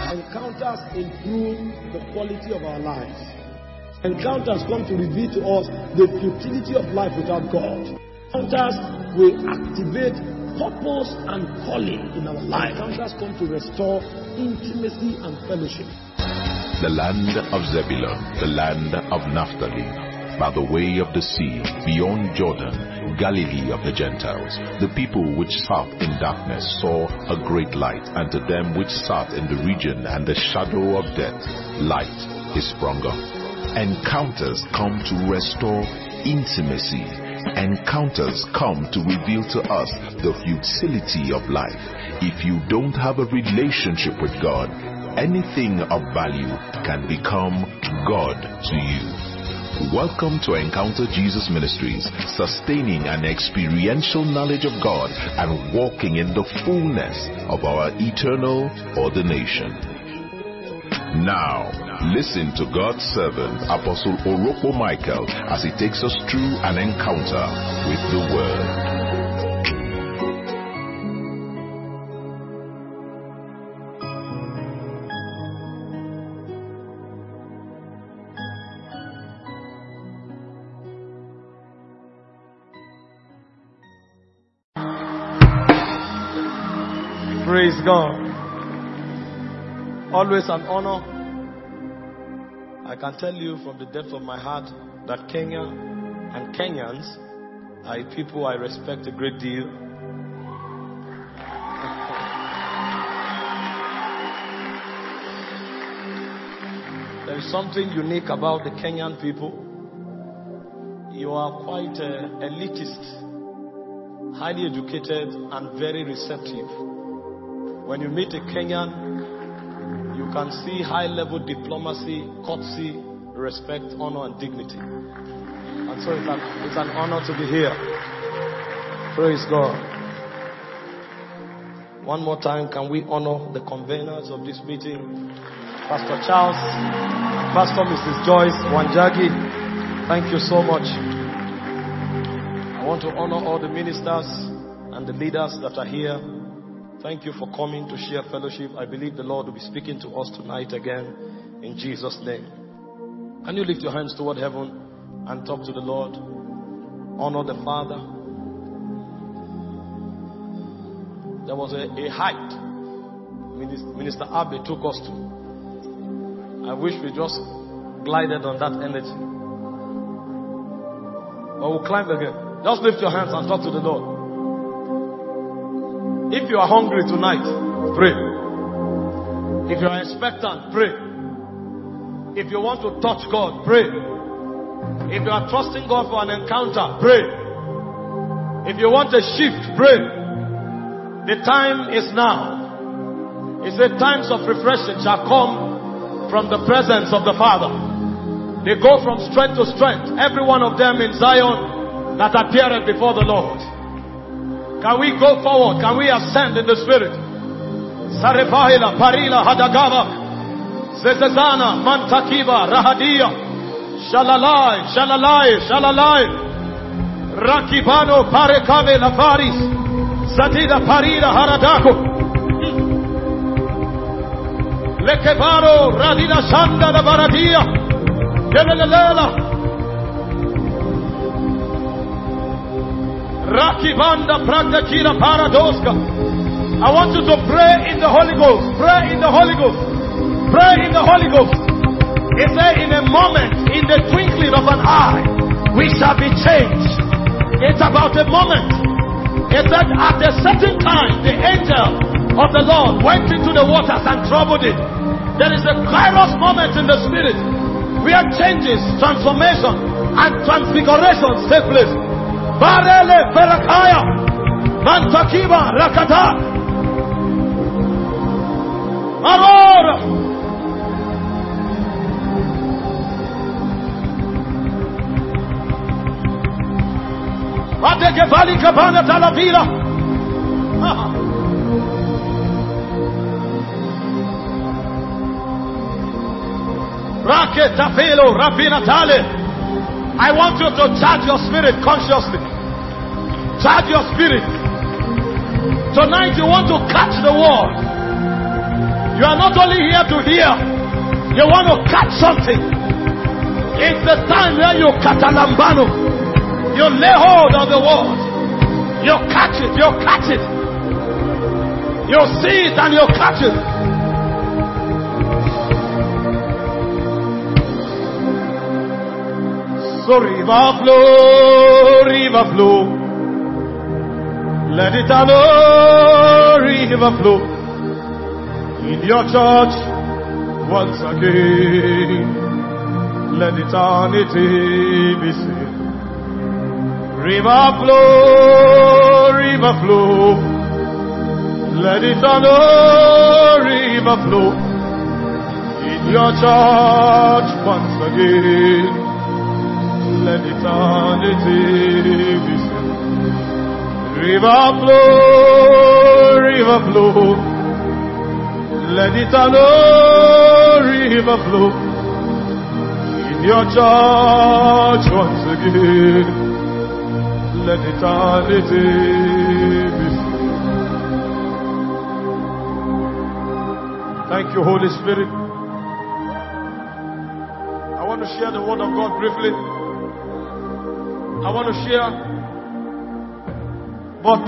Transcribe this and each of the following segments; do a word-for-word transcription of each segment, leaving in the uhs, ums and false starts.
Encounters improve the quality of our lives. Encounters come to reveal to us the futility of life without God. Encounters will activate purpose and calling in our life. Encounters come to restore intimacy and fellowship. The land of Zebulun, the land of Naphtali, by the way of the sea, beyond Jordan, Galilee of the Gentiles. The people which sat in darkness saw a great light, and to them which sat in the region and the shadow of death, light is sprung up. Encounters come to restore intimacy. Encounters come to reveal to us the futility of life. If you don't have a relationship with God, anything of value can become God to you. Welcome to Encounter Jesus Ministries, sustaining an experiential knowledge of God and walking in the fullness of our eternal ordination. Now, listen to God's servant, Apostle Orokpo Michael, as he takes us through an encounter with the Word. Praise God. Always an honor. I can tell you from the depth of my heart that Kenya and Kenyans are people I respect a great deal. There is something unique about the Kenyan people. You are quite uh, elitist, highly educated, and very receptive. When you meet a Kenyan, you can see high-level diplomacy, courtesy, respect, honor, and dignity. And so it's an, it's an honor to be here. Praise God. One more time, can we honor the conveners of this meeting? Pastor Charles, Pastor Missus Joyce Wanjagi, thank you so much. I want to honor all the ministers and the leaders that are here. Thank you for coming to share fellowship. I believe the Lord will be speaking to us tonight again in Jesus' name. Can you lift your hands toward heaven and talk to the Lord? Honor the Father. There was a, a height Minister Abe took us to. I wish we just glided on that energy. But we'll climb again. Just lift your hands and talk to the Lord. If you are hungry tonight, pray. If you are expectant, pray. If you want to touch God, pray. If you are trusting God for an encounter, pray. If you want a shift, pray. The time is now. He said times of refreshing shall come from the presence of the Father. They go from strength to strength. Every one of them in Zion that appeared before the Lord. Can we go forward? Can we ascend in the Spirit? Sarevahila, Parila, Hadagava, Zezezana, Mantakiva, Rahadia, Shalalai, Shalalai, Shalalai, Rakibano, Parekave, Lafaris, Zadida, Parida, Haradako, Lekebaro, Radina, Shanda, La Baradia, Yelelela, Rakibanda Praktakira Paradoska. I want you to pray in the Holy Ghost. Pray in the Holy Ghost. Pray in the Holy Ghost. He said, in a moment, in the twinkling of an eye, we shall be changed. It's about a moment. He said, at a certain time, the angel of the Lord went into the waters and troubled it. There is a kairos moment in the Spirit where changes, transformation, and transfiguration take place. Barele Verakaya Mantakiba Rakata Aurora Adeke Vali Cabana Talavila Raket Tafelo Rabina Tale. I want you to charge your spirit consciously. Charge your spirit. Tonight you want to catch the word. You are not only here to hear, you want to catch something. It's the time where you katalambano. You lay hold of the word. You catch it, you catch it. You see it and you catch it. So river flow, river flow. Let it all river flow in your church once again. Let eternity be seen. River flow, river flow. Let it all river flow in your church once again. Let eternity be seen. River flow, river flow. Let it all river flow in your church once again. Let eternity be seen. Thank you, Holy Spirit. I want to share the word of God briefly. I want to share. But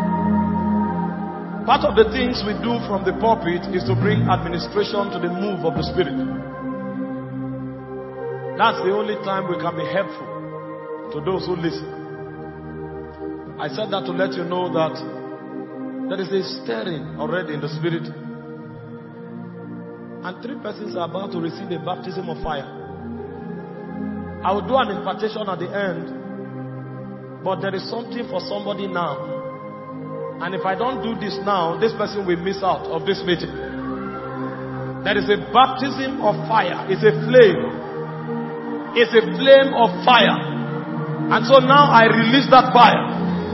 part of the things we do from the pulpit is to bring administration to the move of the Spirit. That's the only time we can be helpful to those who listen. I said that to let you know that there is a stirring already in the Spirit. And three persons are about to receive a baptism of fire. I will do an impartation at the end. But there is something for somebody now. And if I don't do this now, this person will miss out of this meeting. There is a baptism of fire. It's a flame. It's a flame of fire. And so now I release that fire.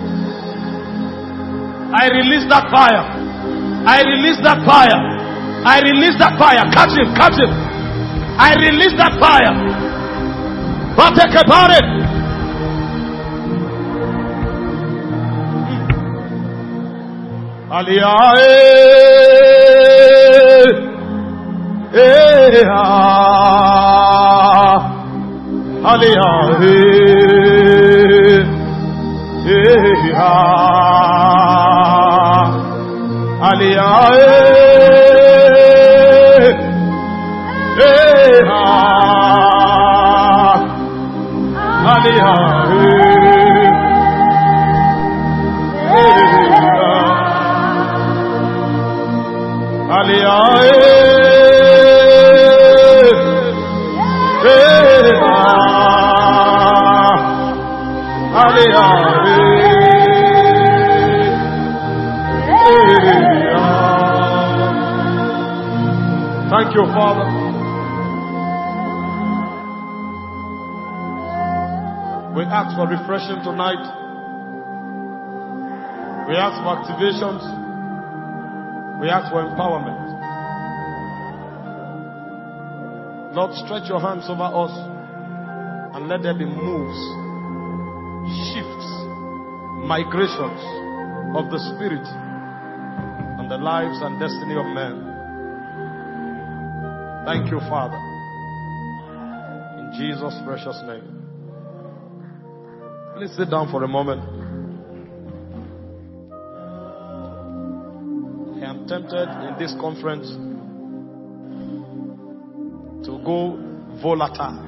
I release that fire. I release that fire. I release that fire. Catch him, catch him. I release that fire. But take about it. Aliyah, eh, ah, Aliyah, eh, ah, Aliyah, eh, ah, Aliyah, Aliyah, eh, ah, Aliyah, eh, ah. Thank you, Father. We ask for refreshing tonight. We ask for activations. We ask for empowerment. Lord, stretch your hands over us and let there be moves, shifts, migrations of the Spirit and the lives and destiny of men. Thank you, Father. In Jesus' precious name. Please sit down for a moment. I am tempted in this conference to go volatile.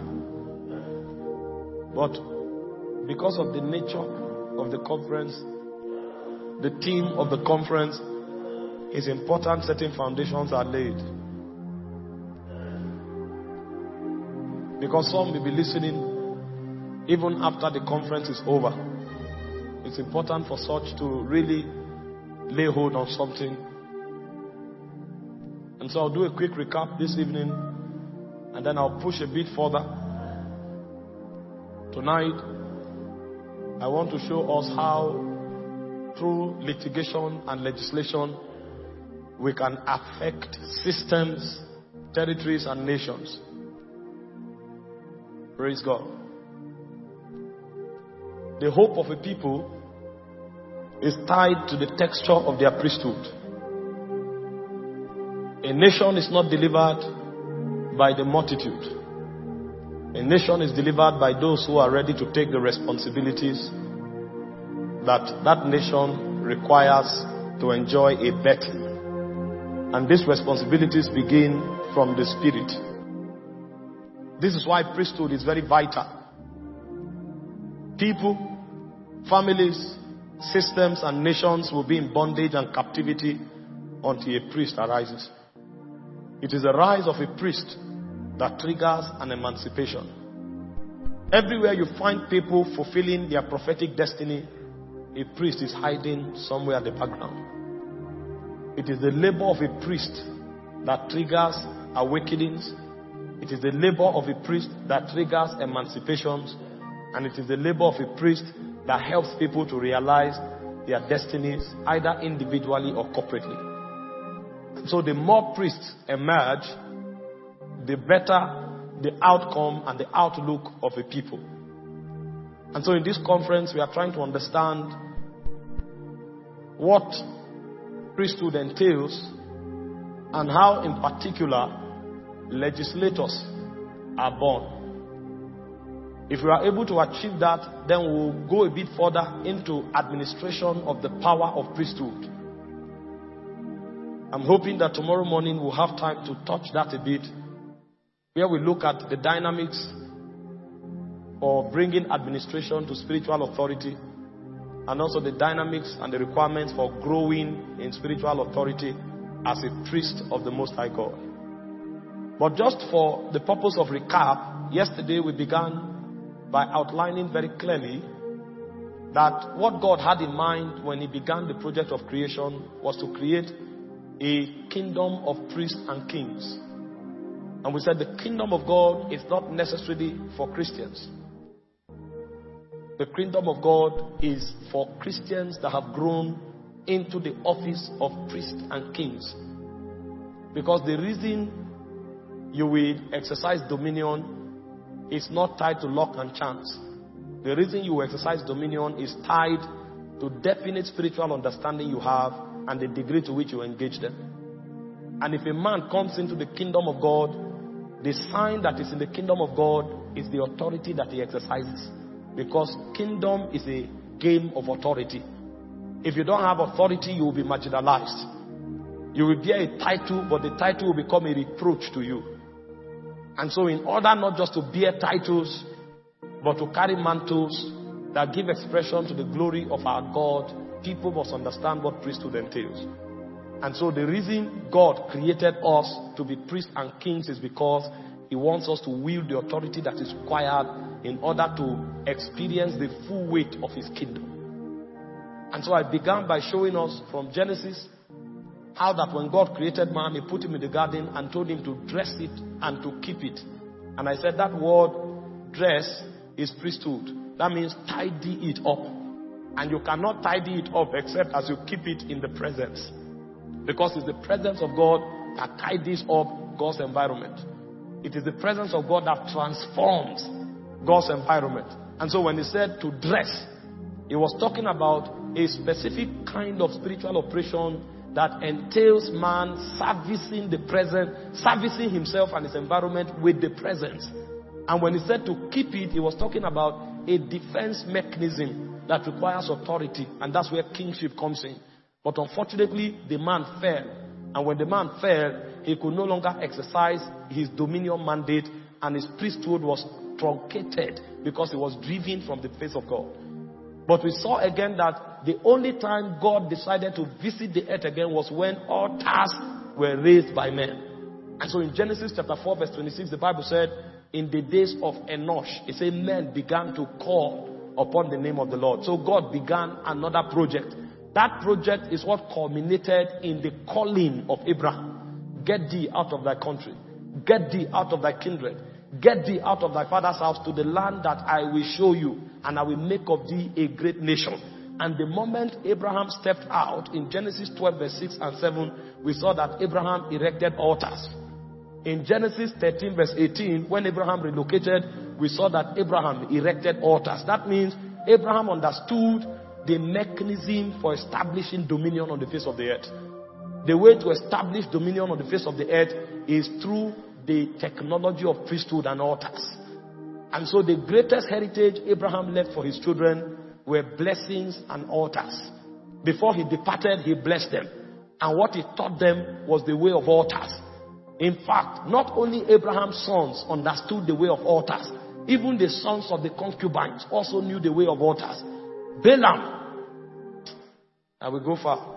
But because of the nature of the conference, the theme of the conference is important, certain foundations are laid. Because some will be listening even after the conference is over. It's important for such to really lay hold on something. And so I'll do a quick recap this evening, and then I'll push a bit further. Tonight, I want to show us how, through litigation and legislation, we can affect systems, territories, and nations. Praise God. The hope of a people is tied to the texture of their priesthood. A A nation is not delivered by the multitude. A nation is delivered by those who are ready to take the responsibilities that that nation requires to enjoy a betting. And these responsibilities begin from the spirit. This is why priesthood is very vital. People, families, systems, and nations will be in bondage and captivity until a priest arises. It is the rise of a priest that triggers an emancipation. Everywhere you find people fulfilling their prophetic destiny, a priest is hiding somewhere at the background. It is the labor of a priest that triggers awakenings. It is the labor of a priest that triggers emancipations. And it is the labor of a priest that helps people to realize their destinies, either individually or corporately. So the more priests emerge, the better the outcome and the outlook of a people. And so in this conference, we are trying to understand what priesthood entails and how, in particular, legislators are born. If we are able to achieve that, then we'll go a bit further into administration of the power of priesthood. I'm hoping that tomorrow morning we'll have time to touch that a bit, where we look at the dynamics of bringing administration to spiritual authority, and also the dynamics and the requirements for growing in spiritual authority as a priest of the Most High God. But just for the purpose of recap, yesterday we began by outlining very clearly that what God had in mind when He began the project of creation was to create a kingdom of priests and kings. And we said the kingdom of God is not necessarily for Christians. The kingdom of God is for Christians that have grown into the office of priests and kings. Because the reason you will exercise dominion is not tied to luck and chance. The reason you exercise dominion is tied to definite spiritual understanding you have and the degree to which you engage them. And if a man comes into the kingdom of God, the sign that is in the kingdom of God is the authority that he exercises. Because kingdom is a game of authority. If you don't have authority, you will be marginalized. You will bear a title, but the title will become a reproach to you. And so in order not just to bear titles, but to carry mantles that give expression to the glory of our God, people must understand what priesthood entails. And so the reason God created us to be priests and kings is because He wants us to wield the authority that is required in order to experience the full weight of His kingdom. And so I began by showing us from Genesis how that when God created man, He put him in the garden and told him to dress it and to keep it. And I said that word dress is priesthood. That means tidy it up. And you cannot tidy it up except as you keep it in the presence. Because it's the presence of God that tidies up God's environment. It is the presence of God that transforms God's environment. And so when He said to dress, He was talking about a specific kind of spiritual operation that entails man servicing the present, servicing himself and his environment with the presence. And when He said to keep it, He was talking about a defense mechanism that requires authority. And that's where kingship comes in. But unfortunately, the man fell. And when the man fell, he could no longer exercise his dominion mandate, and his priesthood was truncated because he was driven from the face of God. But we saw again that the only time God decided to visit the earth again was when altars were raised by men. And so in Genesis chapter four verse twenty-six, the Bible said, in the days of Enosh, it said men began to call upon the name of the Lord. So God began another project. That project is what culminated in the calling of Abraham. Get thee out of thy country. Get thee out of thy kindred. Get thee out of thy father's house to the land that I will show you, and I will make of thee a great nation. And the moment Abraham stepped out, in Genesis twelve verse six and seven, we saw that Abraham erected altars. In Genesis thirteen verse eighteen, when Abraham relocated, we saw that Abraham erected altars. That means Abraham understood the mechanism for establishing dominion on the face of the earth. The way to establish dominion on the face of the earth is through the technology of priesthood and altars. And so the greatest heritage Abraham left for his children were blessings and altars. Before he departed, he blessed them. And what he taught them was the way of altars. In fact, not only Abraham's sons understood the way of altars, even the sons of the concubines also knew the way of altars. Balaam, I will go far.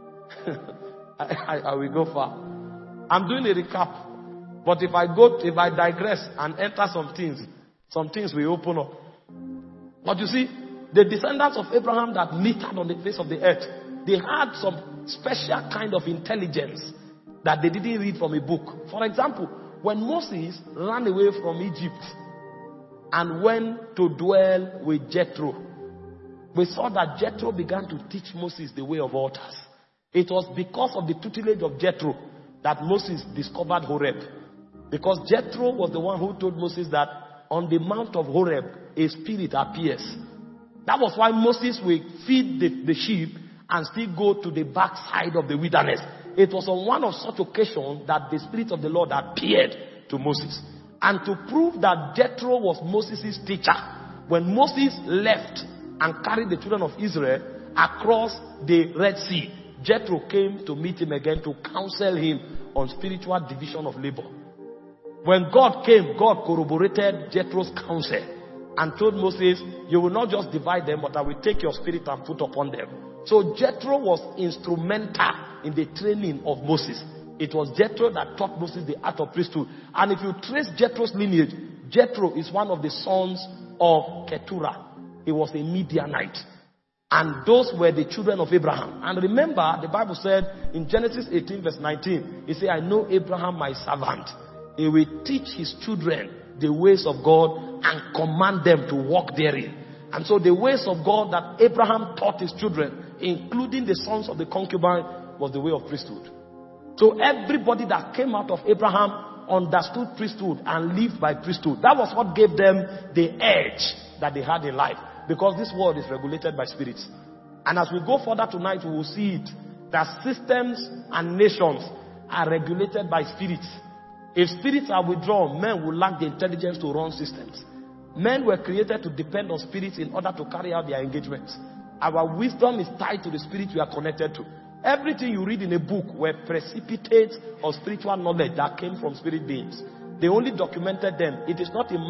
I, I, I will go far. I'm doing a recap. But if I go, if I digress and enter some things, some things will open up. But you see, the descendants of Abraham that littered on the face of the earth, they had some special kind of intelligence that they didn't read from a book. For example, when Moses ran away from Egypt and went to dwell with Jethro, we saw that Jethro began to teach Moses the way of altars. It was because of the tutelage of Jethro that Moses discovered Horeb. Because Jethro was the one who told Moses that on the mount of Horeb, a spirit appears. That was why Moses will feed the, the sheep and still go to the backside of the wilderness. It was on one of such occasions that the Spirit of the Lord appeared to Moses. And to prove that Jethro was Moses' teacher, when Moses left and carried the children of Israel across the Red Sea, Jethro came to meet him again to counsel him on spiritual division of labor. When God came, God corroborated Jethro's counsel and told Moses, you will not just divide them, but I will take your spirit and put upon them. So Jethro was instrumental in the training of Moses. It was Jethro that taught Moses the art of priesthood. And if you trace Jethro's lineage, Jethro is one of the sons of Keturah. He was a Midianite. And those were the children of Abraham. And remember, the Bible said in Genesis eighteen verse nineteen, he said, I know Abraham my servant. He will teach his children the ways of God and command them to walk therein. And so the ways of God that Abraham taught his children, including the sons of the concubine, was the way of priesthood. So everybody that came out of Abraham understood priesthood and lived by priesthood. That was what gave them the edge that they had in life. Because this world is regulated by spirits. And as we go further tonight, we will see it. That systems and nations are regulated by spirits. If spirits are withdrawn, men will lack the intelligence to run systems. Men were created to depend on spirits in order to carry out their engagements. Our wisdom is tied to the spirit we are connected to. Everything you read in a book were precipitates of spiritual knowledge that came from spirit beings. They only documented them. It is not a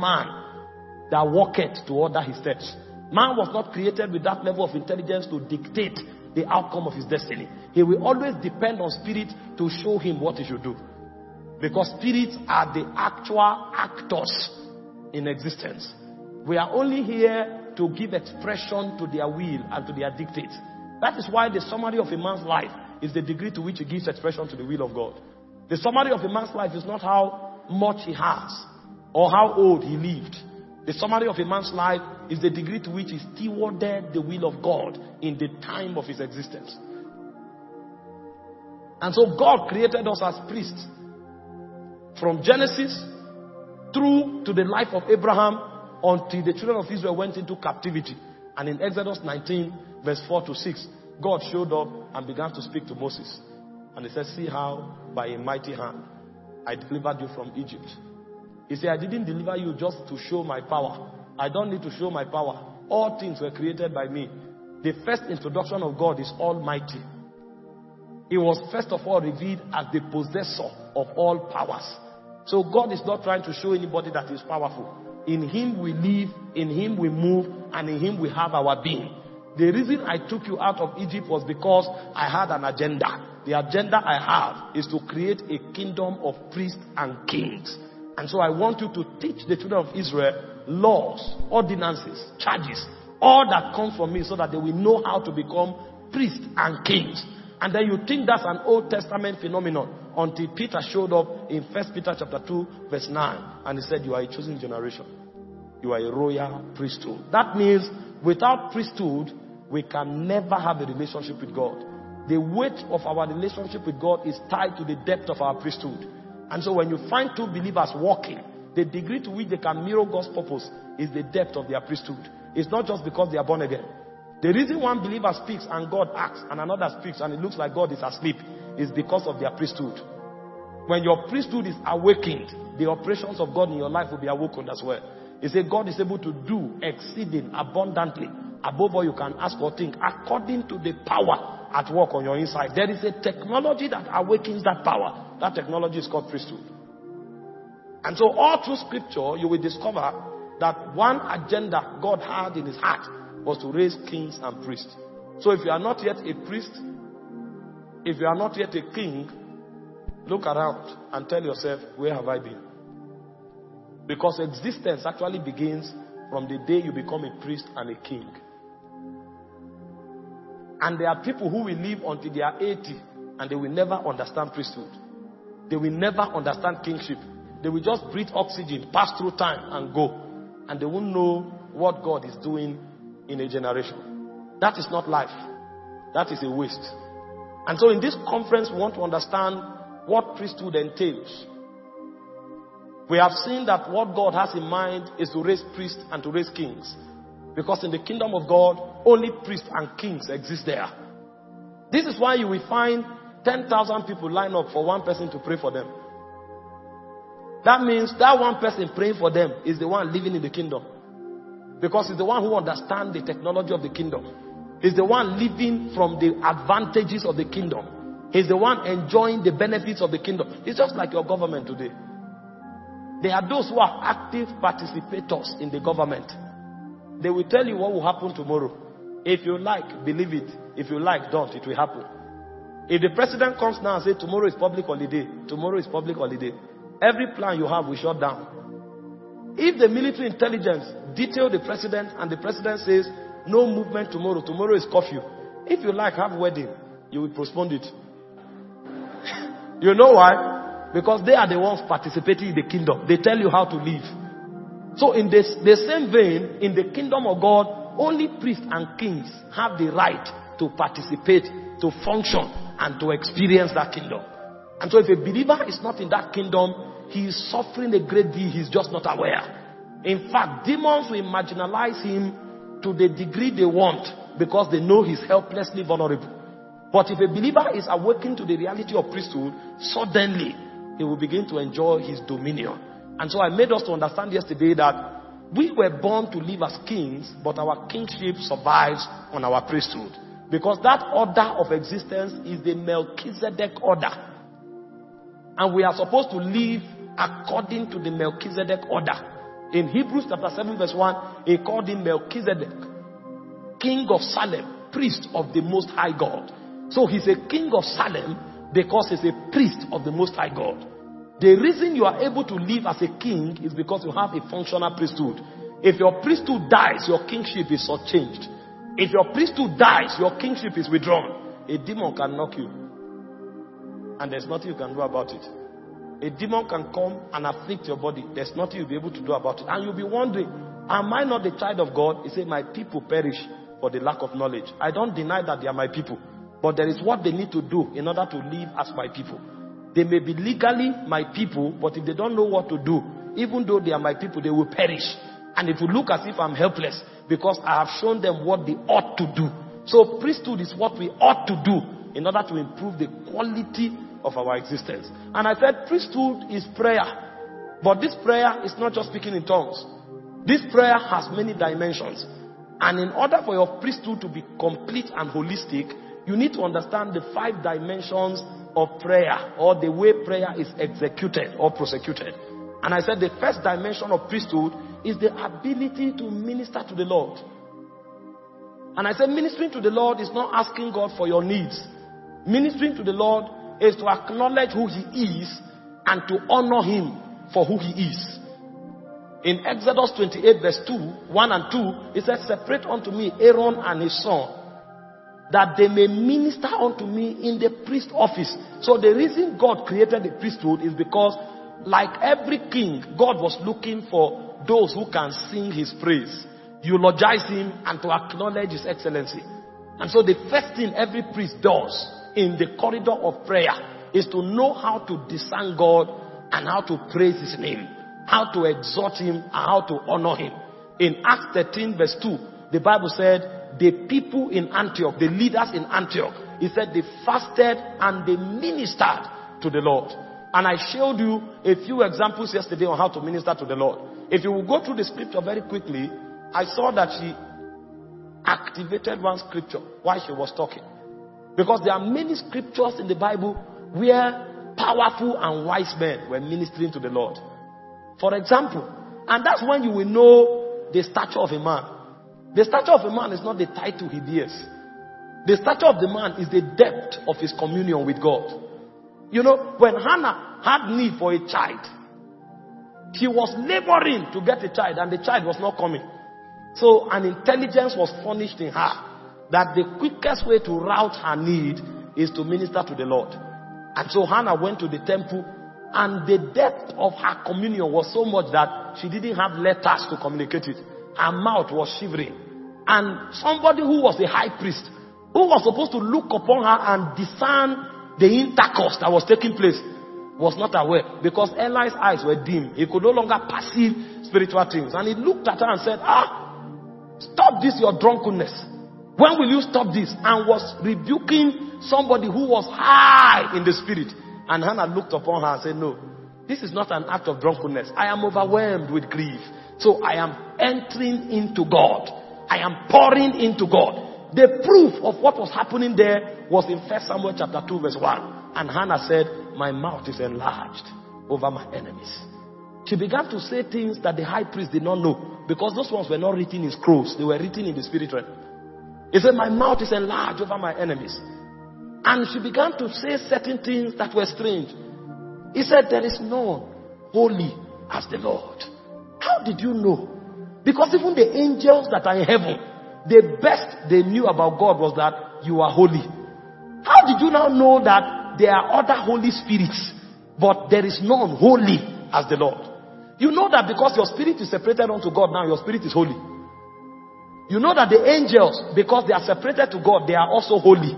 man that walketh to order his steps. Man was not created with that level of intelligence to dictate the outcome of his destiny. He will always depend on spirit to show him what he should do. Because spirits are the actual actors in existence. We are only here to give expression to their will and to their dictates. That is why the summary of a man's life is the degree to which he gives expression to the will of God. The summary of a man's life is not how much he has or how old he lived. The summary of a man's life is the degree to which he stewarded the will of God in the time of his existence. And so God created us as priests. From Genesis through to the life of Abraham until the children of Israel went into captivity. And in Exodus nineteen verse four to six, God showed up and began to speak to Moses. And he said, see how by a mighty hand I delivered you from Egypt. He said, I didn't deliver you just to show my power. I don't need to show my power. All things were created by me. The first introduction of God is Almighty. He was first of all revealed as the possessor of all powers. So God is not trying to show anybody that is powerful. In him we live, in him we move, and in him we have our being. The reason I took you out of Egypt was because I had an agenda. The agenda I have is to create a kingdom of priests and kings. And so I want you to teach the children of Israel laws, ordinances, charges, all that comes from me so that they will know how to become priests and kings. And then you think that's an Old Testament phenomenon until Peter showed up in First Peter chapter two verse nine and he said, you are a chosen generation. You are a royal priesthood. That means without priesthood, we can never have a relationship with God. The weight of our relationship with God is tied to the depth of our priesthood. And so when you find two believers walking, the degree to which they can mirror God's purpose is the depth of their priesthood. It's not just because they are born again. The reason one believer speaks and God acts and another speaks and it looks like God is asleep is because of their priesthood. When your priesthood is awakened, the operations of God in your life will be awakened as well. He said God is able to do exceeding abundantly above all you can ask or think, according to the power at work on your inside. There is a technology that awakens that power. That technology is called priesthood. And so all through scripture, you will discover that one agenda God had in his heart was to raise kings and priests. So if you are not yet a priest, if you are not yet a king, look around and tell yourself, where have I been? Because existence actually begins from the day you become a priest and a king. And there are people who will live until they are eighty and they will never understand priesthood. They will never understand kingship. They will just breathe oxygen, pass through time and go. And they won't know what God is doing in a generation. That is not life. That is a waste. And so in this conference, we want to understand what priesthood entails. We have seen that what God has in mind is to raise priests and to raise kings. Because in the kingdom of God, only priests and kings exist there. This is why you will find ten thousand people line up for one person to pray for them. That means that one person praying for them is the one living in the kingdom. Because he's the one who understands the technology of the kingdom. He's the one living from the advantages of the kingdom. He's the one enjoying the benefits of the kingdom. It's just like your government today. There are those who are active participators in the government. They will tell you what will happen tomorrow. If you like, believe it. If you like, don't. It will happen. If the president comes now and says tomorrow is public holiday, tomorrow is public holiday, every plan you have will shut down. If the military intelligence detail the president and the president says no movement tomorrow, tomorrow is curfew. If you like, have a wedding, you will postpone it. You know why? Because they are the ones participating in the kingdom. They tell you how to live. So in this, the same vein, in the kingdom of God, only priests and kings have the right to participate, to function, and to experience that kingdom. And so if a believer is not in that kingdom, he is suffering a great deal. He's just not aware. In fact, demons will marginalize him to the degree they want because they know he's helplessly vulnerable. But if a believer is awakened to the reality of priesthood, suddenly he will begin to enjoy his dominion. And so I made us to understand yesterday that we were born to live as kings, but our kingship survives on our priesthood. Because that order of existence is the Melchizedek order. And we are supposed to live according to the Melchizedek order. In Hebrews chapter seven verse one, he called him Melchizedek, king of Salem, priest of the Most High God. So he's a king of Salem because he's a priest of the Most High God. The reason you are able to live as a king is because you have a functional priesthood. If your priesthood dies, your kingship is changed. If your priesthood dies, your kingship is withdrawn. A demon can knock you. And there's nothing you can do about it. A demon can come and afflict your body. There's nothing you'll be able to do about it. And you'll be wondering, am I not the child of God? He said, my people perish for the lack of knowledge. I don't deny that they are my people. But there is what they need to do in order to live as my people. They may be legally my people, but if they don't know what to do, even though they are my people, they will perish. And it will look as if I'm helpless because I have shown them what they ought to do. So priesthood is what we ought to do in order to improve the quality of our existence. And I said priesthood is prayer. But this prayer is not just speaking in tongues. This prayer has many dimensions. And in order for your priesthood to be complete and holistic, you need to understand the five dimensions of prayer, or the way prayer is executed or prosecuted. And I said the first dimension of priesthood is the ability to minister to the Lord. And I said ministering to the Lord is not asking God for your needs. Ministering to the Lord is to acknowledge who He is and to honor Him for who He is. In Exodus twenty-eight verse two, one and two, it says, separate unto me Aaron and his son, that they may minister unto me in the priest office. So the reason God created the priesthood is because, like every king, God was looking for those who can sing His praise, eulogize Him, and to acknowledge His excellency. And so the first thing every priest does in the corridor of prayer is to know how to discern God and how to praise His name, how to exhort Him, and how to honor Him. In Acts thirteen verse two, the Bible said, the people in Antioch, the leaders in Antioch, He said they fasted and they ministered to the Lord. And I showed you a few examples yesterday on how to minister to the Lord. If you will go through the scripture very quickly, I saw that she activated one scripture while she was talking. Because there are many scriptures in the Bible where powerful and wise men were ministering to the Lord. For example, and that's when you will know the stature of a man. The stature of a man is not the title he bears. The stature of the man is the depth of his communion with God. You know, when Hannah had need for a child, she was laboring to get a child and the child was not coming. So an intelligence was furnished in her that the quickest way to route her need is to minister to the Lord. And so Hannah went to the temple, and the depth of her communion was so much that she didn't have letters to communicate it. Her mouth was shivering. And somebody who was a high priest, who was supposed to look upon her and discern the intercourse that was taking place, was not aware, because Eli's eyes were dim. He could no longer perceive spiritual things. And he looked at her and said, ah, stop this, your drunkenness. When will you stop this? And was rebuking somebody who was high in the spirit. And Hannah looked upon her and said, no, this is not an act of drunkenness. I am overwhelmed with grief. So I am entering into God. I am pouring into God. The proof of what was happening there was in First Samuel chapter two verse one. And Hannah said, my mouth is enlarged over my enemies. She began to say things that the high priest did not know, because those ones were not written in scrolls. They were written in the spirit realm. He said, my mouth is enlarged over my enemies. And she began to say certain things that were strange. He said, there is none holy as the Lord. How did you know? Because even the angels that are in heaven, the best they knew about God was that you are holy. How did you now know that there are other holy spirits, but there is none holy as the Lord? You know that because your spirit is separated unto God now, your spirit is holy. You know that the angels, because they are separated to God, they are also holy.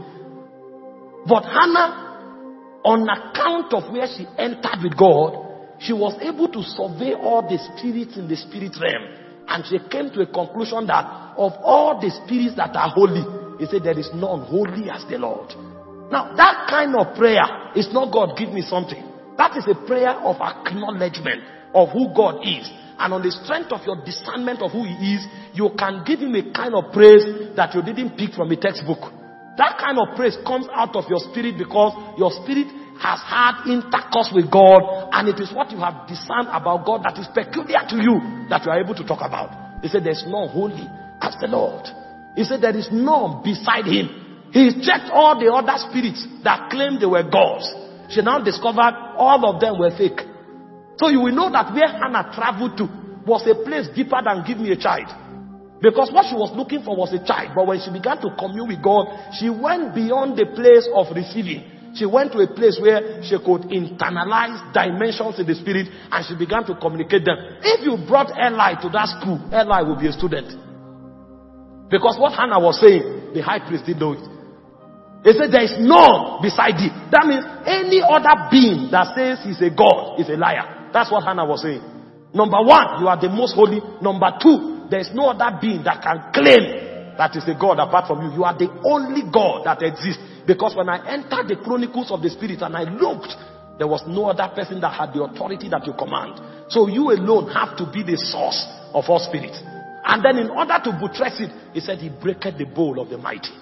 But Hannah, on account of where she entered with God, she was able to survey all the spirits in the spirit realm. And she came to a conclusion that of all the spirits that are holy, he said there is none holy as the Lord. Now that kind of prayer is not God give me something. That is a prayer of acknowledgement of who God is. And on the strength of your discernment of who he is, you can give him a kind of praise that you didn't pick from a textbook. That kind of praise comes out of your spirit because your spirit has had intercourse with God, and it is what you have discerned about God that is peculiar to you that you are able to talk about. He said there is none holy as the Lord. He said there is none beside him. He checked all the other spirits that claimed they were gods. She now discovered all of them were fake. So you will know that where Hannah traveled to was a place deeper than give me a child. Because what she was looking for was a child. But when she began to commune with God, she went beyond the place of receiving. She went to a place where she could internalize dimensions in the spirit, and she began to communicate them. If you brought Eli to that school, Eli will be a student. Because what Hannah was saying, the high priest didn't know it. He said there is none beside thee. That means any other being that says he's a God is a liar. That's what Hannah was saying. Number one, you are the most holy. Number two, there is no other being that can claim that is a God apart from you. You are the only God that exists. Because when I entered the chronicles of the spirit and I looked, there was no other person that had the authority that you command. So you alone have to be the source of all spirits. And then in order to buttress it, he said he breaketh the bowl of the mighty.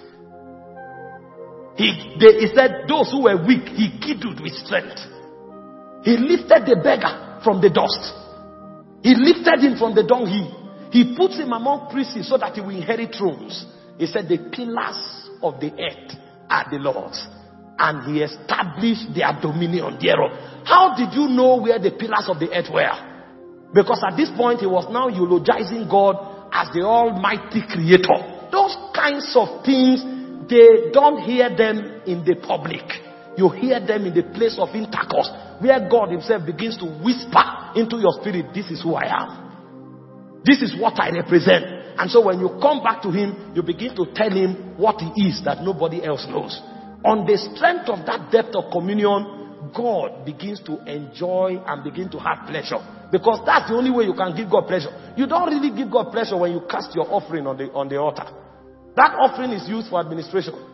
He, they, he said those who were weak, he kindled with strength. He lifted the beggar from the dust. He lifted him from the dunghill. He puts him among princes so that he will inherit thrones. He said the pillars of the earth are the Lord's, and he established their dominion thereof. How did you know where the pillars of the earth were? Because at this point he was now eulogizing God as the almighty creator. Those kinds of things, they don't hear them in the public. You hear them in the place of intercourse, where God himself begins to whisper into your spirit, this is who I am. This is what I represent. And so when you come back to him, you begin to tell him what he is that nobody else knows. On the strength of that depth of communion, God begins to enjoy and begin to have pleasure. Because that's the only way you can give God pleasure. You don't really give God pleasure when you cast your offering on the, on the altar. That offering is used for administration.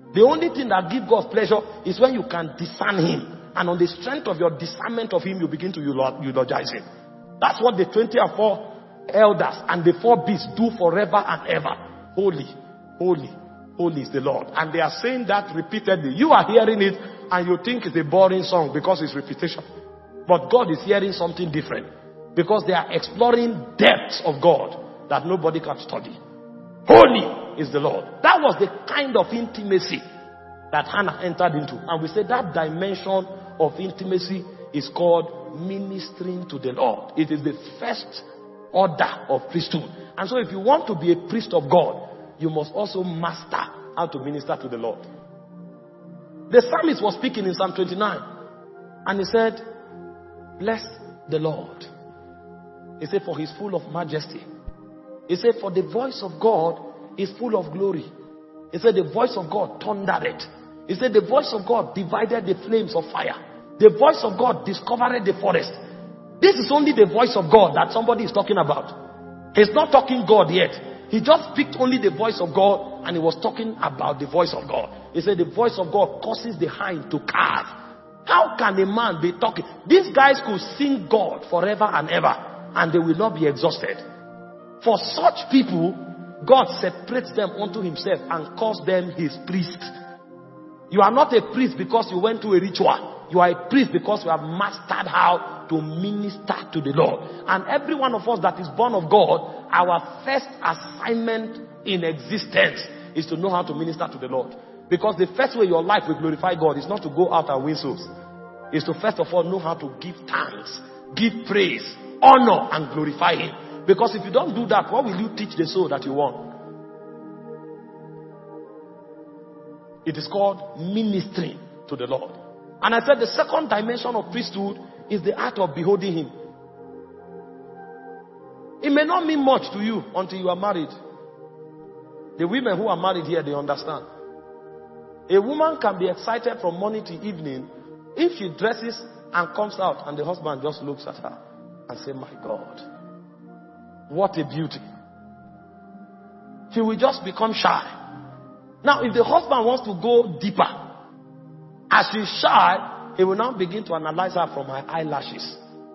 The only thing that gives God pleasure is when you can discern him. And on the strength of your discernment of him, you begin to eulogize him. That's what the twenty and four elders and the four beasts do forever and ever. Holy, holy, holy is the Lord. And they are saying that repeatedly. You are hearing it and you think it's a boring song because it's repetition. But God is hearing something different. Because they are exploring depths of God that nobody can study. Holy is the Lord. That was the kind of intimacy that Hannah entered into. And we say that dimension of intimacy is called ministering to the Lord. It is the first order of priesthood. And so if you want to be a priest of God, you must also master how to minister to the Lord. The psalmist was speaking in Psalm twenty-nine. And he said, bless the Lord. He said, for he's full of majesty. He said, for the voice of God is full of glory. He said, the voice of God thundered it. He said, the voice of God divided the flames of fire. The voice of God discovered the forest. This is only the voice of God that somebody is talking about. He's not talking God yet. He just picked only the voice of God and he was talking about the voice of God. He said, the voice of God causes the hind to calve. How can a man be talking? These guys could sing God forever and ever and they will not be exhausted. For such people, God separates them unto himself and calls them his priest. You are not a priest because you went to a ritual. You are a priest because you have mastered how to minister to the Lord. And every one of us that is born of God, our first assignment in existence is to know how to minister to the Lord. Because the first way your life will glorify God is not to go out and win souls. It's to first of all know how to give thanks, give praise, honor and glorify him. Because if you don't do that, what will you teach the soul that you want? It is called ministering to the Lord. And I said the second dimension of priesthood is the art of beholding him. It may not mean much to you until you are married. The women who are married here, they understand. A woman can be excited from morning to evening if she dresses and comes out and the husband just looks at her and says, my God, what a beauty. She will just become shy. Now, if the husband wants to go deeper, as she's shy, he will now begin to analyze her from her eyelashes.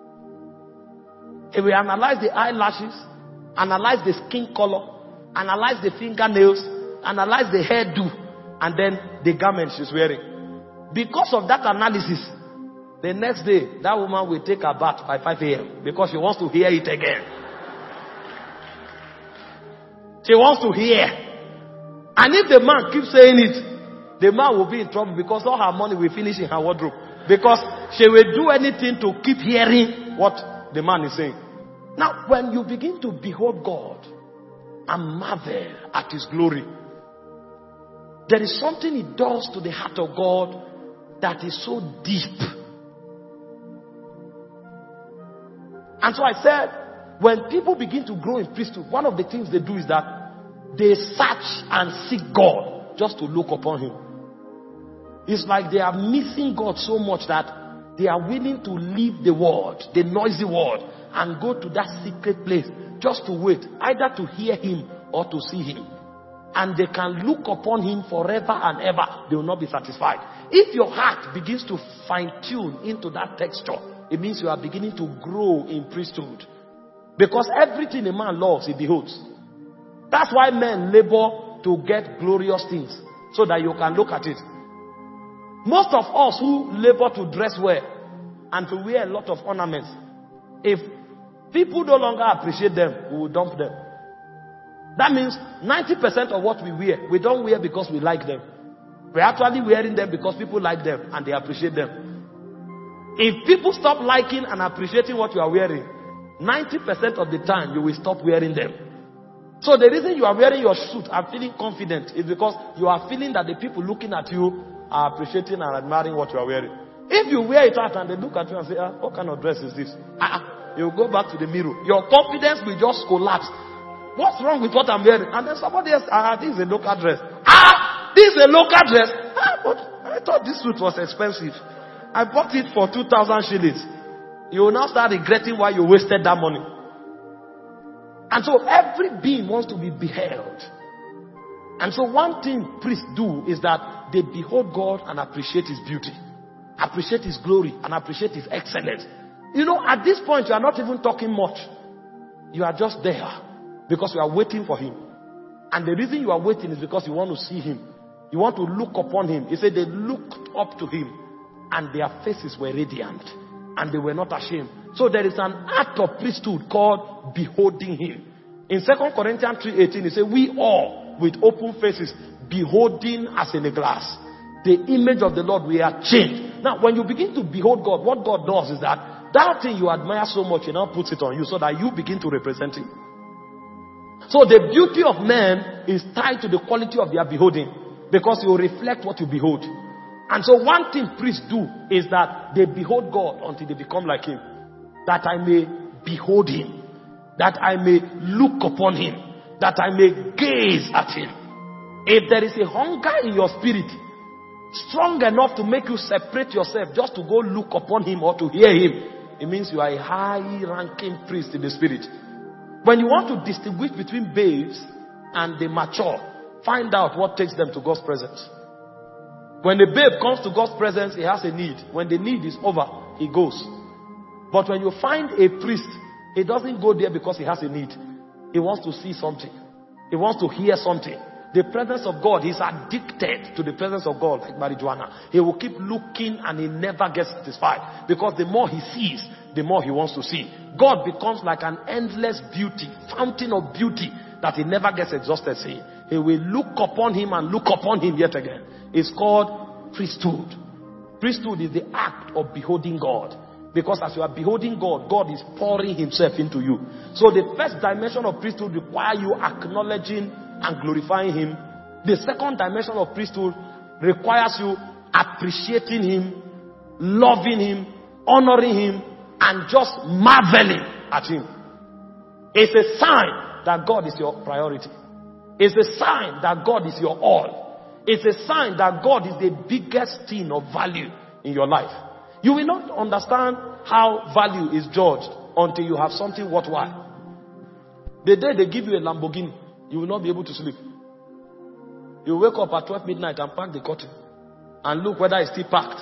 He will analyze the eyelashes, analyze the skin color, analyze the fingernails, analyze the hairdo, and then the garment she's wearing. Because of that analysis, the next day, that woman will take her bath by five a.m. because she wants to hear it again. She wants to hear. And if the man keeps saying it, the man will be in trouble because all her money will finish in her wardrobe. Because she will do anything to keep hearing what the man is saying. Now, when you begin to behold God and marvel at his glory, there is something it does to the heart of God that is so deep. And so I said, when people begin to grow in priesthood, one of the things they do is that they search and seek God just to look upon him. It's like they are missing God so much that they are willing to leave the world, the noisy world, and go to that secret place just to wait, either to hear him or to see him. And they can look upon him forever and ever. They will not be satisfied. If your heart begins to fine-tune into that texture, it means you are beginning to grow in priesthood. Because everything a man loves, he beholds. That's why men labor to get glorious things, so that you can look at it. Most of us who labor to dress well and to wear a lot of ornaments, if people no longer appreciate them, we will dump them. That means ninety percent of what we wear, we don't wear because we like them. We're actually wearing them because people like them and they appreciate them. If people stop liking and appreciating what you are wearing, ninety percent of the time you will stop wearing them. So the reason you are wearing your suit and feeling confident is because you are feeling that the people looking at you are appreciating and admiring what you are wearing. If you wear it out and they look at you and say, ah, what kind of dress is this? Ah, you go back to the mirror. Your confidence will just collapse. What's wrong with what I'm wearing? And then somebody else, ah, this is a local dress. Ah, this is a local dress. Ah, but I thought this suit was expensive. I bought it for two thousand shillings. You will now start regretting why you wasted that money. And so every being wants to be beheld. And so one thing priests do is that they behold God and appreciate his beauty, appreciate his glory, and appreciate his excellence. You know, at this point, you are not even talking much. You are just there because you are waiting for him. And the reason you are waiting is because you want to see him. You want to look upon him. He said they looked up to him and their faces were radiant and they were not ashamed. So there is an act of priesthood called beholding him. In Second Corinthians three eighteen, he said, we all with open faces beholding as in a glass the image of the Lord, we are changed. Now, when you begin to behold God, what God does is that that thing you admire so much, he now puts it on you so that you begin to represent him. So the beauty of men is tied to the quality of their beholding, because you reflect what you behold. And so one thing priests do is that they behold God until they become like him. That I may behold him, that I may look upon him, that I may gaze at him. If there is a hunger in your spirit strong enough to make you separate yourself just to go look upon him or to hear him, it means you are a high-ranking priest in the spirit. When you want to distinguish between babes and the mature, find out what takes them to God's presence. When the babe comes to God's presence, he has a need. When the need is over, he goes. But when you find a priest, he doesn't go there because he has a need. He wants to see something. He wants to hear something. The presence of God, he's addicted to the presence of God like marijuana. He will keep looking and he never gets satisfied. Because the more he sees, the more he wants to see. God becomes like an endless beauty, fountain of beauty that he never gets exhausted seeing. He will look upon him and look upon him yet again. It's called priesthood. Priesthood is the act of beholding God. Because as you are beholding God, God is pouring himself into you. So the first dimension of priesthood requires you acknowledging and glorifying him. The second dimension of priesthood requires you appreciating him, loving him, honoring him, and just marveling at him. It's a sign that God is your priority. It's a sign that God is your all. It's a sign that God is the biggest thing of value in your life. You will not understand how value is judged until you have something worthwhile. The day they give you a Lamborghini, you will not be able to sleep. You wake up at twelve midnight and pack the curtain and look whether it's still packed.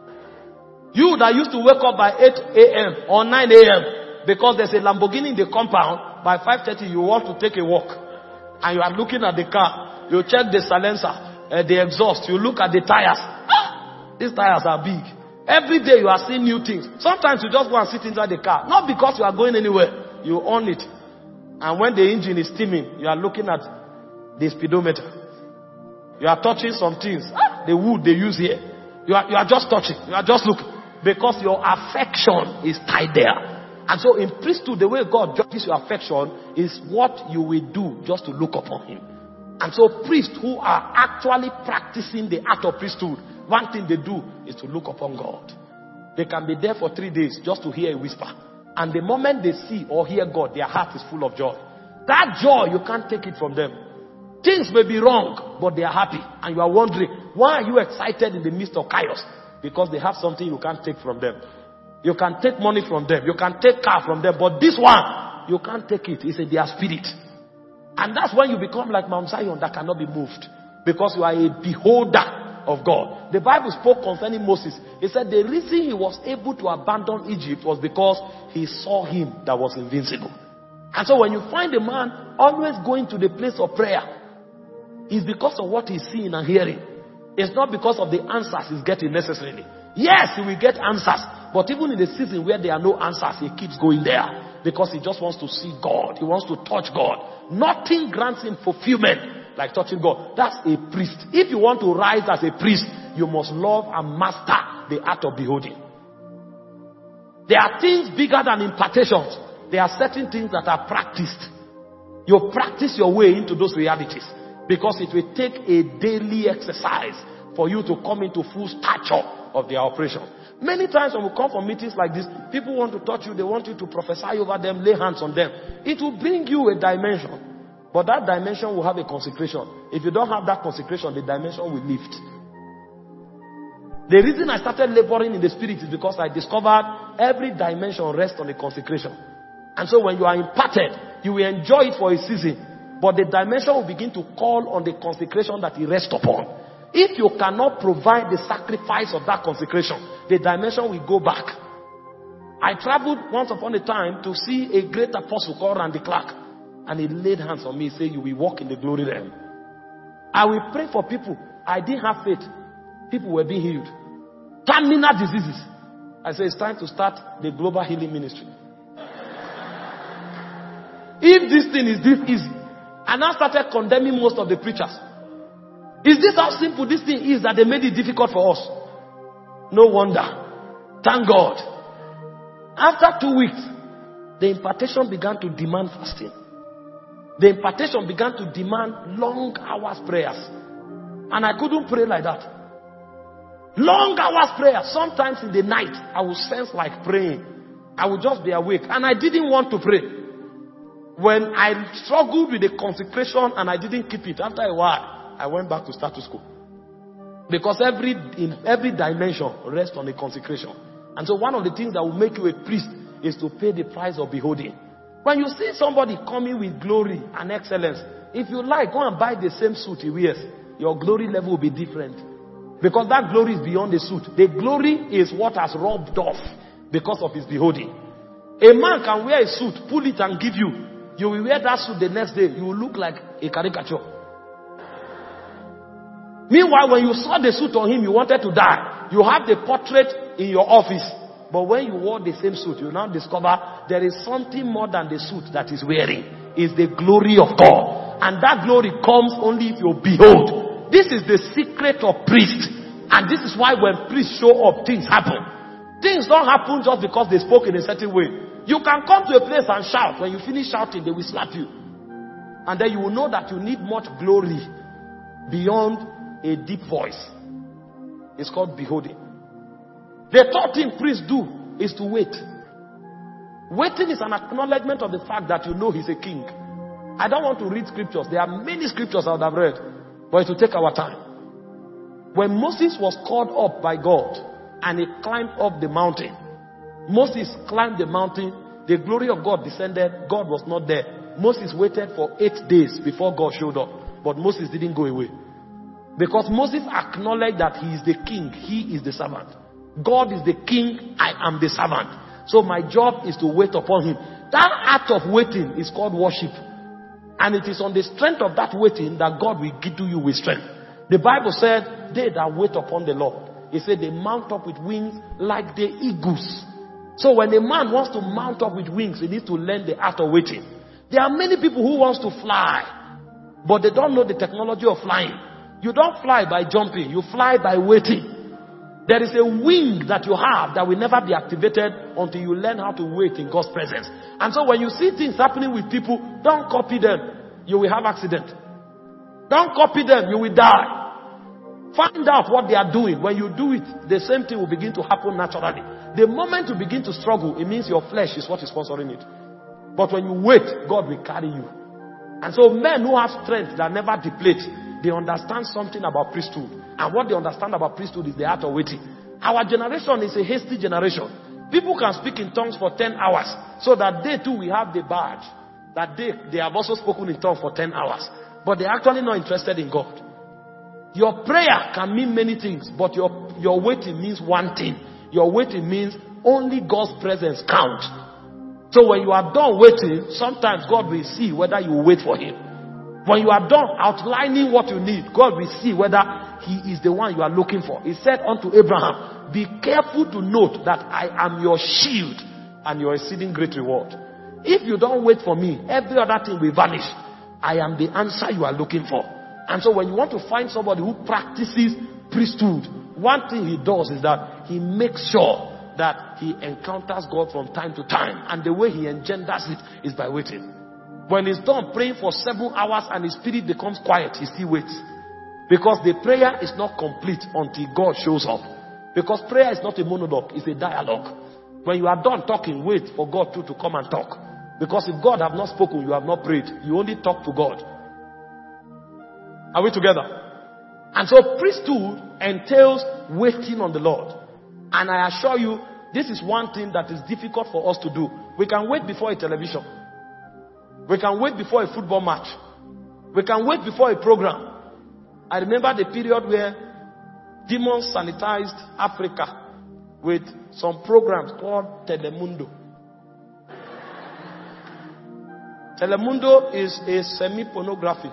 You that used to wake up by eight a.m. or nine a.m. because there's a Lamborghini in the compound, by five thirty you want to take a walk and you are looking at the car. You check the silencer, uh, the exhaust, you look at the tires. Ah, these tires are big. Every day you are seeing new things. Sometimes you just go and sit inside the car. Not because you are going anywhere. You own it. And when the engine is steaming, you are looking at the speedometer. You are touching some things. The wood they use here. You are, you are just touching. You are just looking. Because your affection is tied there. And so in priesthood, the way God judges your affection is what you will do just to look upon him. And so priests who are actually practicing the act of priesthood, one thing they do is to look upon God. They can be there for three days just to hear a whisper. And the moment they see or hear God, their heart is full of joy. That joy, you can't take it from them. Things may be wrong, but they are happy. And you are wondering, why are you excited in the midst of chaos? Because they have something you can't take from them. You can take money from them. You can take car from them. But this one, you can't take it. It's in their spirit. And that's when you become like Mount Zion that cannot be moved. Because you are a beholder of God. The Bible spoke concerning Moses. It said the reason he was able to abandon Egypt was because he saw him that was invincible. And so when you find a man always going to the place of prayer, it's because of what he's seeing and hearing. It's not because of the answers he's getting necessarily. Yes, he will get answers. But even in the season where there are no answers, he keeps going there. Because he just wants to see God. He wants to touch God. Nothing grants him fulfillment like touching God. That's a priest. If you want to rise as a priest, you must love and master the art of beholding. There are things bigger than impartations. There are certain things that are practiced. You practice your way into those realities. Because it will take a daily exercise for you to come into full stature of their operation. Many times when we come for meetings like this, people want to touch you. They want you to prophesy over them, lay hands on them. It will bring you a dimension. But that dimension will have a consecration. If you don't have that consecration, the dimension will lift. The reason I started laboring in the spirit is because I discovered every dimension rests on a consecration. And so when you are imparted, you will enjoy it for a season. But the dimension will begin to call on the consecration that it rests upon. If you cannot provide the sacrifice of that consecration, the dimension will go back. I traveled once upon a time to see a great apostle called Randy Clark. And he laid hands on me and said, you will walk in the glory realm. I will pray for people. I didn't have faith. People were being healed. Terminal diseases. I said, it's time to start the global healing ministry. If this thing is this easy, and I started condemning most of the preachers. Is this how simple this thing is that they made it difficult for us? No wonder. Thank God. After two weeks, the impartation began to demand fasting. The impartation began to demand long hours prayers. And I couldn't pray like that. Long hours prayer. Sometimes in the night, I would sense like praying. I would just be awake. And I didn't want to pray. When I struggled with the consecration and I didn't keep it, after a while, I went back to status quo. Because every, in every dimension rests on the consecration. And so one of the things that will make you a priest is to pay the price of beholding. When you see somebody coming with glory and excellence, if you like, go and buy the same suit he wears. Your glory level will be different. Because that glory is beyond the suit. The glory is what has rubbed off because of his beholding. A man can wear a suit, pull it and give you. You will wear that suit the next day. You will look like a caricature. Meanwhile, when you saw the suit on him, you wanted to die. You have the portrait in your office. But when you wore the same suit, you now discover there is something more than the suit that he's wearing. It's the glory of God. And that glory comes only if you behold. This is the secret of priests. And this is why when priests show up, things happen. Things don't happen just because they spoke in a certain way. You can come to a place and shout. When you finish shouting, they will slap you. And then you will know that you need much glory beyond a deep voice. It's called beholding. The third thing priests do is to wait. Waiting is an acknowledgement of the fact that you know he's a king. I don't want to read scriptures. There are many scriptures I would have read, but it will take our time. When Moses was called up by God and he climbed up the mountain, Moses climbed the mountain, the glory of God descended, God was not there. Moses waited for eight days before God showed up, but Moses didn't go away. Because Moses acknowledged that he is the king, he is the servant. God is the king, I am the servant. So my job is to wait upon him. That act of waiting is called worship. And it is on the strength of that waiting that God will give to you with strength. The Bible said, they that wait upon the Lord, he said they mount up with wings like the eagles. So when a man wants to mount up with wings, he needs to learn the art of waiting. There are many people who wants to fly, but they don't know the technology of flying. You don't fly by jumping, you fly by waiting. There is a wing that you have that will never be activated until you learn how to wait in God's presence. And so when you see things happening with people, don't copy them. You will have accident. Don't copy them. You will die. Find out what they are doing. When you do it, the same thing will begin to happen naturally. The moment you begin to struggle, it means your flesh is what is sponsoring it. But when you wait, God will carry you. And so men who have strength that never deplete, they understand something about priesthood. And what they understand about priesthood is the art of waiting. Our generation is a hasty generation. People can speak in tongues for ten hours. So that they too will have the badge. That they, they have also spoken in tongues for ten hours. But they're actually not interested in God. Your prayer can mean many things. But your, your waiting means one thing. Your waiting means only God's presence counts. So when you are done waiting, sometimes God will see whether you wait for him. When you are done outlining what you need, God will see whether he is the one you are looking for. He said unto Abraham, be careful to note that I am your shield and your exceeding great reward. If you don't wait for me, every other thing will vanish. I am the answer you are looking for. And so when you want to find somebody who practices priesthood, one thing he does is that he makes sure that he encounters God from time to time. And the way he engenders it is by waiting. When he's done praying for seven hours and his spirit becomes quiet, he still waits. Because the prayer is not complete until God shows up. Because prayer is not a monologue, it's a dialogue. When you are done talking, wait for God too to come and talk. Because if God have not spoken, you have not prayed. You only talk to God. Are we together? And so priesthood entails waiting on the Lord. And I assure you, this is one thing that is difficult for us to do. We can wait before a television. We can wait before a football match. We can wait before a program. I remember the period where demons sanitized Africa with some programs called Telemundo. Telemundo is a semi-pornography.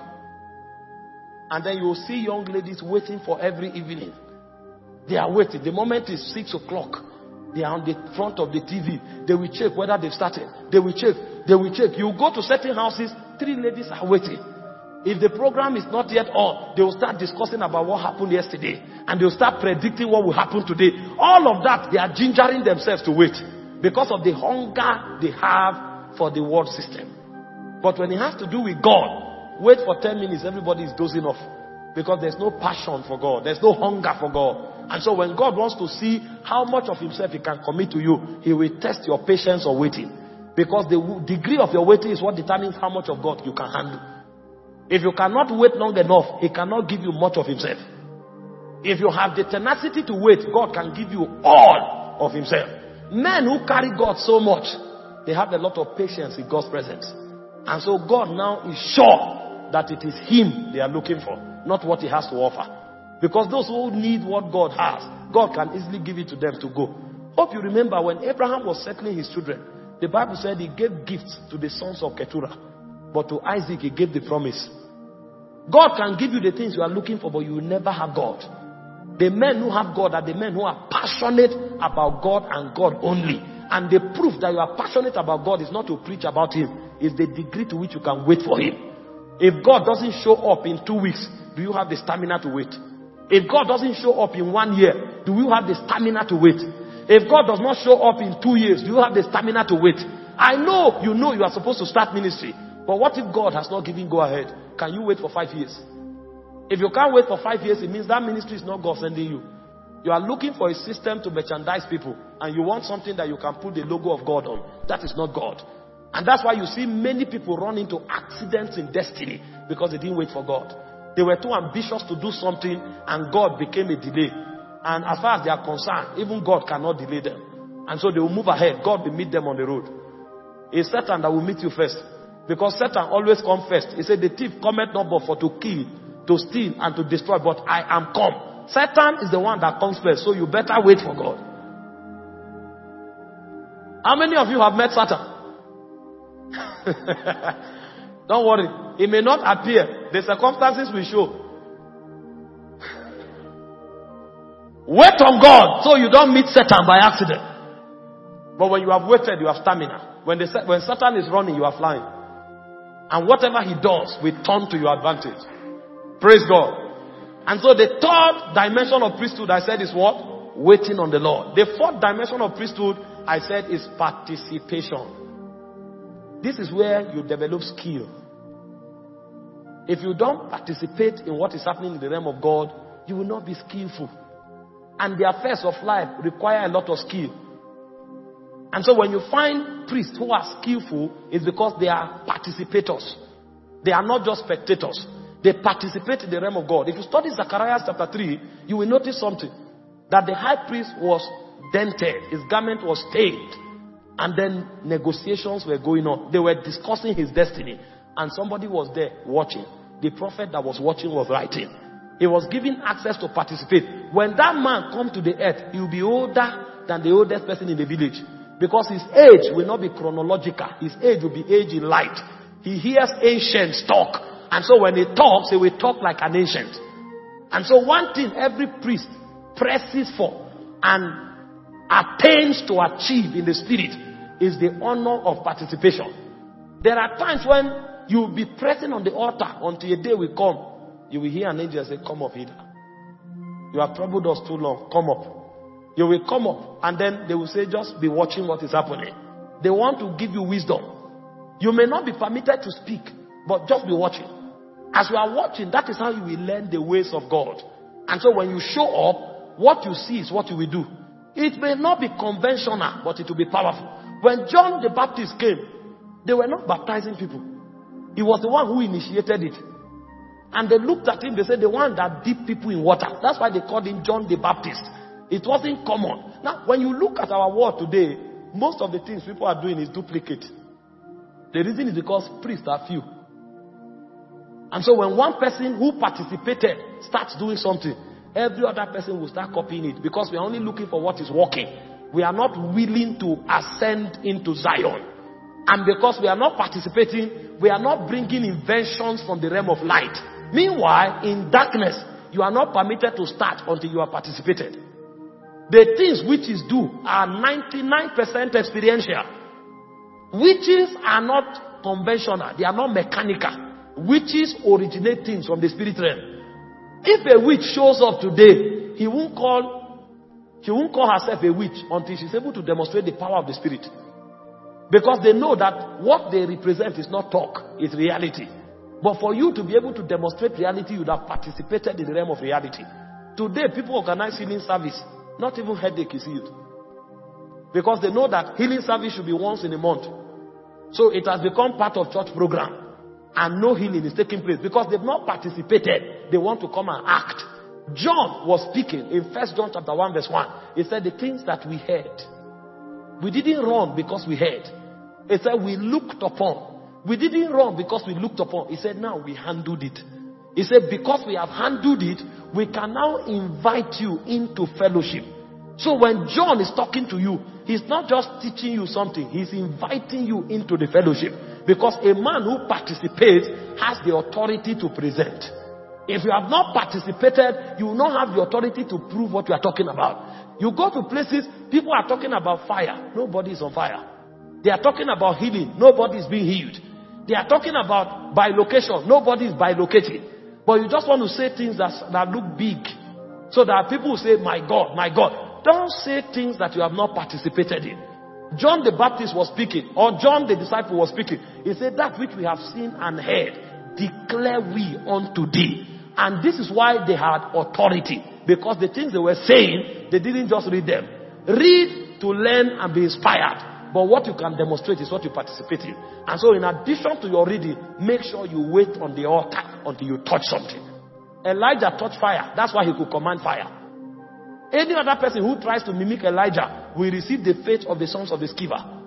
And then you will see young ladies waiting for every evening. They are waiting. The moment is six o'clock. They are on the front of the T V. They will check whether they've started. They will check. They will check. You go to certain houses, three ladies are waiting. If the program is not yet on, they will start discussing about what happened yesterday. And they will start predicting what will happen today. All of that, they are gingering themselves to wait. Because of the hunger they have for the world system. But when it has to do with God, wait for ten minutes, everybody is dozing off. Because there's no passion for God. There's no hunger for God. And so when God wants to see how much of himself he can commit to you, he will test your patience or waiting. Because the degree of your waiting is what determines how much of God you can handle. If you cannot wait long enough, he cannot give you much of himself. If you have the tenacity to wait, God can give you all of himself. Men who carry God so much, they have a lot of patience in God's presence. And so God now is sure that it is him they are looking for, not what he has to offer. Because those who need what God has, God can easily give it to them to go. Hope you remember when Abraham was settling his children, the Bible said he gave gifts to the sons of Keturah. But to Isaac he gave the promise. God can give you the things you are looking for, but you will never have God. The men who have God are the men who are passionate about God and God only. And the proof that you are passionate about God is not to preach about him. It's the degree to which you can wait for him. If God doesn't show up in two weeks, do you have the stamina to wait? If God doesn't show up in one year, do you have the stamina to wait? If God does not show up in two years, do you have the stamina to wait? I know you know you are supposed to start ministry. But what if God has not given go ahead? Can you wait for five years? If you can't wait for five years, it means that ministry is not God sending you. You are looking for a system to merchandise people. And you want something that you can put the logo of God on. That is not God. And that's why you see many people run into accidents in destiny. Because they didn't wait for God. They were too ambitious to do something. And God became a delay. And as far as they are concerned, even God cannot delay them. And so they will move ahead. God will meet them on the road. It's Satan that will meet you first. Because Satan always comes first. He said, the thief cometh not but for to kill, to steal, and to destroy. But I am come. Satan is the one that comes first. So you better wait for God. How many of you have met Satan? Don't worry. He may not appear. The circumstances will show. Wait on God so you don't meet Satan by accident. But when you have waited, you have stamina. When, the, when Satan is running, you are flying. And whatever he does will turn to your advantage. Praise God. And so the third dimension of priesthood, I said, is what? Waiting on the Lord. The fourth dimension of priesthood, I said, is participation. This is where you develop skill. If you don't participate in what is happening in the realm of God, you will not be skillful. And the affairs of life require a lot of skill. And so when you find priests who are skillful, it's because they are participators. They are not just spectators. They participate in the realm of God. If you study Zechariah chapter three, you will notice something. That the high priest was dented. His garment was stained. And then negotiations were going on. They were discussing his destiny. And somebody was there watching. The prophet that was watching was writing. He was given access to participate. When that man comes to the earth, he will be older than the oldest person in the village. Because his age will not be chronological. His age will be age in light. He hears ancients talk. And so when he talks, he will talk like an ancient. And so one thing every priest presses for and attains to achieve in the spirit is the honor of participation. There are times when you will be pressing on the altar until a day will come. You will hear an angel say, come up hither. You have troubled us too long. Come up. You will come up. And then they will say, just be watching what is happening. They want to give you wisdom. You may not be permitted to speak, but just be watching. As you are watching, that is how you will learn the ways of God. And so when you show up, what you see is what you will do. It may not be conventional, but it will be powerful. When John the Baptist came, they were not baptizing people. He was the one who initiated it. And they looked at him, they said, the one that dipped people in water. That's why they called him John the Baptist. It wasn't common. Now, when you look at our world today, most of the things people are doing is duplicate. The reason is because priests are few. And so when one person who participated starts doing something, every other person will start copying it, because we are only looking for what is working. We are not willing to ascend into Zion. And because we are not participating, we are not bringing inventions from the realm of light. Meanwhile, in darkness, you are not permitted to start until you are participated. The things witches do are ninety-nine percent experiential. Witches are not conventional. They are not mechanical. Witches originate things from the spirit realm. If a witch shows up today, he won't call, she won't call herself a witch until she's able to demonstrate the power of the spirit. Because they know that what they represent is not talk, it's reality. But for you to be able to demonstrate reality, you would have participated in the realm of reality. Today, people organize healing service. Not even headache is healed. Because they know that healing service should be once in a month. So it has become part of church program. And no healing is taking place. Because they've not participated. They want to come and act. John was speaking in First John chapter one verse one. He said the things that we heard. We didn't run because we heard. He said we looked upon. We didn't run because we looked upon. He said now we handled it. He said because we have handled it, we can now invite you into fellowship. So when John is talking to you, he's not just teaching you something. He's inviting you into the fellowship. Because a man who participates has the authority to present. If you have not participated, you will not have the authority to prove what you are talking about. You go to places, people are talking about fire. Nobody is on fire. They are talking about healing. Nobody is being healed. They are talking about bilocation. Nobody is bilocated. But you just want to say things that, that look big. So that people will say, my God, my God. Don't say things that you have not participated in. John the Baptist was speaking, or John the disciple was speaking. He said, that which we have seen and heard, declare we unto thee. And this is why they had authority. Because the things they were saying, they didn't just read them. Read to learn and be inspired. But what you can demonstrate is what you participate in. And so in addition to your reading, make sure you wait on the altar until you touch something. Elijah touched fire. That's why he could command fire. Any other person who tries to mimic Elijah will receive the fate of the sons of the Sceva.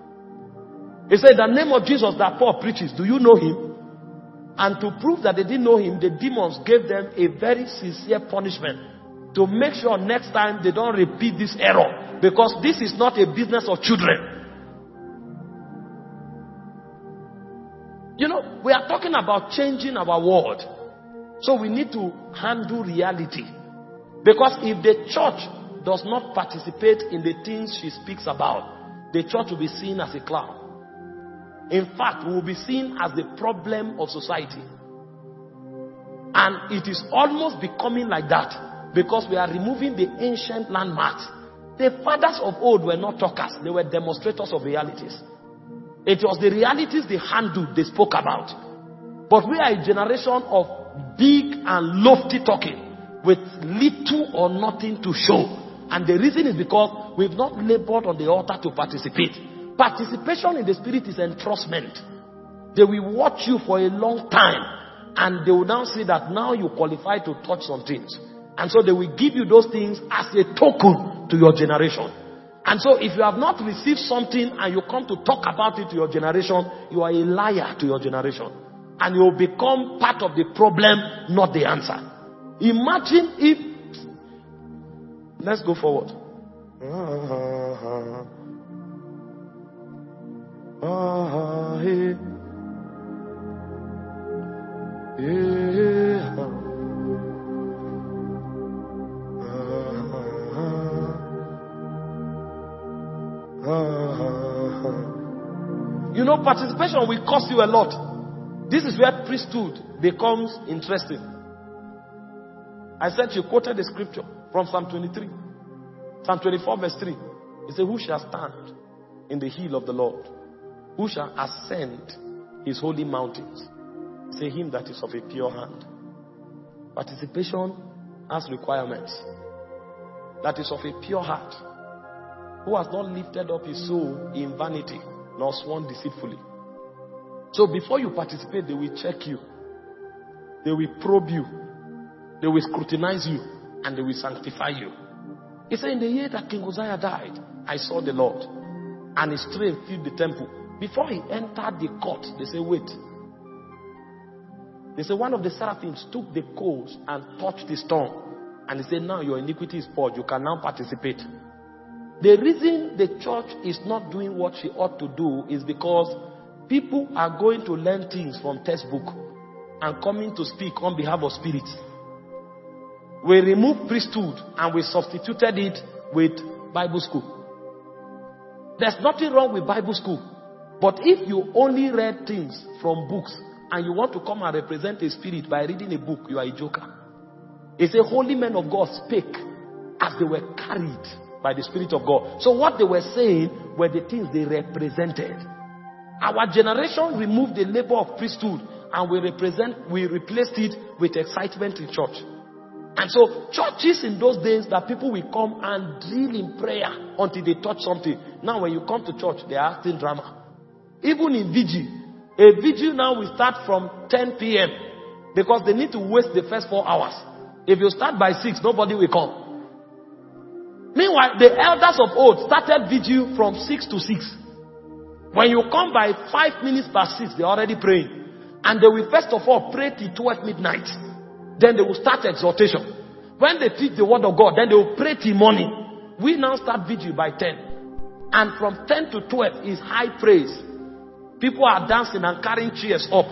He said, the name of Jesus that Paul preaches, do you know him? And to prove that they didn't know him, the demons gave them a very sincere punishment to make sure next time they don't repeat this error. Because this is not a business of children. You know, we are talking about changing our world. So we need to handle reality. Because if the church does not participate in the things she speaks about, the church will be seen as a clown. In fact, we will be seen as the problem of society. And it is almost becoming like that because we are removing the ancient landmarks. The fathers of old were not talkers. They were demonstrators of realities. It was the realities they handled, they spoke about. But we are a generation of big and lofty talking with little or nothing to show. And the reason is because we've not labored on the altar to participate. Participation in the spirit is entrustment. They will watch you for a long time and they will now see that now you qualify to touch some things. And so they will give you those things as a token to your generation. And so if you have not received something and you come to talk about it to your generation, you are a liar to your generation. And you will become part of the problem, not the answer. Imagine if... Let's go forward. You know, participation will cost you a lot. This is where priesthood becomes interesting. I said you quoted the scripture from Psalm twenty-three. Psalm twenty-four verse three. It says, who shall stand in the hill of the Lord? Who shall ascend his holy mountains? Say him that is of a pure hand. Participation has requirements. That is of a pure heart. Who has not lifted up his soul in vanity, nor sworn deceitfully. So before you participate, they will check you. They will probe you. They will scrutinize you. And they will sanctify you. He said, in the year that King Uzziah died, I saw the Lord. And his train filled the temple. Before he entered the court, they say, wait. They say one of the seraphims took the coals and touched his tongue. And he said, now your iniquity is purged. You can now participate. The reason the church is not doing what she ought to do is because people are going to learn things from textbook and coming to speak on behalf of spirits. We removed priesthood and we substituted it with Bible school. There's nothing wrong with Bible school. But if you only read things from books and you want to come and represent a spirit by reading a book, you are a joker. It's a holy men of God spake as they were carried by the Spirit of God. So what they were saying were the things they represented. Our generation removed the labor of priesthood and we represent, we replaced it with excitement in church. And so churches in those days that people will come and drill in prayer until they touch something. Now when you come to church, they are acting drama. Even in vigil, a vigil now will start from ten p.m. because they need to waste the first four hours. If you start by six, nobody will come. Meanwhile, the elders of old started vigil from six to six. When you come by five minutes past six, they're already praying. And they will first of all pray till twelve midnight. Then they will start exhortation. When they teach the word of God, then they will pray till morning. We now start vigil by ten. And from ten to twelve is high praise. People are dancing and carrying chairs up.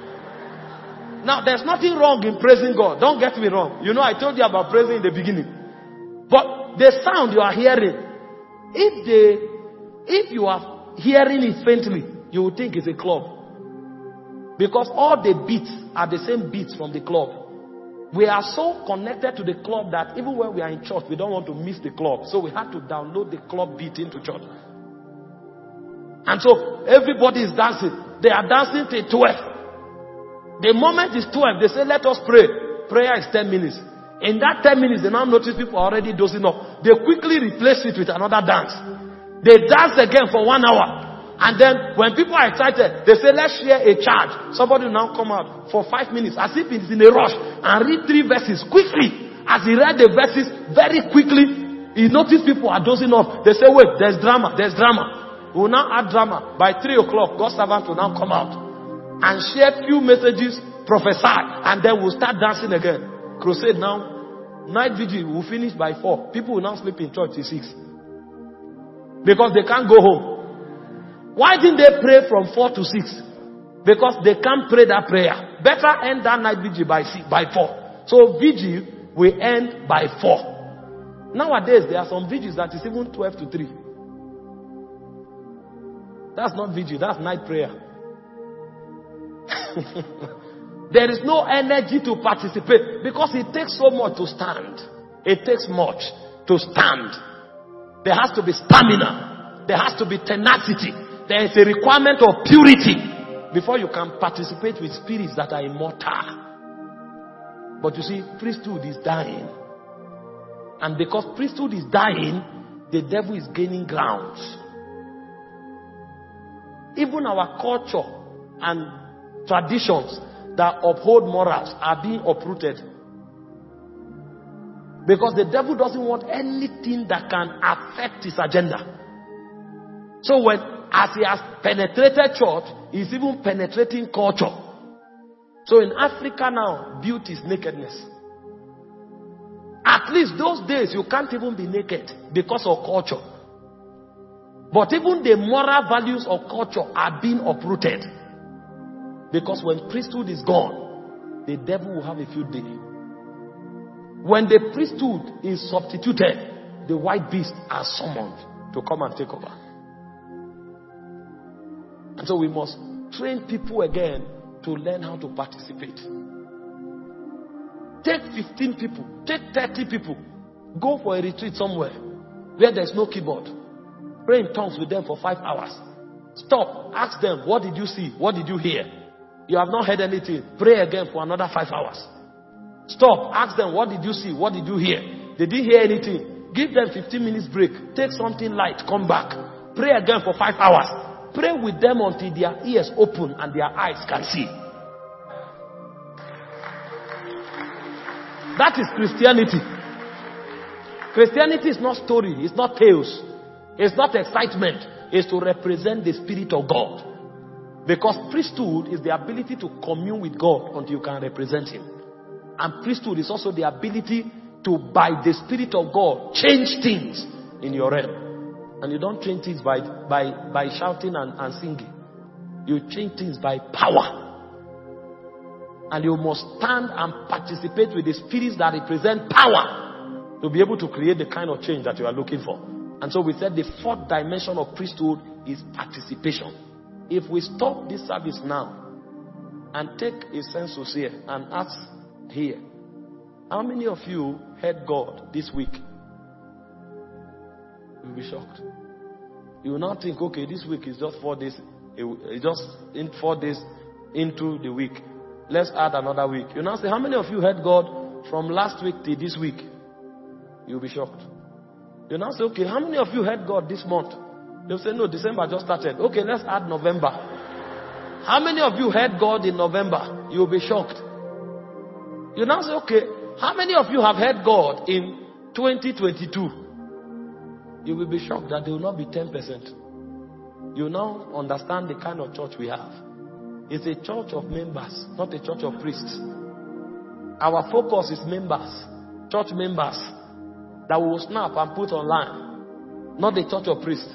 Now, there's nothing wrong in praising God. Don't get me wrong. You know, I told you about praising in the beginning. But the sound you are hearing, if they, if you are hearing it faintly, you will think it's a club. Because all the beats are the same beats from the club. We are so connected to the club that even when we are in church, we don't want to miss the club. So we had to download the club beat into church. And so everybody is dancing. They are dancing till twelve. The moment is twelve, they say, let us pray. Prayer is ten minutes. In that ten minutes, they now notice people are already dozing off. They quickly replace it with another dance. They dance again for one hour. And then when people are excited, they say, let's share a charge. Somebody will now come out for five minutes as if it's in a rush and read three verses quickly. As he read the verses very quickly, he noticed people are dozing off. They say, wait, there's drama, there's drama. We will now add drama. By three o'clock, God's servant will now come out and share few messages, prophesy, and then we'll start dancing again. Crusade now. Night vigil will finish by four. People will now sleep in church till six. Because they can't go home. Why didn't they pray from four to six? Because they can't pray that prayer. Better end that night vigil by six, by four. So vigil will end by four. Nowadays, there are some vigils that is even twelve to three. That's not vigil, that's night prayer. There is no energy to participate because it takes so much to stand. It takes much to stand. There has to be stamina. There has to be tenacity. There is a requirement of purity before you can participate with spirits that are immortal. But you see, priesthood is dying. And because priesthood is dying, the devil is gaining ground. Even our culture and traditions that uphold morals are being uprooted. Because the devil doesn't want anything that can affect his agenda. So when, as he has penetrated church, he's even penetrating culture. So in Africa now, beauty is nakedness. At least those days you can't even be naked because of culture. But even the moral values of culture are being uprooted. Because when priesthood is gone, the devil will have a field day. When the priesthood is substituted, the white beasts are summoned to come and take over. And so we must train people again to learn how to participate. Take fifteen people, take thirty people, go for a retreat somewhere where there's no keyboard. Pray in tongues with them for five hours. Stop, ask them, what did you see? What did you hear? You have not heard anything. Pray again for another five hours. Stop, ask them, what did you see? What did you hear? They didn't hear anything. Give them fifteen minutes break. Take something light, come back. Pray again for five hours. Pray with them until their ears open and their eyes can see. That is Christianity. Christianity is not story. It's not tales. It's not excitement. It's to represent the Spirit of God. Because priesthood is the ability to commune with God until you can represent Him. And priesthood is also the ability to, by the Spirit of God, change things in your realm. And you don't change things by, by, by shouting and, and singing. You change things by power. And you must stand and participate with the spirits that represent power to be able to create the kind of change that you are looking for. And so we said the fourth dimension of priesthood is participation. If we stop this service now and take a census here and ask here, how many of you heard God this week? You'll be shocked. You will not think, okay, this week is just four days, it's just in four days into the week. Let's add another week. You now say, how many of you heard God from last week to this week? You'll be shocked. You now say, okay, how many of you heard God this month? They'll say, no, December just started. Okay, let's add November. How many of you heard God in November? You'll be shocked. You now say, okay, how many of you have heard God in twenty twenty-two? You will be shocked that there will not be ten percent. You now understand the kind of church we have. It's a church of members, not a church of priests. Our focus is members, church members that will snap and put online, not the church of priests.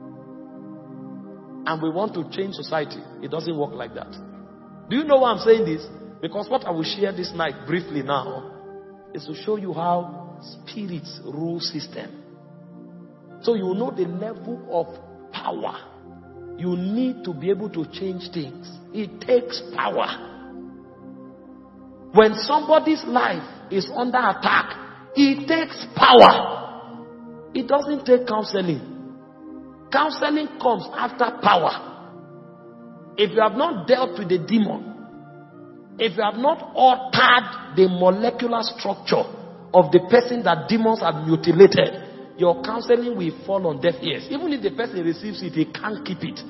And we want to change society. It doesn't work like that. Do you know why I'm saying this? Because what I will share this night briefly now is to show you how spirits rule system. So you know the level of power. You need to be able to change things. It takes power. When somebody's life is under attack, it takes power. It doesn't take counseling. Counseling comes after power. If you have not dealt with the demon, if you have not altered the molecular structure of the person that demons have mutilated, your counseling will fall on deaf ears. Even if the person receives it, he can't keep it.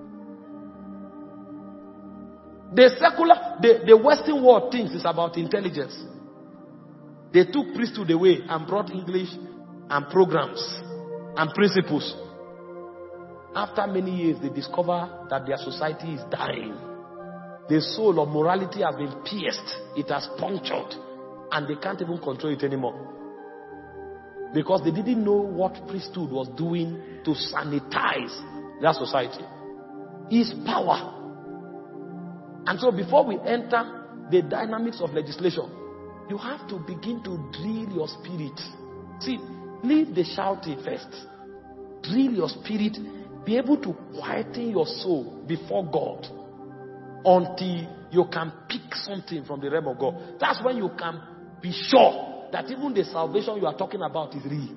The secular, the, the Western world thinks it's about intelligence. They took priesthood away and brought English and programs and principles. After many years, they discover that their society is dying. The soul of morality has been pierced. It has punctured. And they can't even control it anymore. Because they didn't know what priesthood was doing to sanitize their society. It's power. And so before we enter the dynamics of legislation, you have to begin to drill your spirit. See, leave the shouting first. Drill your spirit. Be able to quieten your soul before God until you can pick something from the realm of God. That's when you can be sure that even the salvation you are talking about is real.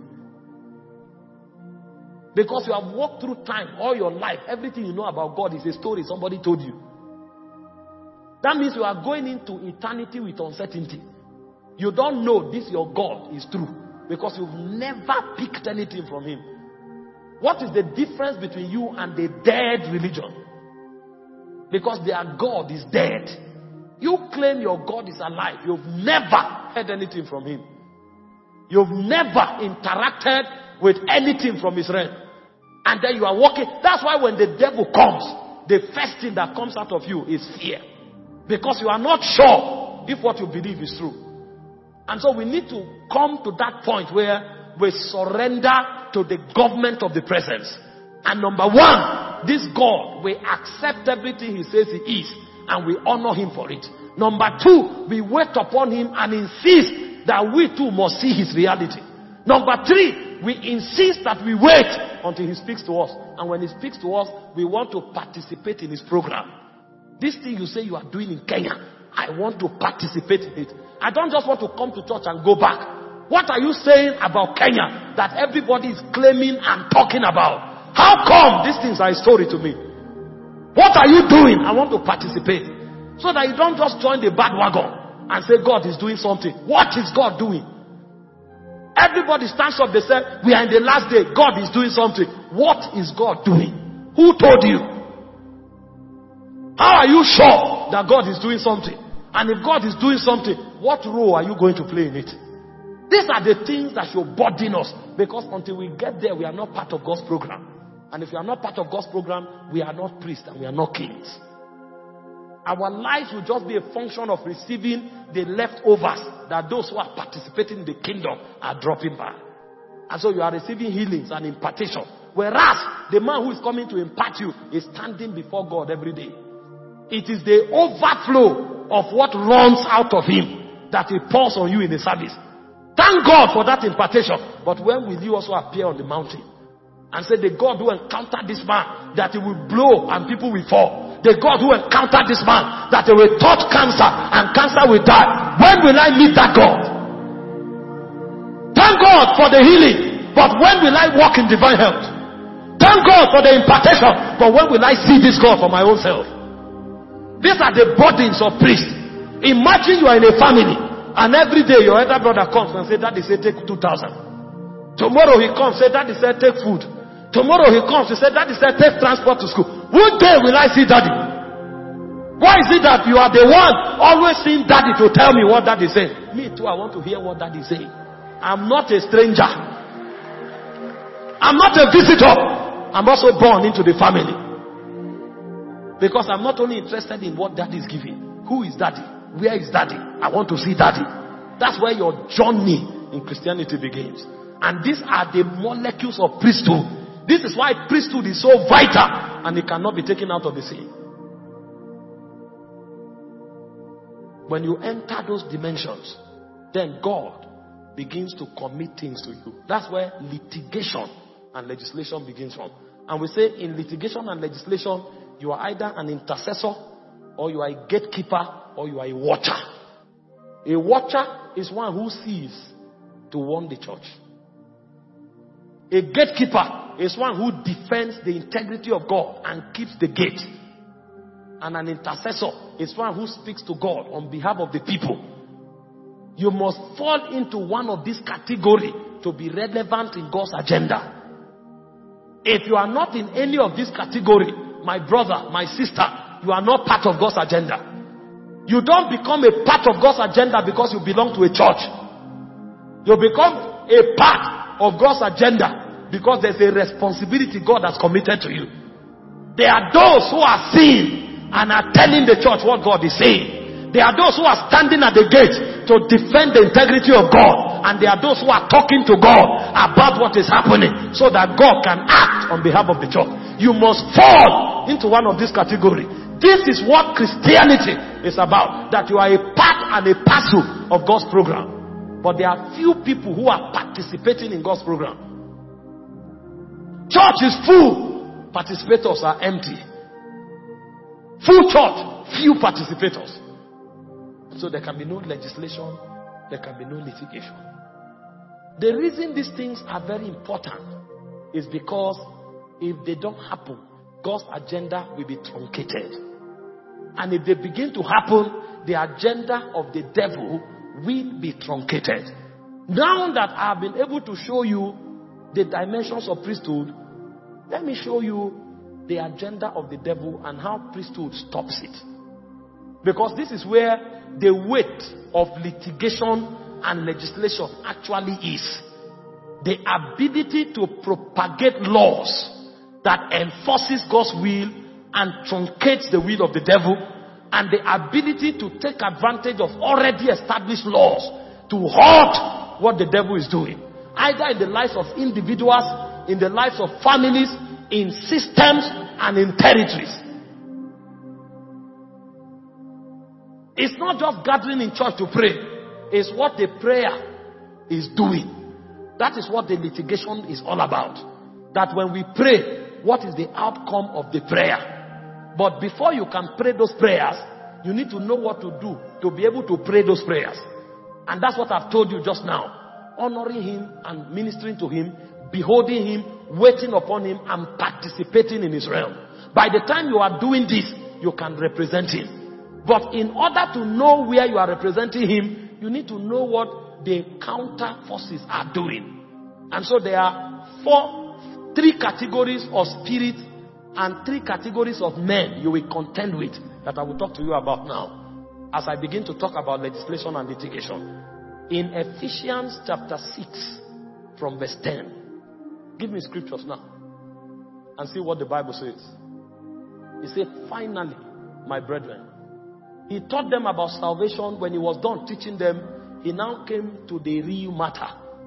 Because you have walked through time all your life. Everything you know about God is a story somebody told you. That means you are going into eternity with uncertainty. You don't know this your God is true because you've never picked anything from Him. What is the difference between you and the dead religion? Because their God is dead. You claim your God is alive. You've never heard anything from Him. You've never interacted with anything from His realm. And then you are walking. That's why when the devil comes, the first thing that comes out of you is fear. Because you are not sure if what you believe is true. And so we need to come to that point where we surrender to the government of the presence. And number one, this God will accept everything He says He is, and we honor Him for it. Number two, we wait upon Him and insist that we too must see His reality. Number three, we insist that we wait until He speaks to us. And when He speaks to us, we want to participate in His program. This thing you say you are doing in Kenya, I want to participate in it. I don't just want to come to church and go back. What are you saying about Kenya that everybody is claiming and talking about? How come these things are a story to me? What are you doing? I want to participate. So that you don't just join the bandwagon and say God is doing something. What is God doing? Everybody stands up, they say, we are in the last day. God is doing something. What is God doing? Who told you? How are you sure that God is doing something? And if God is doing something, what role are you going to play in it? These are the things that should burden us. Because until we get there, we are not part of God's program. And if we are not part of God's program, we are not priests and we are not kings. Our lives will just be a function of receiving the leftovers that those who are participating in the kingdom are dropping by. And so you are receiving healings and impartation. Whereas the man who is coming to impart you is standing before God every day. It is the overflow of what runs out of him that he pours on you in the service. Thank God for that impartation. But when will you also appear on the mountain and say, the God who encountered this man, that he will blow and people will fall? The God who encountered this man, that he will touch cancer and cancer will die. When will I meet that God? Thank God for the healing, but when will I walk in divine health? Thank God for the impartation, but when will I see this God for my own self? These are the burdens of priests. Imagine you are in a family, and every day your elder brother comes and says, Daddy say take two thousand. Tomorrow he comes, say Daddy say take food. Tomorrow he comes, he said Daddy say take transport to school. What day will I see Daddy? Why is it that you are the one always seeing Daddy to tell me what Daddy is saying? Me too, I want to hear what Daddy is saying. I'm not a stranger. I'm not a visitor. I'm also born into the family. Because I'm not only interested in what Daddy is giving. Who is Daddy? Where is Daddy? I want to see Daddy. That's where your journey in Christianity begins. And these are the molecules of priesthood. This is why priesthood is so vital and it cannot be taken out of the scene. When you enter those dimensions, then God begins to commit things to you. That's where litigation and legislation begins from. And we say in litigation and legislation, you are either an intercessor, or you are a gatekeeper, or you are a watcher. A watcher is one who sees to warn the church. A gatekeeper is one who defends the integrity of God and keeps the gate. And an intercessor is one who speaks to God on behalf of the people. You must fall into one of these categories to be relevant in God's agenda. If you are not in any of these categories, my brother, my sister, you are not part of God's agenda. You don't become a part of God's agenda because you belong to a church. You become a part of God's agenda because there's a responsibility God has committed to you. There are those who are seeing and are telling the church what God is saying. There are those who are standing at the gate to defend the integrity of God. And there are those who are talking to God about what is happening so that God can act on behalf of the church. You must fall into one of these categories. This is what Christianity is about. That you are a part and a parcel of God's program. But there are few people who are participating in God's program. Church is full. Participators are empty. Full church, few participators. So there can be no legislation, there can be no litigation. The reason these things are very important is because if they don't happen, God's agenda will be truncated. And if they begin to happen, the agenda of the devil will be truncated. Now that I have been able to show you the dimensions of priesthood, let me show you the agenda of the devil and how priesthood stops it. Because this is where the weight of litigation and legislation actually is. The ability to propagate laws that enforces God's will and truncates the will of the devil, and the ability to take advantage of already established laws to halt what the devil is doing, either in the lives of individuals, in the lives of families, in systems, and in territories. It's not just gathering in church to pray. It's what the prayer is doing. That is what the litigation is all about. That when we pray, what is the outcome of the prayer? But before you can pray those prayers, you need to know what to do to be able to pray those prayers. And that's what I've told you just now. Honoring him and ministering to him, beholding him, waiting upon him, and participating in his realm. By the time you are doing this, you can represent him. But in order to know where you are representing him, you need to know what the counter forces are doing. And so there are four, three categories of spirits and three categories of men you will contend with that I will talk to you about now as I begin to talk about legislation and litigation. In Ephesians chapter six from verse ten. Give me scriptures now and see what the Bible says. It says, finally, my brethren, He taught them about salvation. When he was done teaching them, he now came to the real matter,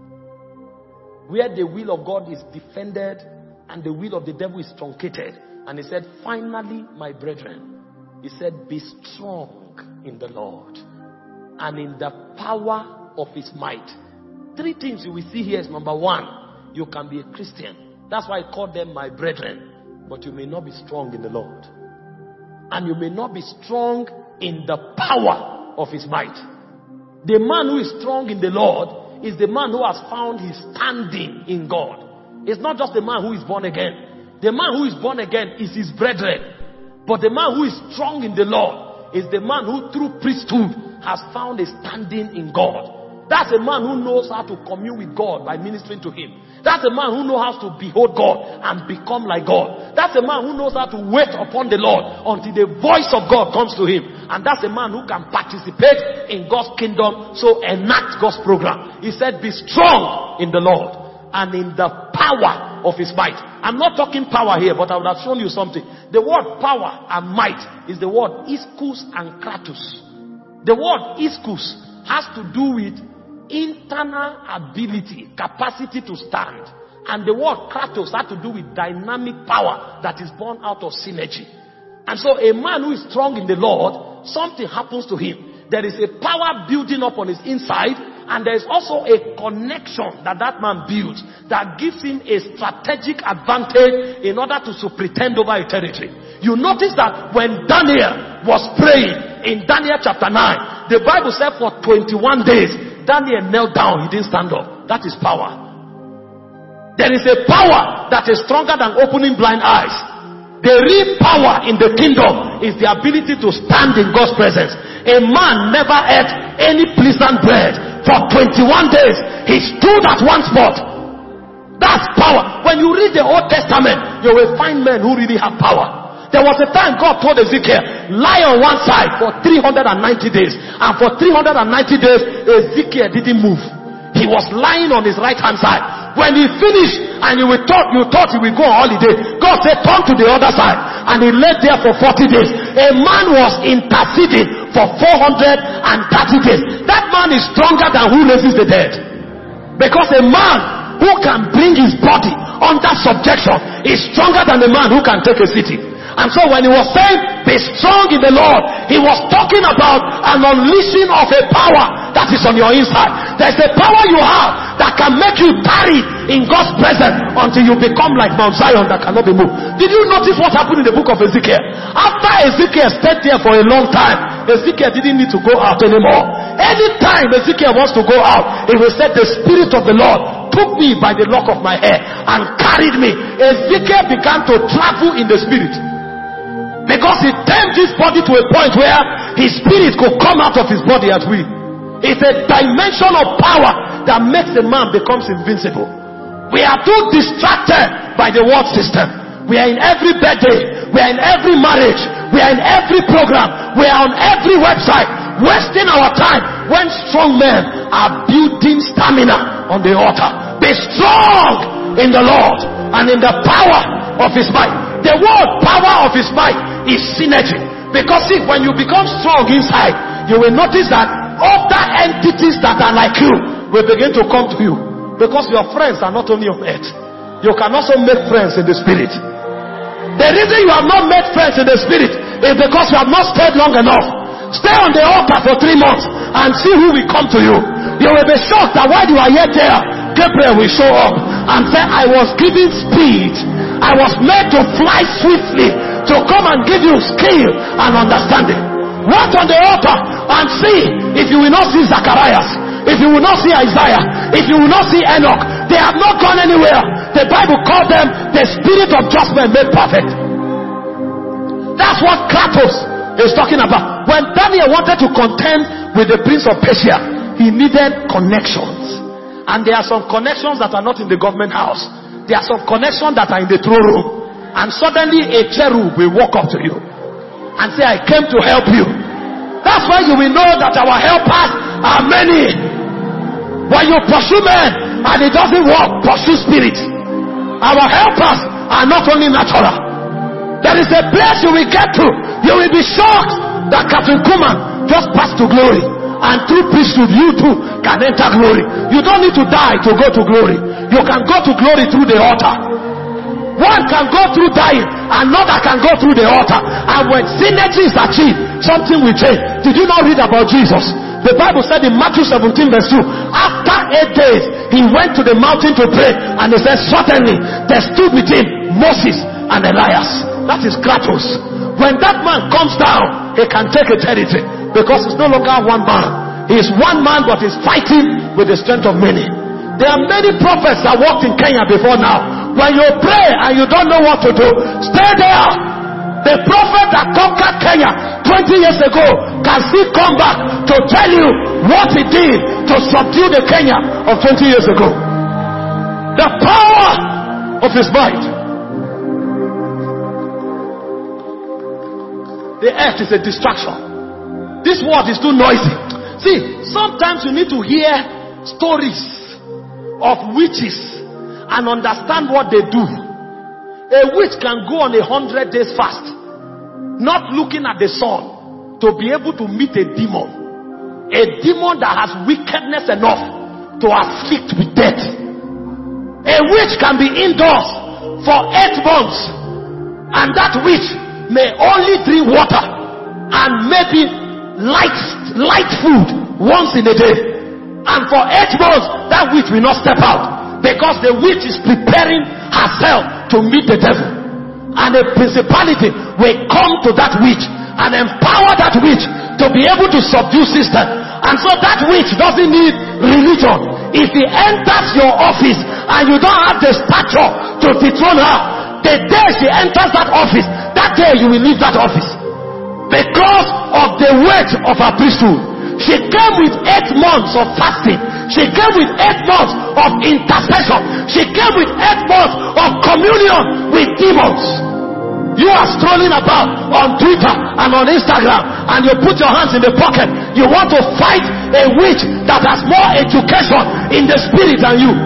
where the will of God is defended and the will of the devil is truncated. And he said, finally, my brethren, he said, be strong in the Lord and in the power of his might. Three things you will see here is, number one, you can be a Christian. That's why I call them my brethren. But you may not be strong in the Lord. And you may not be strong in the power of his might. The man who is strong in the Lord is the man who has found his standing in God. It's not just the man who is born again. The man who is born again is his brethren. But the man who is strong in the Lord is the man who through priesthood has found a standing in God. That's a man who knows how to commune with God by ministering to him. That's a man who knows how to behold God and become like God. That's a man who knows how to wait upon the Lord until the voice of God comes to him. And that's a man who can participate in God's kingdom, so enact God's program. He said, be strong in the Lord and in the power of his might. I'm not talking power here, but I would have shown you something. The word power and might is the word iskus and kratos. The word iskus has to do with internal ability, capacity to stand. And the word kratos has to do with dynamic power that is born out of synergy. And so a man who is strong in the Lord, something happens to him. There is a power building up on his inside, and there is also a connection that that man builds that gives him a strategic advantage in order to superintend over a territory. You notice that when Daniel was praying in Daniel chapter nine, the Bible said for twenty-one days, Daniel knelt down, he didn't stand up. That is power. There is a power that is stronger than opening blind eyes. The real power in the kingdom is the ability to stand in God's presence. A man never ate any pleasant bread. For twenty-one days, he stood at one spot. That's power. When you read the Old Testament, you will find men who really have power. There was a time God told Ezekiel, lie on one side for three hundred ninety days. And for three hundred ninety days, Ezekiel didn't move. He was lying on his right hand side. When he finished, and you will thought you thought he will go on holiday, God said, turn to the other side. And he lay there for forty days. A man was interceding for four hundred thirty days. That man is stronger than who raises the dead. Because a man who can bring his body under subjection is stronger than a man who can take a city. And so when he was saying, be strong in the Lord, he was talking about an unleashing of a power that is on your inside. There's a power you have that can make you tarry in God's presence until you become like Mount Zion that cannot be moved. Did you notice what happened in the book of Ezekiel? After Ezekiel stayed there for a long time, Ezekiel didn't need to go out anymore. Anytime Ezekiel wants to go out, he will say, the Spirit of the Lord took me by the lock of my hair and carried me. Ezekiel began to travel in the Spirit. Because he tamed his body to a point where his spirit could come out of his body at will. It's a dimension of power that makes a man becomes invincible. We are too distracted by the world system. We are in every birthday. We are in every marriage. We are in every program. We are on every website, wasting our time when strong men are building stamina on the altar. Be strong in the Lord and in the power of his might. The word power of his might is synergy. Because see, when you become strong inside, you will notice that other entities that are like you will begin to come to you. Because your friends are not only on earth, you can also make friends in the spirit. The reason you have not made friends in the spirit is because you have not stayed long enough. Stay on the altar for three months and see who will come to you. You will be shocked that while you are yet there, Gabriel will show up and say, I was given speed. I was made to fly swiftly to come and give you skill and understanding. Wait on the altar and see if you will not see Zacharias, if you will not see Isaiah, if you will not see Enoch. They have not gone anywhere. The Bible called them the spirit of judgment made perfect. That's what Kratos is talking about. When Daniel wanted to contend with the prince of Persia, he needed connections. And there are some connections that are not in the government house. There are some connections that are in the throne room. And suddenly a cherub will walk up to you and say, I came to help you. That's why you will know that our helpers are many. When you pursue men and it doesn't work, pursue spirit. Our helpers are not only natural. There is a place you will get to. You will be shocked that Captain Kuman just passed to glory. And through priesthood, you too can enter glory. You don't need to die to go to glory. You can go to glory through the altar. One can go through dying, another can go through the altar. And when synergy is achieved, something will change. Did you not read about Jesus? The Bible said in Matthew seventeen verse two, after eight days, he went to the mountain to pray. And he said, suddenly, there stood with him Moses and Elias. That is Kratos. When that man comes down, he can take a territory. Because it's no longer one man. He is one man, but he's fighting with the strength of many. There are many prophets that walked in Kenya before now. When you pray and you don't know what to do, stay there. The prophet that conquered Kenya twenty years ago can still come back to tell you what he did to subdue the Kenya of twenty years ago. The power of his might. The earth is a distraction. This world is too noisy. See, sometimes you need to hear stories of witches and understand what they do. A witch can go on a hundred days fast, not looking at the sun, to be able to meet a demon. A demon that has wickedness enough to afflict with death. A witch can be indoors for eight months, and that witch may only drink water and maybe light, light food once in a day. And for eight months, that witch will not step out. Because the witch is preparing herself to meet the devil. And a principality will come to that witch and empower that witch to be able to subdue sister. And so that witch doesn't need religion. If he enters your office and you don't have the stature to dethrone her, the day she enters that office, that day you will leave that office. Because of the weight of her priesthood. She came with eight months of fasting. She came with eight months of intercession. She came with eight months of communion with demons. You are strolling about on Twitter and on Instagram, and you put your hands in the pocket. You want to fight a witch that has more education in the spirit than you.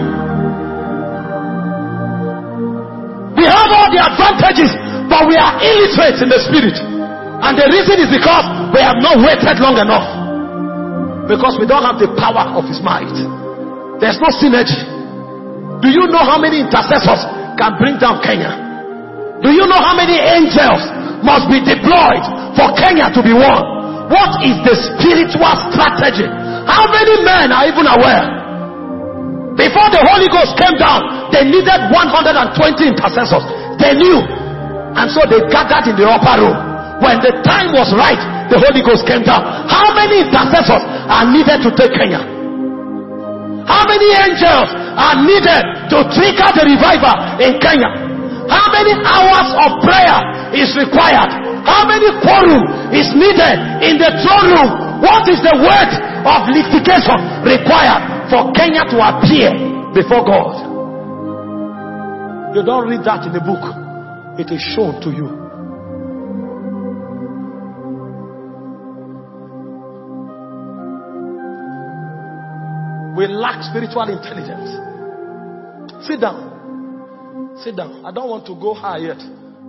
We have all the advantages, but we are illiterate in the spirit. And the reason is because we have not waited long enough. Because we don't have the power of his might. There's no synergy. Do you know how many intercessors can bring down Kenya? Do you know how many angels must be deployed for Kenya to be won? What is the spiritual strategy? How many men are even aware? Before the Holy Ghost came down, they needed one hundred twenty intercessors. They knew. And so they gathered in the upper room. When the time was right, the Holy Ghost came down. How many intercessors are needed to take Kenya? How many angels are needed to trigger the revival in Kenya? How many hours of prayer is required? How many quorum is needed in the throne room? What is the weight of litigation required for Kenya to appear before God? You don't read that in the book. It is shown to you. We lack spiritual intelligence. Sit down. Sit down. I don't want to go high yet.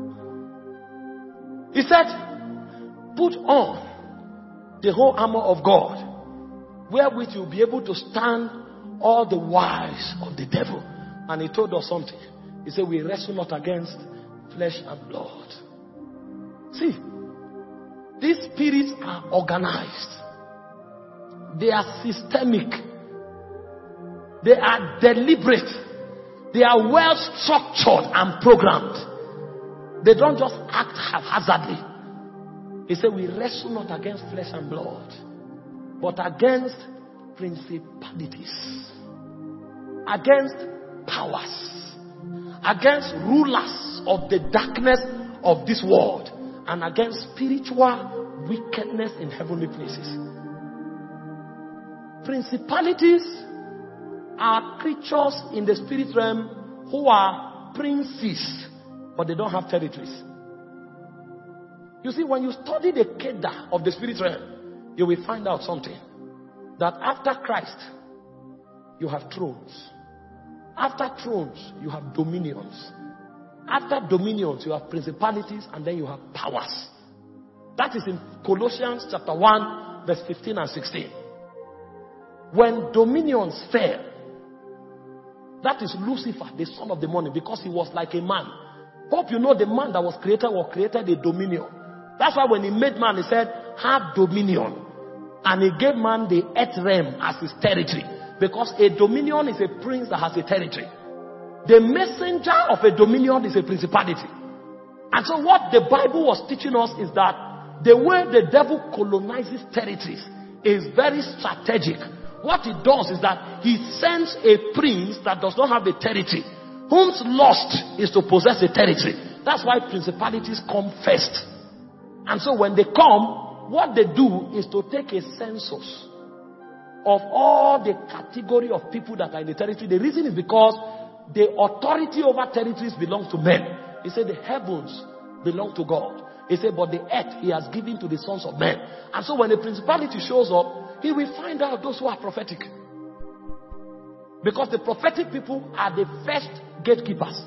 He said, put on the whole armor of God, wherewith you'll be able to stand all the wiles of the devil. And he told us something. He said, we wrestle not against flesh and blood. See, these spirits are organized. They are systemic. They are deliberate. They are well structured and programmed. They don't just act haphazardly. He said, we wrestle not against flesh and blood, but against principalities, against powers, against rulers of the darkness of this world, and against spiritual wickedness in heavenly places. Principalities are creatures in the spirit realm who are princes, but they don't have territories. You see, when you study the Kedah of the spirit realm, you will find out something. That after Christ, you have thrones. After thrones, you have dominions. After dominions, you have principalities and then you have powers. That is in Colossians chapter one, verse fifteen and sixteen. When dominions fell, that is Lucifer, the son of the morning, because he was like a man. Hope you know the man that was created was created a dominion. That's why when he made man, he said, have dominion. And he gave man the earth realm as his territory. Because a dominion is a prince that has a territory. The messenger of a dominion is a principality. And so what the Bible was teaching us is that the way the devil colonizes territories is very strategic. What he does is that he sends a prince that does not have a territory, whose lust is to possess a territory. That's why principalities come first. And so when they come, what they do is to take a census of all the category of people that are in the territory. The reason is because the authority over territories belongs to men. He said the heavens belong to God. He said, but the earth he has given to the sons of men. And so when the principality shows up, he will find out those who are prophetic. Because the prophetic people are the first gatekeepers.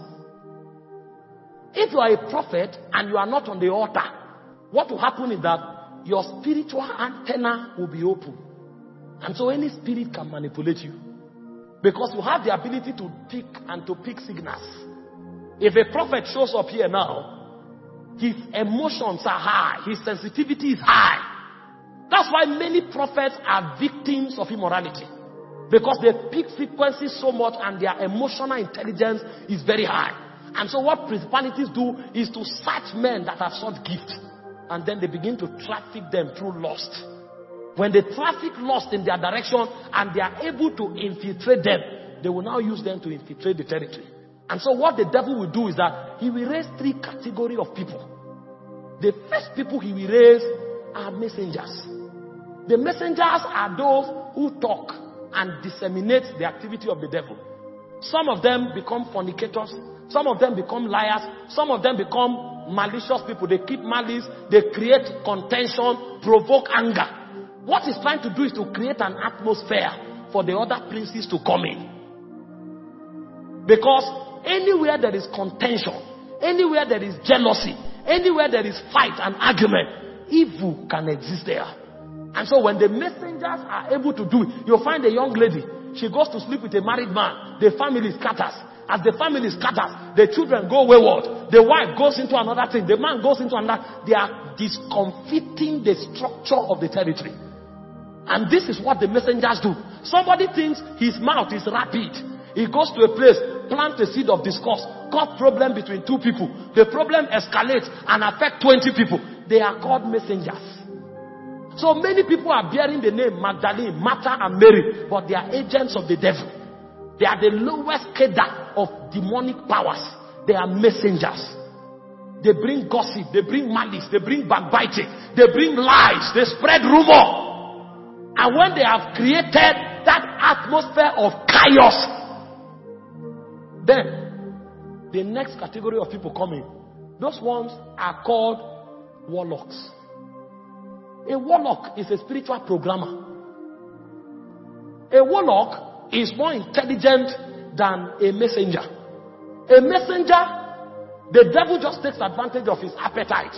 If you are a prophet and you are not on the altar, what will happen is that your spiritual antenna will be open. And so any spirit can manipulate you. Because you have the ability to pick and to pick signals. If a prophet shows up here now, his emotions are high. His sensitivity is high. That's why many prophets are victims of immorality. Because they pick frequencies so much and their emotional intelligence is very high. And so what principalities do is to search men that have such gifts. And then they begin to traffic them through lust. When they traffic lust in their direction and they are able to infiltrate them, they will now use them to infiltrate the territory. And so what the devil will do is that he will raise three categories of people. The first people he will raise are messengers. The messengers are those who talk and disseminate the activity of the devil. Some of them become fornicators. Some of them become liars. Some of them become malicious people. They keep malice. They create contention, provoke anger. What he's trying to do is to create an atmosphere for the other princes to come in. Because anywhere there is contention, anywhere there is jealousy, anywhere there is fight and argument, evil can exist there. And so when the messengers are able to do it, you'll find a young lady, she goes to sleep with a married man, the family scatters. As the family scatters, the children go wayward. The wife goes into another thing. The man goes into another. They are discomfiting the structure of the territory. And this is what the messengers do. Somebody thinks his mouth is rapid. He goes to a place, plant a seed of discourse, cause problem between two people. The problem escalates and affects twenty people. They are called messengers. So many people are bearing the name Magdalene, Martha and Mary, but they are agents of the devil. They are the lowest cadre of demonic powers. They are messengers. They bring gossip, they bring malice, they bring backbiting, they bring lies, they spread rumor. And when they have created that atmosphere of chaos, then the next category of people coming, those ones are called warlocks. A warlock is a spiritual programmer. A warlock is more intelligent than a messenger. A messenger, the devil just takes advantage of his appetite.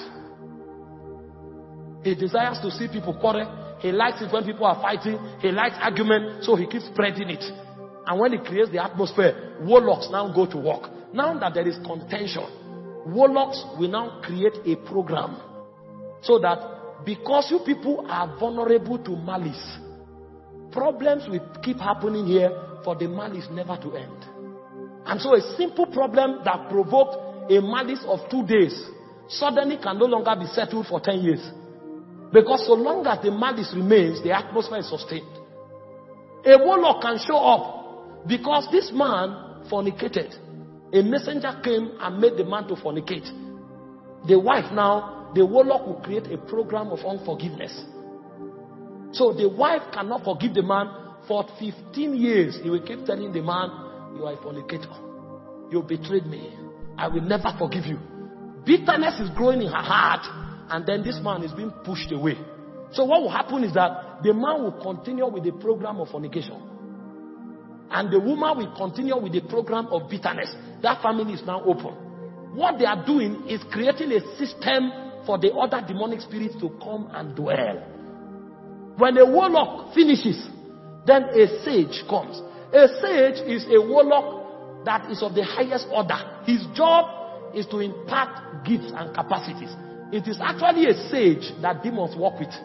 He desires to see people quarrel. He likes it when people are fighting. He likes argument, so he keeps spreading it. And when he creates the atmosphere, warlocks now go to work. Now that there is contention, warlocks will now create a program. So that because you people are vulnerable to malice, problems will keep happening here for the malice never to end. And so a simple problem that provoked a malice of two days suddenly can no longer be settled for ten years. Because so long as the malice remains, the atmosphere is sustained. A warlock can show up because this man fornicated. A messenger came and made the man to fornicate. The wife now, the warlock will create a program of unforgiveness. So the wife cannot forgive the man for fifteen years. He will keep telling the man, you are a fornicator. You betrayed me. I will never forgive you. Bitterness is growing in her heart. And then this man is being pushed away. So what will happen is that the man will continue with the program of fornication. And the woman will continue with the program of bitterness. That family is now open. what they are doing is creating a system for the other demonic spirits to come and dwell. When a warlock finishes, then a sage comes. A sage is a warlock that is of the highest order. His job is to impart gifts and capacities. It is actually a sage that demons work with.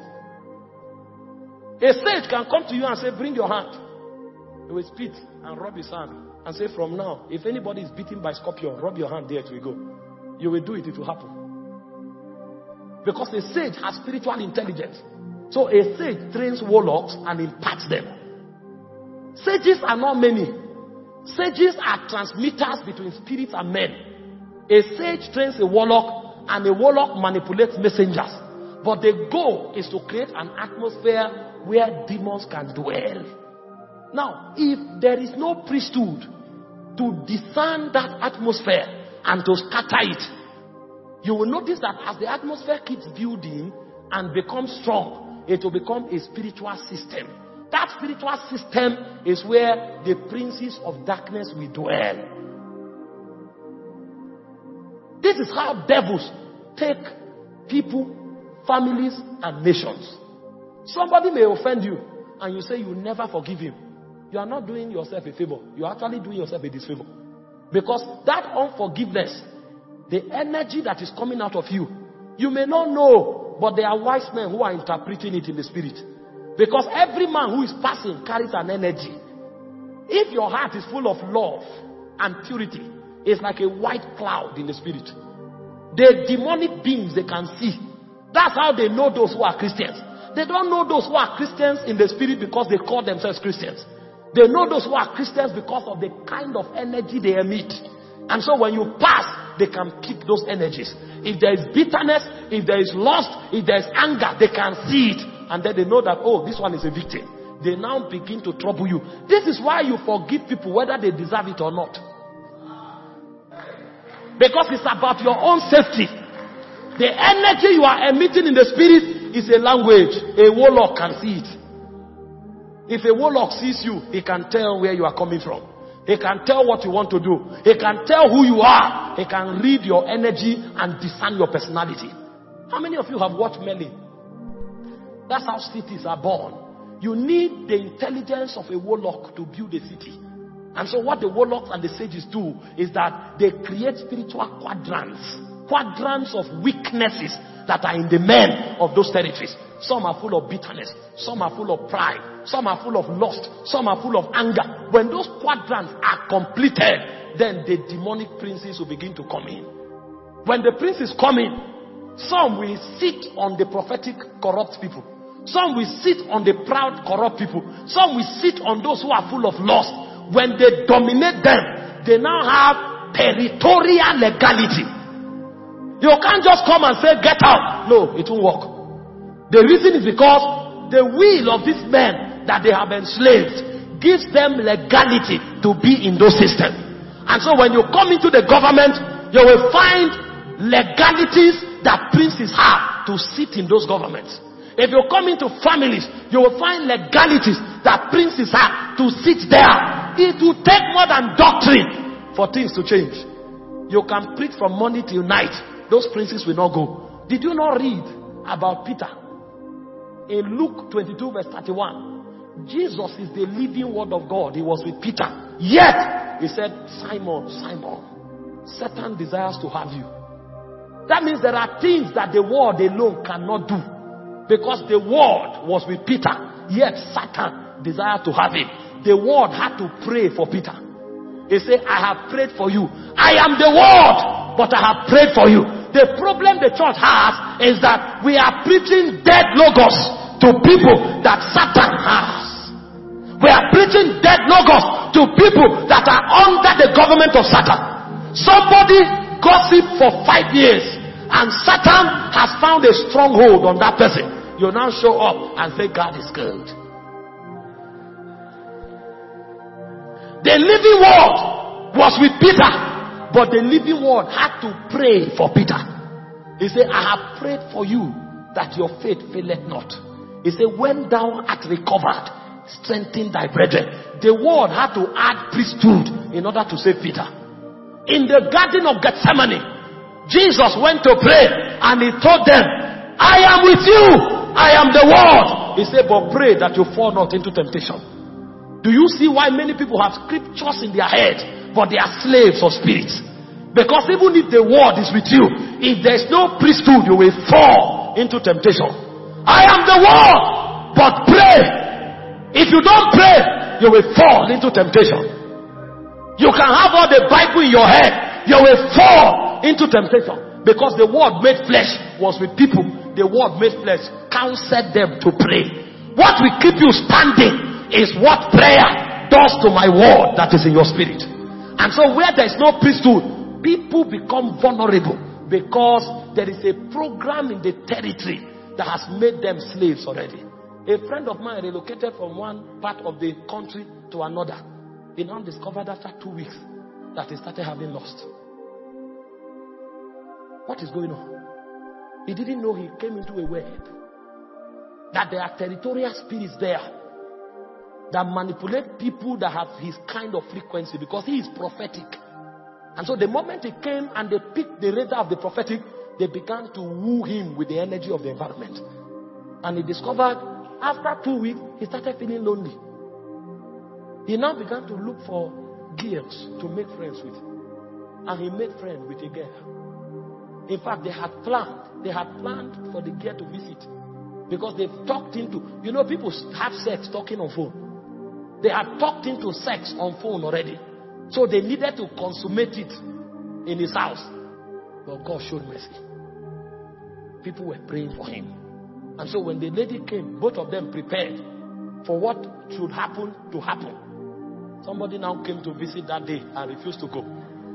A sage can come to you and say, bring your hand. He will spit and rub his hand and say, from now, if anybody is bitten by scorpion, rub your hand, there it will go. You will do it, it will happen. Because a sage has spiritual intelligence. So a sage trains warlocks and imparts them. Sages are not many. Sages are transmitters between spirits and men. A sage trains a warlock, and a warlock manipulates messengers. But the goal is to create an atmosphere where demons can dwell. Now, if there is no priesthood to discern that atmosphere and to scatter it, you will notice that as the atmosphere keeps building and becomes strong, it will become a spiritual system. That spiritual system is where the princes of darkness will dwell. This is how devils take people, families, and nations. Somebody may offend you and you say you never forgive him. You are not doing yourself a favor. You are actually doing yourself a disfavor. Because that unforgiveness, the energy that is coming out of you, you may not know, but there are wise men who are interpreting it in the spirit. Because every man who is passing carries an energy. If your heart is full of love and purity, it's like a white cloud in the spirit. The demonic beings they can see. That's how they know those who are Christians. They don't know those who are Christians in the spirit because they call themselves Christians. They know those who are Christians because of the kind of energy they emit. And so when you pass, they can pick those energies. If there is bitterness, if there is lust, if there is anger, they can see it. And then they know that, oh, this one is a victim. They now begin to trouble you. This is why you forgive people whether they deserve it or not. Because it's about your own safety. The energy you are emitting in the spirit is a language. A warlock can see it. If a warlock sees you, he can tell where you are coming from. He can tell what you want to do. He can tell who you are. He can read your energy and discern your personality. How many of you have watched Merlin? That's how cities are born. You need the intelligence of a warlock to build a city. And so what the warlocks and the sages do is that they create spiritual quadrants. Quadrants of weaknesses that are in the men of those territories. Some are full of bitterness. Some are full of pride. Some are full of lust. Some are full of anger. When those quadrants are completed, then the demonic princes will begin to come in. When the princes come in, some will sit on the prophetic corrupt people. Some will sit on the proud corrupt people. Some will sit on those who are full of lust. When they dominate them, they now have territorial legality. You can't just come and say, get out. No, it won't work. The reason is because the will of these men that they have enslaved gives them legality to be in those systems. And so when you come into the government, you will find legalities that princes have to sit in those governments. If you come into families, you will find legalities that princes have to sit there. It will take more than doctrine for things to change. You can preach from morning till night. Those princes will not go. Did you not read about Peter? In Luke twenty-two verse thirty-one, Jesus is the living word of God. He was with Peter. Yet, he said, Simon, Simon, Satan desires to have you. That means there are things that the word alone cannot do. Because the word was with Peter. Yet, Satan desired to have him. The word had to pray for Peter. He said, I have prayed for you. I am the word, but I have prayed for you. The problem the church has is that we are preaching dead logos to people that Satan has. We are preaching dead logos to people that are under the government of Satan. Somebody gossip for five years and Satan has found a stronghold on that person. You now show up and say God is good. The living word was with Peter, but the living word had to pray for Peter. He said, I have prayed for you that your faith faileth not. He said, when thou art recovered, strengthen thy brethren. The word had to add priesthood in order to save Peter. In the Garden of Gethsemane, Jesus went to pray and he told them, I am with you. I am the word. He said, but pray that you fall not into temptation. Do you see why many people have scriptures in their head, but they are slaves of spirits? Because even if the word is with you, if there is no priesthood, you will fall into temptation. I am the word, but pray. If you don't pray, you will fall into temptation. You can have all the Bible in your head, you will fall into temptation. Because the word made flesh was with people. The word made flesh counseled them to pray. What will keep you standing is what prayer does to my word that is in your spirit. And so where there is no priesthood, people become vulnerable because there is a program in the territory that has made them slaves already. A friend of mine relocated from one part of the country to another. He now discovered after two weeks that he started having lust. What is going on? He didn't know he came into a web. That there are territorial spirits there that manipulate people that have his kind of frequency, because he is prophetic. And so the moment he came and they picked the radar of the prophetic, they began to woo him with the energy of the environment. And he discovered after two weeks, he started feeling lonely. He now began to look for girls to make friends with. And he made friends with a girl. In fact, they had planned, they had planned for the girl to visit. Because they've talked into, you know, people have sex talking on phone. They had talked into sex on phone already. So they needed to consummate it in his house. But God showed mercy. People were praying for him. And so when the lady came, both of them prepared for what should happen to happen. Somebody now came to visit that day and refused to go.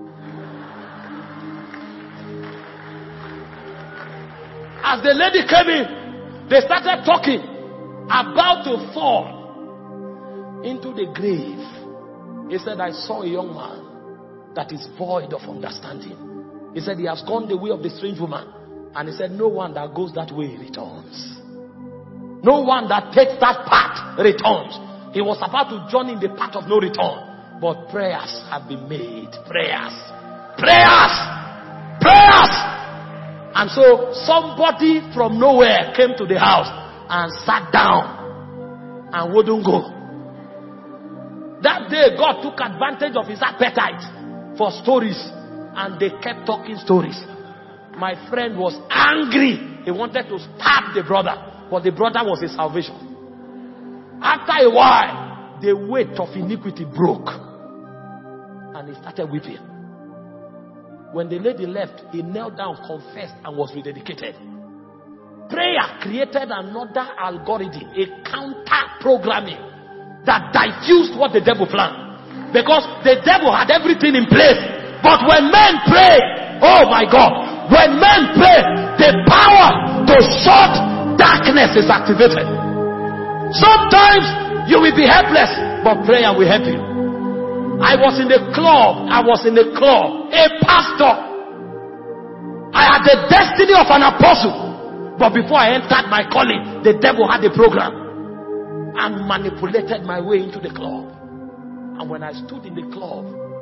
As the lady came in, they started talking, about to fall into the grave. He said, I saw a young man that is void of understanding. He said, he has gone the way of the strange woman. And he said, no one that goes that way returns. No one that takes that path returns. He was about to join in the path of no return. But prayers have been made. Prayers. Prayers. Prayers. And so somebody from nowhere came to the house and sat down and wouldn't go. That day, God took advantage of his appetite for stories, and they kept talking stories. My friend was angry. He wanted to stab the brother, but the brother was his salvation. After a while, the weight of iniquity broke, and he started weeping. When the lady left, he knelt down, confessed, and was rededicated. Prayer created another algorithm, a counter programming that diffused what the devil planned. Because the devil had everything in place. But when men pray, oh my God, when men pray, the power to shut darkness is activated. Sometimes you will be helpless, but prayer will help you. I was in the club, I was in the club, a pastor. I had the destiny of an apostle. But before I entered my calling, the devil had a program and manipulated my way into the club. And when I stood in the club,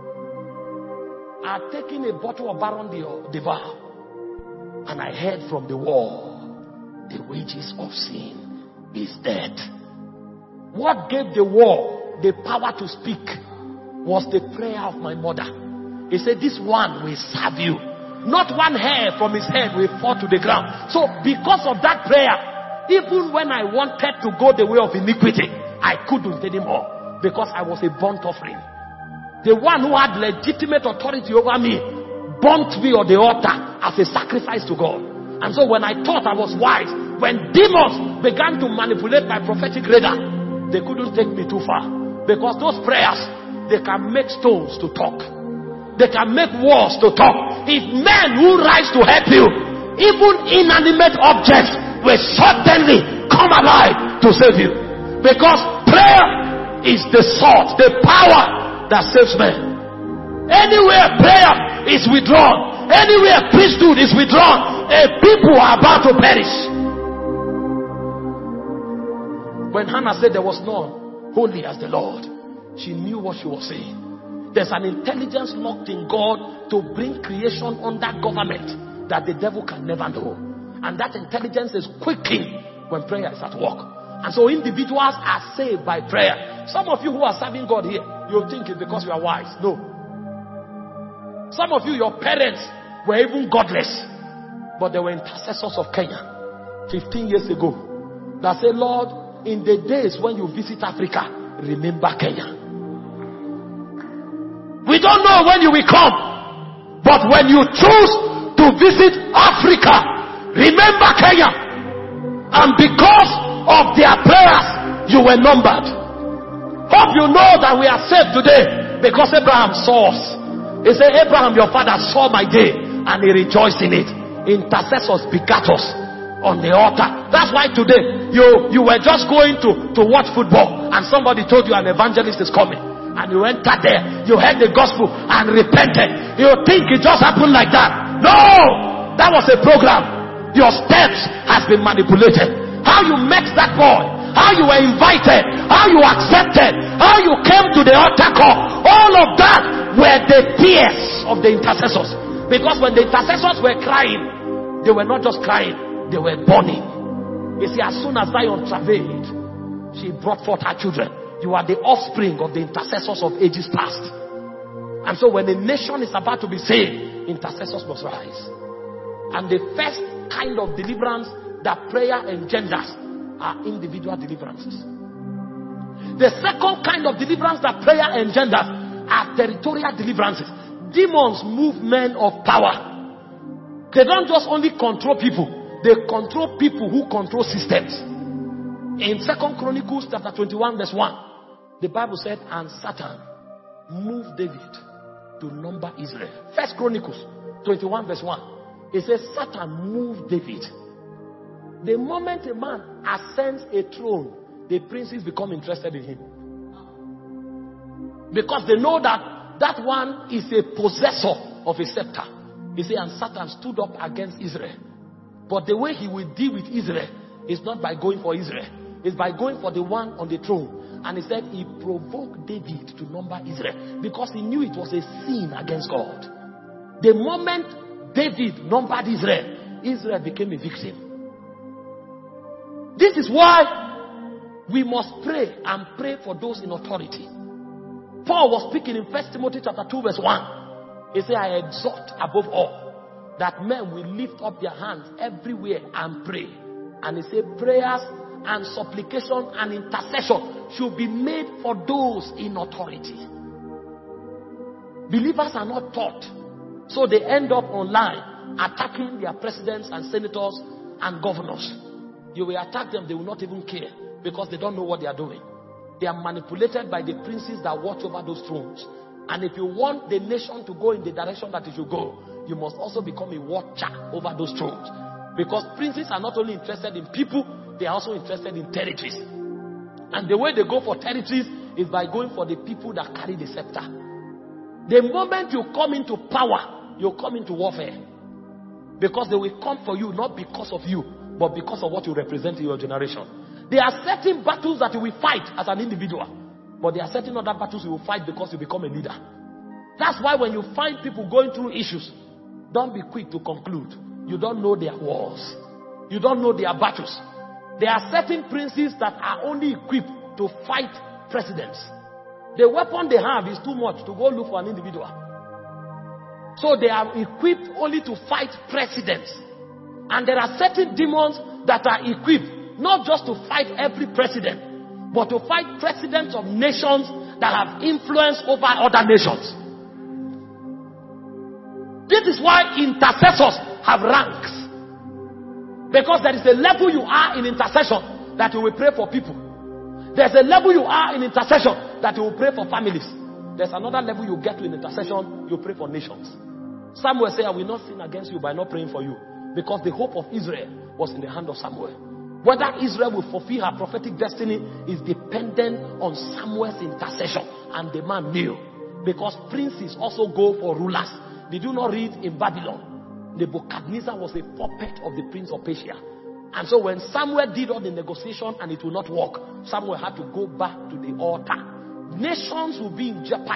I had taken a bottle of Baron Devar, and I heard from the wall, the wages of sin is death. What gave the wall the power to speak was the prayer of my mother. He said, this one will serve you. Not one hair from his head will fall to the ground. So because of that prayer, even when I wanted to go the way of iniquity, I couldn't anymore, because I was a burnt offering. The one who had legitimate authority over me burnt me on the altar as a sacrifice to God. And so when I thought I was wise, when demons began to manipulate my prophetic radar, they couldn't take me too far. Because those prayers, they can make stones to talk. They can make walls to talk. If men who rise to help you, even inanimate objects will certainly come alive to save you. Because prayer is the sword, the power that saves men. Anywhere prayer is withdrawn, anywhere priesthood is withdrawn, a people are about to perish. When Hannah said there was none holy as the Lord, she knew what she was saying. There's an intelligence locked in God to bring creation under government that the devil can never know. And that intelligence is quickened when prayer is at work. And so individuals are saved by prayer. Some of you who are serving God here, you think it's because you are wise. No. Some of you, your parents were even godless, but they were intercessors of Kenya fifteen years ago. That say, Lord, in the days when you visit Africa, remember Kenya. We don't know when you will come, but when you choose to visit Africa, remember Kenya. And because of their prayers, you were numbered. Hope you know that we are saved today because Abraham saw us. He said, Abraham, your father saw my day and he rejoiced in it. Intercessors begat us on the altar. That's why today you, you were just going to, to watch football and somebody told you an evangelist is coming. And you entered there, you heard the gospel and repented. You think it just happened like that. No! That was a program. Your steps has been manipulated. How you met that boy, how you were invited, how you accepted, how you came to the altar call, all of that were the tears of the intercessors. Because when the intercessors were crying, they were not just crying, they were burning. You see, as soon as Zion travailed, she brought forth her children. You are the offspring of the intercessors of ages past. And so when a nation is about to be saved, intercessors must rise. And the first kind of deliverance that prayer engenders are individual deliverances. The second kind of deliverance that prayer engenders are territorial deliverances. Demons move men of power. They don't just only control people, they control people who control systems. In Second Chronicles chapter twenty-one verse one, the Bible said, and Satan moved David to number Israel. First Chronicles twenty-one verse one, it says Satan moved David. The moment a man ascends a throne, the princes become interested in him. Because they know that that one is a possessor of a scepter. He said, and Satan stood up against Israel. But the way he will deal with Israel is not by going for Israel. It's by going for the one on the throne. And he said he provoked David to number Israel because he knew it was a sin against God. The moment David numbered Israel, Israel became a victim. This is why we must pray and pray for those in authority. Paul was speaking in First Timothy chapter two verse one. He said, I exhort above all that men will lift up their hands everywhere and pray. And he said prayers and supplication and intercession should be made for those in authority. Believers are not taught, so they end up online attacking their presidents and senators and governors. You will attack them, they will not even care because they don't know what they are doing. They are manipulated by the princes that watch over those thrones. And if you want the nation to go in the direction that it should go, you must also become a watcher over those thrones. Because princes are not only interested in people, they are also interested in territories. And the way they go for territories is by going for the people that carry the scepter. The moment you come into power, you come into warfare. Because they will come for you, not because of you, but because of what you represent in your generation. There are certain battles that you will fight as an individual, but there are certain other battles you will fight because you become a leader. That's why when you find people going through issues, don't be quick to conclude. You don't know their wars. You don't know their battles. There are certain princes that are only equipped to fight presidents. The weapon they have is too much to go look for an individual. So they are equipped only to fight presidents. And there are certain demons that are equipped not just to fight every president, but to fight presidents of nations that have influence over other nations. This is why intercessors have ranks. Because there is a level you are in intercession that you will pray for people. There's a level you are in intercession that you will pray for families. There's another level you get to in intercession, you pray for nations. Samuel said, I will not sin against you by not praying for you. Because the hope of Israel was in the hand of Samuel. Whether Israel will fulfill her prophetic destiny is dependent on Samuel's intercession. And the man knew. Because princes also go for rulers. Did you not read in Babylon? Nebuchadnezzar was a puppet of the prince of Persia. And so when Samuel did all the negotiation and it will not work, Samuel had to go back to the altar. Nations will be in jeopardy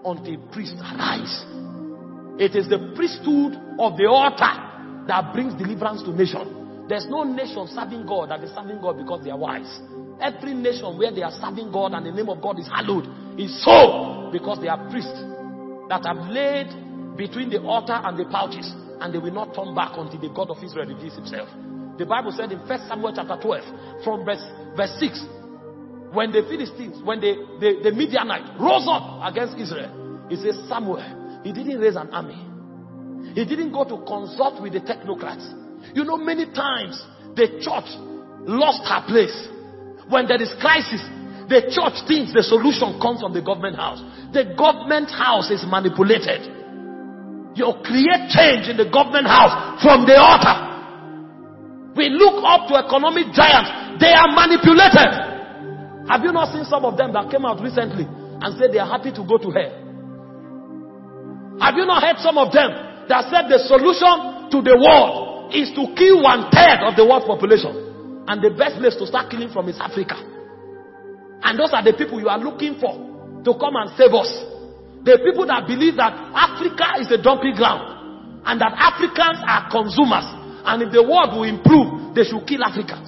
until priests arise. It is the priesthood of the altar that brings deliverance to nation. There's no nation serving God that is serving God because they are wise. Every nation where they are serving God and the name of God is hallowed is so because they are priests that have laid between the altar and the pouches, and they will not turn back until the God of Israel reveals himself. The Bible said in First Samuel chapter twelve, from verse, verse six, when the Philistines, when the, the, the Midianite rose up against Israel, he says, Samuel, he didn't raise an army. He didn't go to consult with the technocrats. You know, many times the church lost her place. When there is crisis, the church thinks the solution comes from the government house. The government house is manipulated. You create change in the government house from the altar. We look up to economic giants. They are manipulated. Have you not seen some of them that came out recently and said they are happy to go to hell? Have you not heard some of them that said the solution to the world is to kill one third of the world population, and the best place to start killing from is Africa? And those are the people you are looking for to come and save us. The people that believe that Africa is a dumping ground and that Africans are consumers, and if the world will improve, they should kill Africans.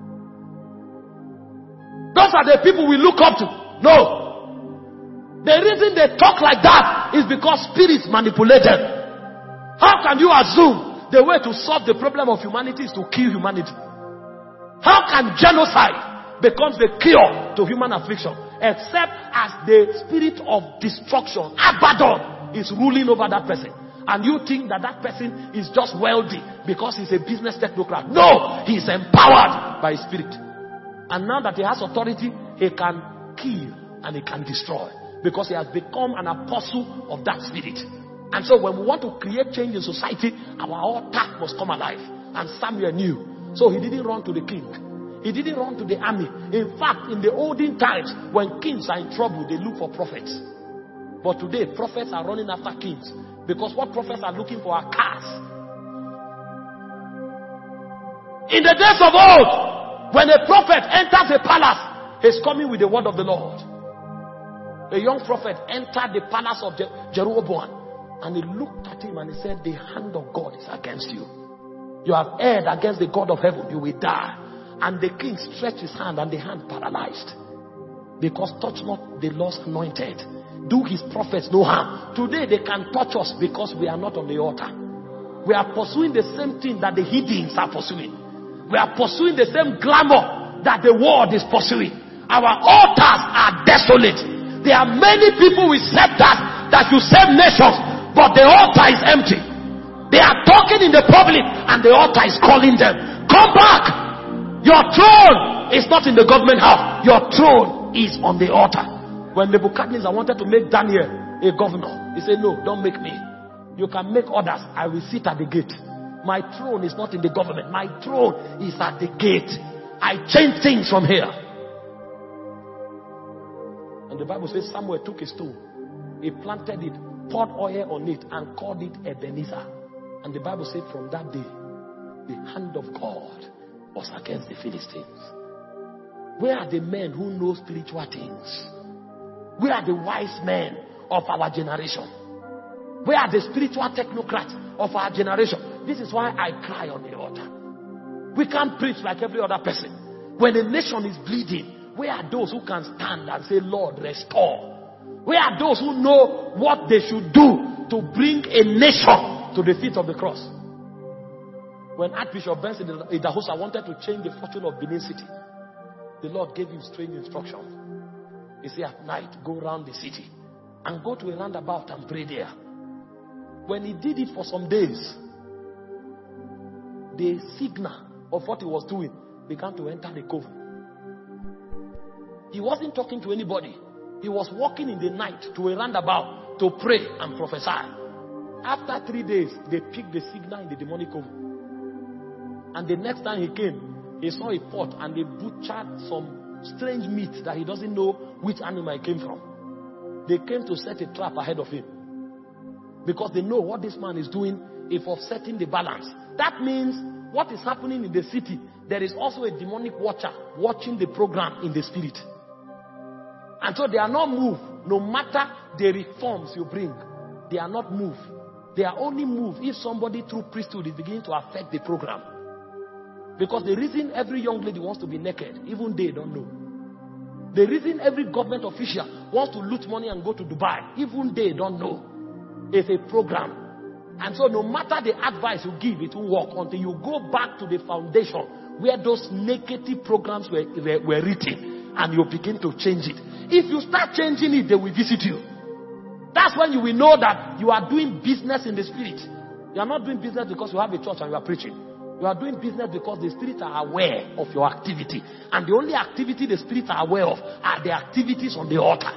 Those are the people we look up to. No. The reason they talk like that is because spirits manipulated. How can you assume the way to solve the problem of humanity is to kill humanity? How can genocide becomes the cure to human affliction, except as the spirit of destruction, Abaddon, is ruling over that person? And you think that that person is just wealthy because he's a business technocrat. No, he's empowered by his spirit. And now that he has authority, he can kill and he can destroy, because he has become an apostle of that spirit. And so when we want to create change in society, our altar must come alive. And Samuel knew. So he didn't run to the king. He didn't run to the army. In fact, in the olden times, when kings are in trouble, they look for prophets. But today, prophets are running after kings, because what prophets are looking for are cars. In the days of old, when a prophet enters a palace, he's coming with the word of the Lord. A young prophet entered the palace of Je- Jeroboam, and he looked at him and he said, the hand of God is against you. You have erred against the God of heaven. You will die. And the king stretched his hand, and the hand paralyzed. Because touch not the Lord's anointed. Do his prophets no harm. Today they can touch us because we are not on the altar. We are pursuing the same thing that the heathens are pursuing. We are pursuing the same glamour that the world is pursuing. Our altars are desolate. There are many people with scepters that should save nations, but the altar is empty. They are talking in the public and the altar is calling them. Come back! Your throne is not in the government house. Your throne is on the altar. When Nebuchadnezzar wanted to make Daniel a governor, he said, no, don't make me. You can make others. I will sit at the gate. My throne is not in the government. My throne is at the gate. I change things from here. And the Bible says Samuel took a stone. He planted it, poured oil on it, and called it Ebenezer. And the Bible said from that day, the hand of God was against the Philistines. Where are the men who know spiritual things? Where are the wise men of our generation? Where are the spiritual technocrats of our generation? This is why I cry on the altar. We can't preach like every other person. When a nation is bleeding, where are those who can stand and say, Lord, restore? Where are those who know what they should do to bring a nation to the feet of the cross? When Archbishop Benson Idahosa wanted to change the fortune of Benin City, the Lord gave him strange instructions. He said, at night, go around the city and go to a roundabout and pray there. When he did it for some days, the signal of what he was doing began to enter the cove. He wasn't talking to anybody. He was walking in the night to a roundabout to pray and prophesy. After three days, they picked the signal in the demonic cove. And the next time he came, he saw a pot and they butchered some strange meat that he doesn't know which animal it came from. They came to set a trap ahead of him, because they know what this man is doing is offsetting the balance. That means what is happening in the city, there is also a demonic watcher watching the program in the spirit. And so they are not moved no matter the reforms you bring, they are not moved. They are only moved if somebody through priesthood is beginning to affect the program. Because the reason every young lady wants to be naked, even they don't know. The reason every government official wants to loot money and go to Dubai, even they don't know. It's a program. And so no matter the advice you give, it will work until you go back to the foundation where those negative programs were, were, were written, and you begin to change it. If you start changing it, they will visit you. That's when you will know that you are doing business in the spirit. You are not doing business because you have a church and you are preaching. You are doing business because the spirits are aware of your activity. And the only activity the spirits are aware of are the activities on the altar.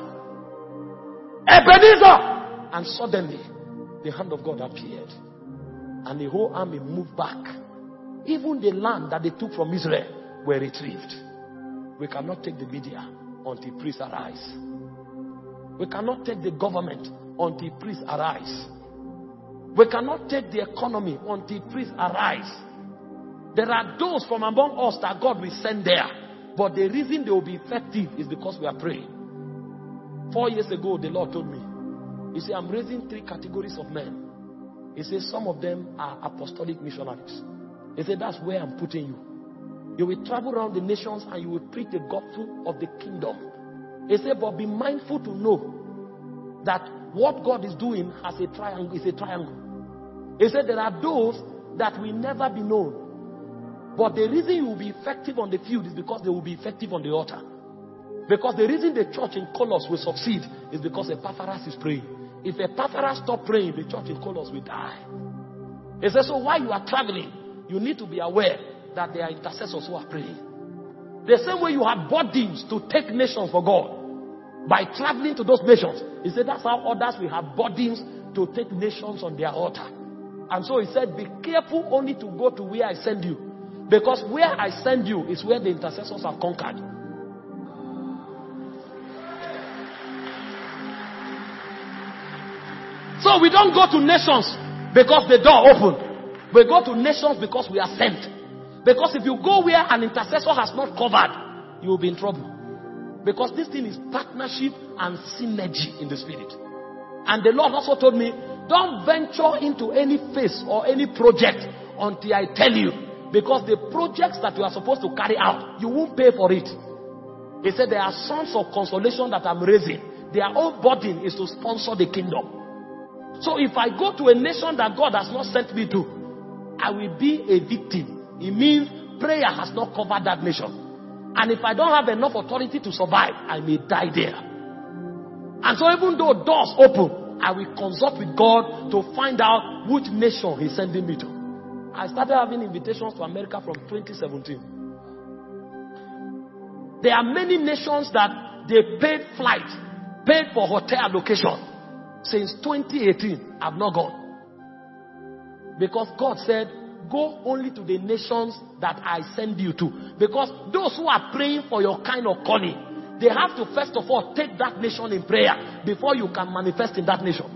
Ebenezer! And suddenly, the hand of God appeared. And the whole army moved back. Even the land that they took from Israel were retrieved. We cannot take the media until priests arise. We cannot take the government until priests arise. We cannot take the economy until priests arise. There are those from among us that God will send there. But the reason they will be effective is because we are praying. Four years ago, the Lord told me, He said, I'm raising three categories of men. He said, some of them are apostolic missionaries. He said, that's where I'm putting you. You will travel around the nations and you will preach the gospel of the kingdom. He said, but be mindful to know that what God is doing has a triangle, is a triangle. He said, there are those that will never be known. But the reason you will be effective on the field is because they will be effective on the altar. Because the reason the church in Colossus will succeed is because Epaphras is praying. If Epaphras stop praying, the church in Colossus will die. He says, so while you are traveling, you need to be aware that there are intercessors who are praying. The same way you have burdens to take nations for God. By traveling to those nations, he said that's how others will have burdens to take nations on their altar. And so he said, be careful only to go to where I send you. Because where I send you is where the intercessors have conquered. So we don't go to nations because the door opened. We go to nations because we are sent. Because if you go where an intercessor has not covered, you will be in trouble. Because this thing is partnership and synergy in the spirit. And the Lord also told me, don't venture into any phase or any project until I tell you. Because the projects that you are supposed to carry out, you won't pay for it. He said there are sons of consolation that I'm raising. Their own burden is to sponsor the kingdom. So if I go to a nation that God has not sent me to, I will be a victim. It means prayer has not covered that nation. And if I don't have enough authority to survive, I may die there. And so even though doors open, I will consult with God to find out which nation He's sending me to. I started having invitations to America from twenty seventeen. There are many nations that they paid flight, paid for hotel allocation. Since twenty eighteen, I've not gone. Because God said, go only to the nations that I send you to. Because those who are praying for your kind of calling, they have to first of all take that nation in prayer before you can manifest in that nation.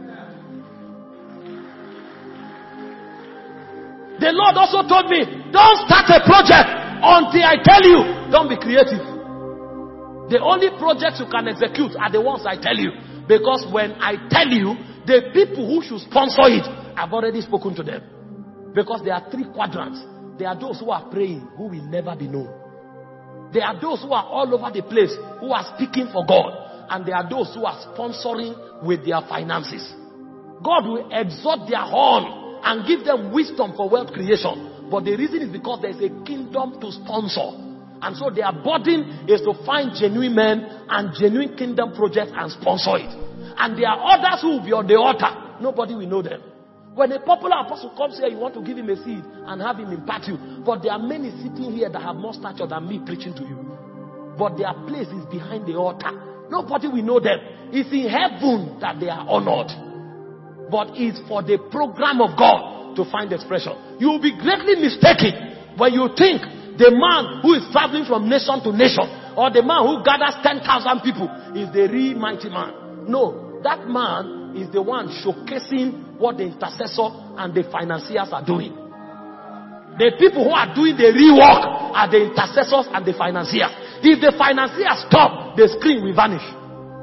The Lord also told me, don't start a project until I tell you. Don't be creative. The only projects you can execute are the ones I tell you. Because when I tell you, the people who should sponsor it, I've already spoken to them. Because there are three quadrants. There are those who are praying, who will never be known. There are those who are all over the place, who are speaking for God. And there are those who are sponsoring with their finances. God will exalt their horn and give them wisdom for wealth creation. But the reason is because there is a kingdom to sponsor. And so their burden is to find genuine men and genuine kingdom projects and sponsor it. And there are others who will be on the altar. Nobody will know them. When a popular apostle comes here, you want to give him a seed and have him impart you. But there are many sitting here that have more stature than me preaching to you. But their place is behind the altar. Nobody will know them. It's in heaven that they are honored. But it's for the program of God to find expression. You will be greatly mistaken when you think the man who is traveling from nation to nation, or the man who gathers ten thousand people, is the real mighty man. No, that man is the one showcasing what the intercessor and the financiers are doing. The people who are doing the real work are the intercessors and the financiers. If the financiers stop, the screen will vanish.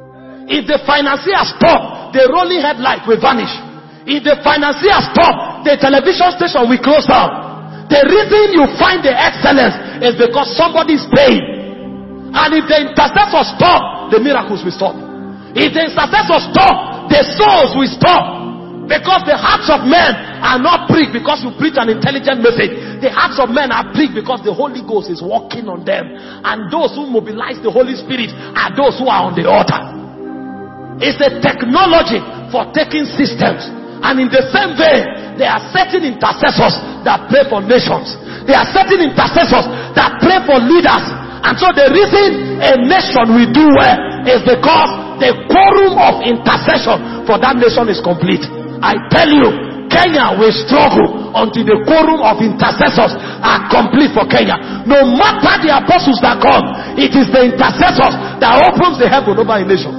If the financier stop, the rolling headlight will vanish. If the financier stop, the television station will close down. The reason you find the excellence is because somebody is paying. And if the intercessor stop, the miracles will stop. If the intercessor stop, the souls will stop. Because the hearts of men are not pricked because you preach an intelligent message. The hearts of men are pricked because the Holy Ghost is working on them. And those who mobilize the Holy Spirit are those who are on the altar. It's a technology for taking systems. And in the same vein, there are certain intercessors that pray for nations. There are certain intercessors that pray for leaders. And so the reason a nation will do well is because the quorum of intercession for that nation is complete. I tell you, Kenya will struggle until the quorum of intercessors are complete for Kenya. No matter the apostles that come, it is the intercessors that opens the heaven over a nation.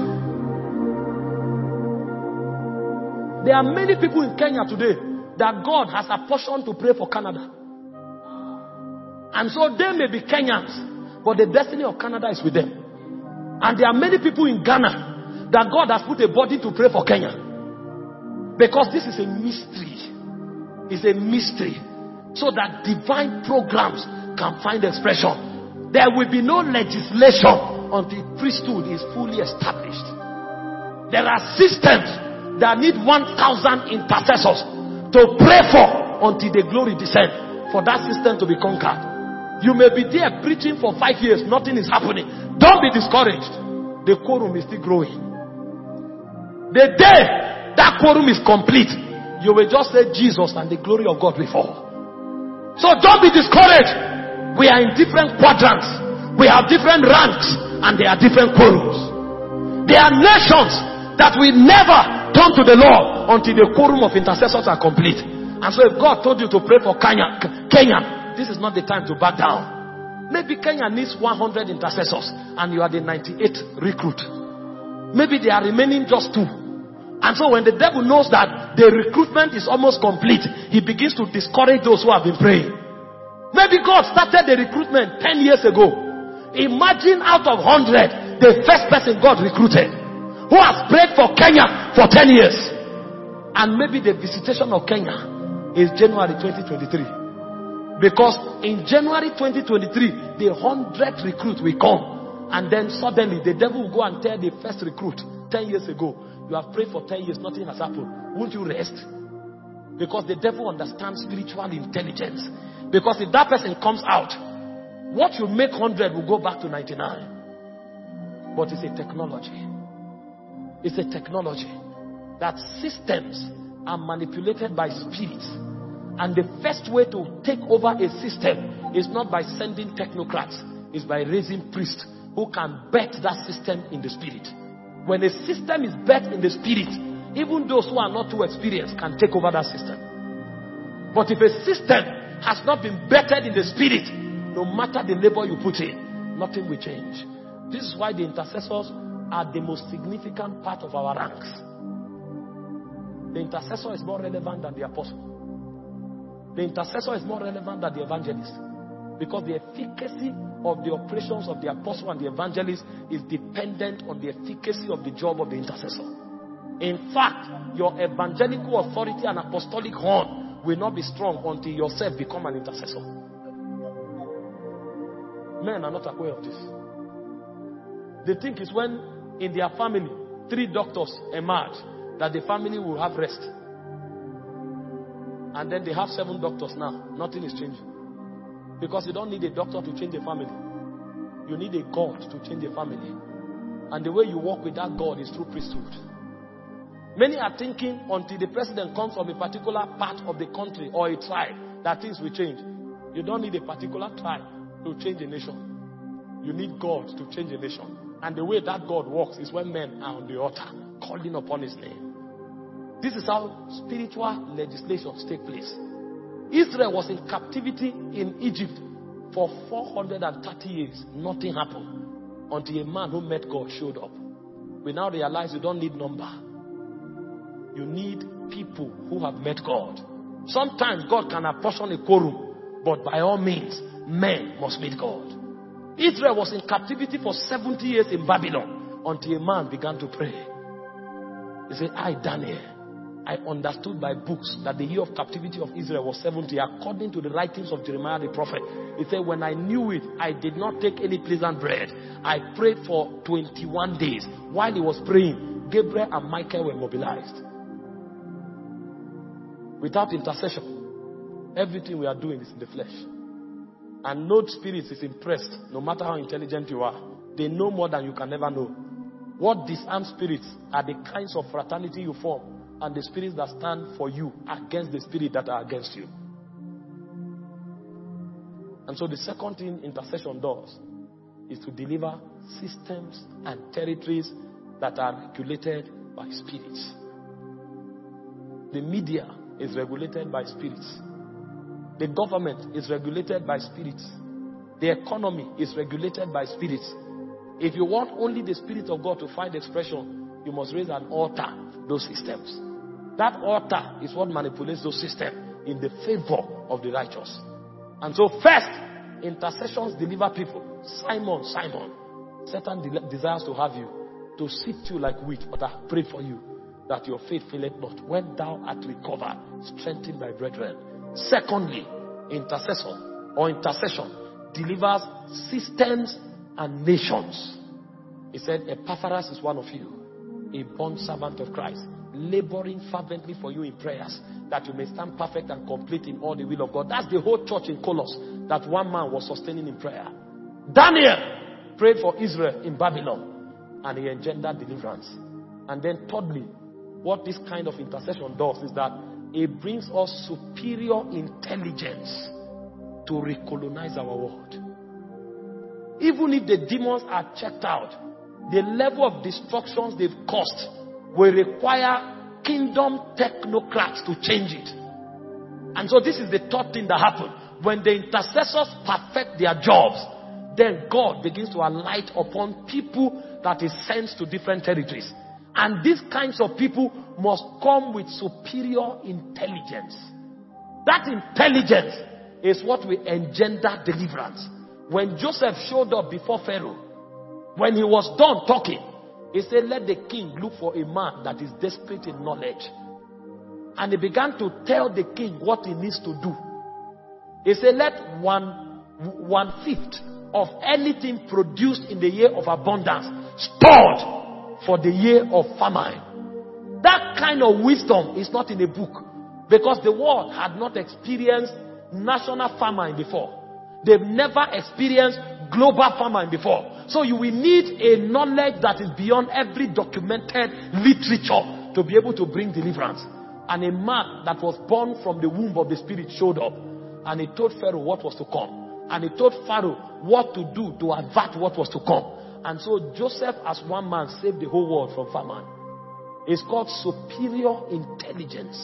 There are many people in Kenya today that God has apportioned to pray for Canada. And so they may be Kenyans, but the destiny of Canada is with them. And there are many people in Ghana that God has put a body to pray for Kenya. Because this is a mystery. It's a mystery. So that divine programs can find expression. There will be no legislation until priesthood is fully established. There are systems that need one thousand intercessors to pray for until the glory descends. For that system to be conquered. You may be there preaching for five years. Nothing is happening. Don't be discouraged. The quorum is still growing. The day that quorum is complete, you will just say Jesus and the glory of God will fall. So don't be discouraged. We are in different quadrants. We have different ranks and there are different quorums. There are nations that will never turn to the Lord until the quorum of intercessors are complete. And so if God told you to pray for Kenya, Kenya, this is not the time to back down. Maybe Kenya needs one hundred intercessors and you are the ninety-eighth recruit. Maybe there are remaining just two. And so when the devil knows that the recruitment is almost complete, he begins to discourage those who have been praying. Maybe God started the recruitment ten years ago. Imagine out of one hundred, the first person God recruited, who has prayed for Kenya for ten years. And maybe the visitation of Kenya is January twenty twenty-three. Because in January twenty twenty-three, the hundredth recruit will come. And then suddenly the devil will go and tell the first recruit ten years ago, you have prayed for ten years, nothing has happened. Won't you rest? Because the devil understands spiritual intelligence. Because if that person comes out, what you make one hundred will go back to ninety-nine. But it's a technology. It's a technology that systems are manipulated by spirits. And the first way to take over a system is not by sending technocrats. It's by raising priests who can bet that system in the spirit. When a system is bet in the spirit, even those who are not too experienced can take over that system. But if a system has not been betted in the spirit, no matter the labor you put in, nothing will change. This is why the intercessors are the most significant part of our ranks. The intercessor is more relevant than the apostle. The intercessor is more relevant than the evangelist. Because the efficacy of the operations of the apostle and the evangelist is dependent on the efficacy of the job of the intercessor. In fact, your evangelical authority and apostolic horn will not be strong until yourself become an intercessor. Men are not aware of this. They think it's when in their family three doctors emerge that the family will have rest. And then they have seven doctors now. Nothing is changing. Because you don't need a doctor to change a family. You need a God to change a family. And the way you walk with that God is through priesthood. Many are thinking until the president comes from a particular part of the country or a tribe that things will change. You don't need a particular tribe to change a nation. You need God to change a nation. And the way that God works is when men are on the altar calling upon his name. This is how spiritual legislations take place. Israel was in captivity in Egypt for four hundred thirty years. Nothing happened until a man who met God showed up. We now realize you don't need number. You need people who have met God. Sometimes God can apportion a quorum, but by all means, men must meet God. Israel was in captivity for seventy years in Babylon until a man began to pray. He said, I, Daniel, I understood by books that the year of captivity of Israel was seventy, according to the writings of Jeremiah the prophet. He said, when I knew it, I did not take any pleasant bread. I prayed for twenty-one days. While he was praying, Gabriel and Michael were mobilized. Without intercession, everything we are doing is in the flesh. And no spirit is impressed, no matter how intelligent you are. They know more than you can ever know. What disarms spirits are the kinds of fraternity you form and the spirits that stand for you against the spirits that are against you. And so the second thing intercession does is to deliver systems and territories that are regulated by spirits. The media is regulated by spirits. The government is regulated by spirits. The economy is regulated by spirits. If you want only the Spirit of God to find expression, you must raise an altar to those systems. That altar is what manipulates those systems in the favor of the righteous. And so first, intercessions deliver people. Simon, Simon, Satan de- desires to have you, to sift you like wheat, but I pray for you that your faith faileth not. When thou art recovered, strengthen thy brethren. Secondly, intercession or intercession delivers systems and nations. He said, Epaphras is one of you, a bond servant of Christ, laboring fervently for you in prayers, that you may stand perfect and complete in all the will of God. That's the whole church in Colossus that one man was sustaining in prayer. Daniel prayed for Israel in Babylon, and he engendered deliverance. And then thirdly, what this kind of intercession does is that it brings us superior intelligence to recolonize our world. Even if the demons are checked out, the level of destructions they've caused will require kingdom technocrats to change it. And so this is the third thing that happened. When the intercessors perfect their jobs, then God begins to alight upon people that is sent to different territories. And these kinds of people must come with superior intelligence. That intelligence is what will engender deliverance. When Joseph showed up before Pharaoh, when he was done talking, he said, let the king look for a man that is desperate in knowledge. And he began to tell the king what he needs to do. He said, let one, one fifth of anything produced in the year of abundance stored for the year of famine. That kind of wisdom is not in a book, because the world had not experienced national famine before. They've never experienced global famine before. So you will need a knowledge that is beyond every documented literature to be able to bring deliverance. And a man that was born from the womb of the Spirit showed up, and he told Pharaoh what was to come. And he told Pharaoh what to do to avert what was to come. And so Joseph, as one man, saved the whole world from famine. It's called superior intelligence.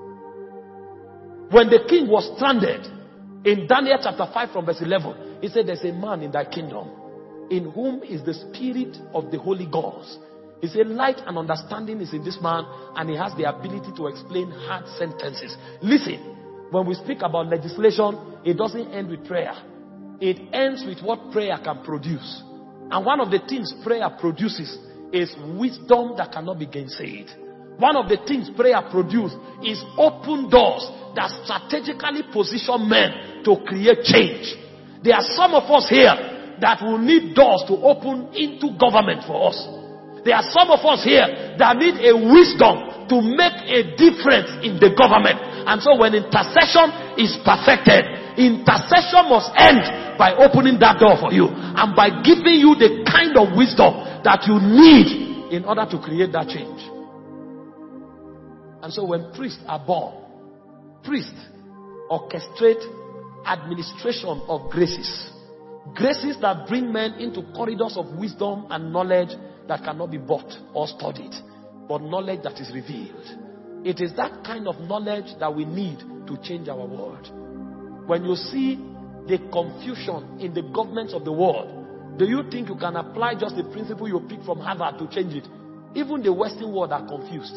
When the king was stranded, in Daniel chapter five from verse eleven, he said, there's a man in thy kingdom in whom is the spirit of the holy gods. He said, light and understanding is in this man, and he has the ability to explain hard sentences. Listen, when we speak about legislation, it doesn't end with prayer. It ends with what prayer can produce. And one of the things prayer produces is wisdom that cannot be gainsaid. One of the things prayer produces is open doors that strategically position men to create change. There are some of us here that will need doors to open into government for us. There are some of us here that need a wisdom to make a difference in the government. And so when intercession is perfected, intercession must end by opening that door for you and by giving you the kind of wisdom that you need in order to create that change. And so when priests are born, priests orchestrate administration of graces. Graces that bring men into corridors of wisdom and knowledge that cannot be bought or studied, but knowledge that is revealed. It is that kind of knowledge that we need to change our world. When you see the confusion in the governments of the world, do you think you can apply just the principle you pick from Harvard to change it? Even the Western world are confused.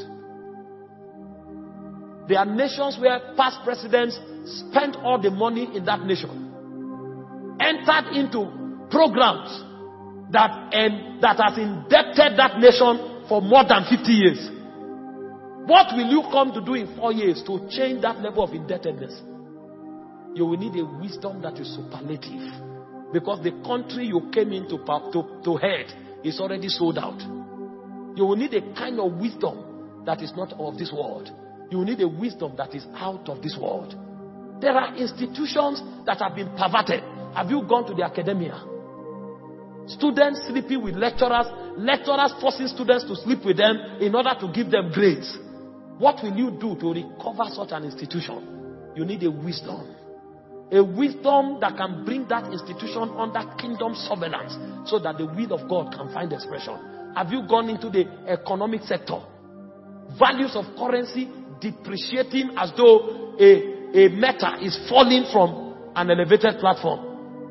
There are nations where past presidents spent all the money in that nation, entered into programs that, um, that has indebted that nation for more than fifty years. What will you come to do in four years to change that level of indebtedness? You will need a wisdom that is superlative. Because the country you came into to, to head is already sold out. You will need a kind of wisdom that is not of this world. You will need a wisdom that is out of this world. There are institutions that have been perverted. Have you gone to the academia? Students sleeping with lecturers, lecturers forcing students to sleep with them in order to give them grades. What will you do to recover such an institution? You need a wisdom. A wisdom that can bring that institution under kingdom surveillance so that the will of God can find expression. Have you gone into the economic sector? Values of currency depreciating as though a, a metal is falling from an elevated platform.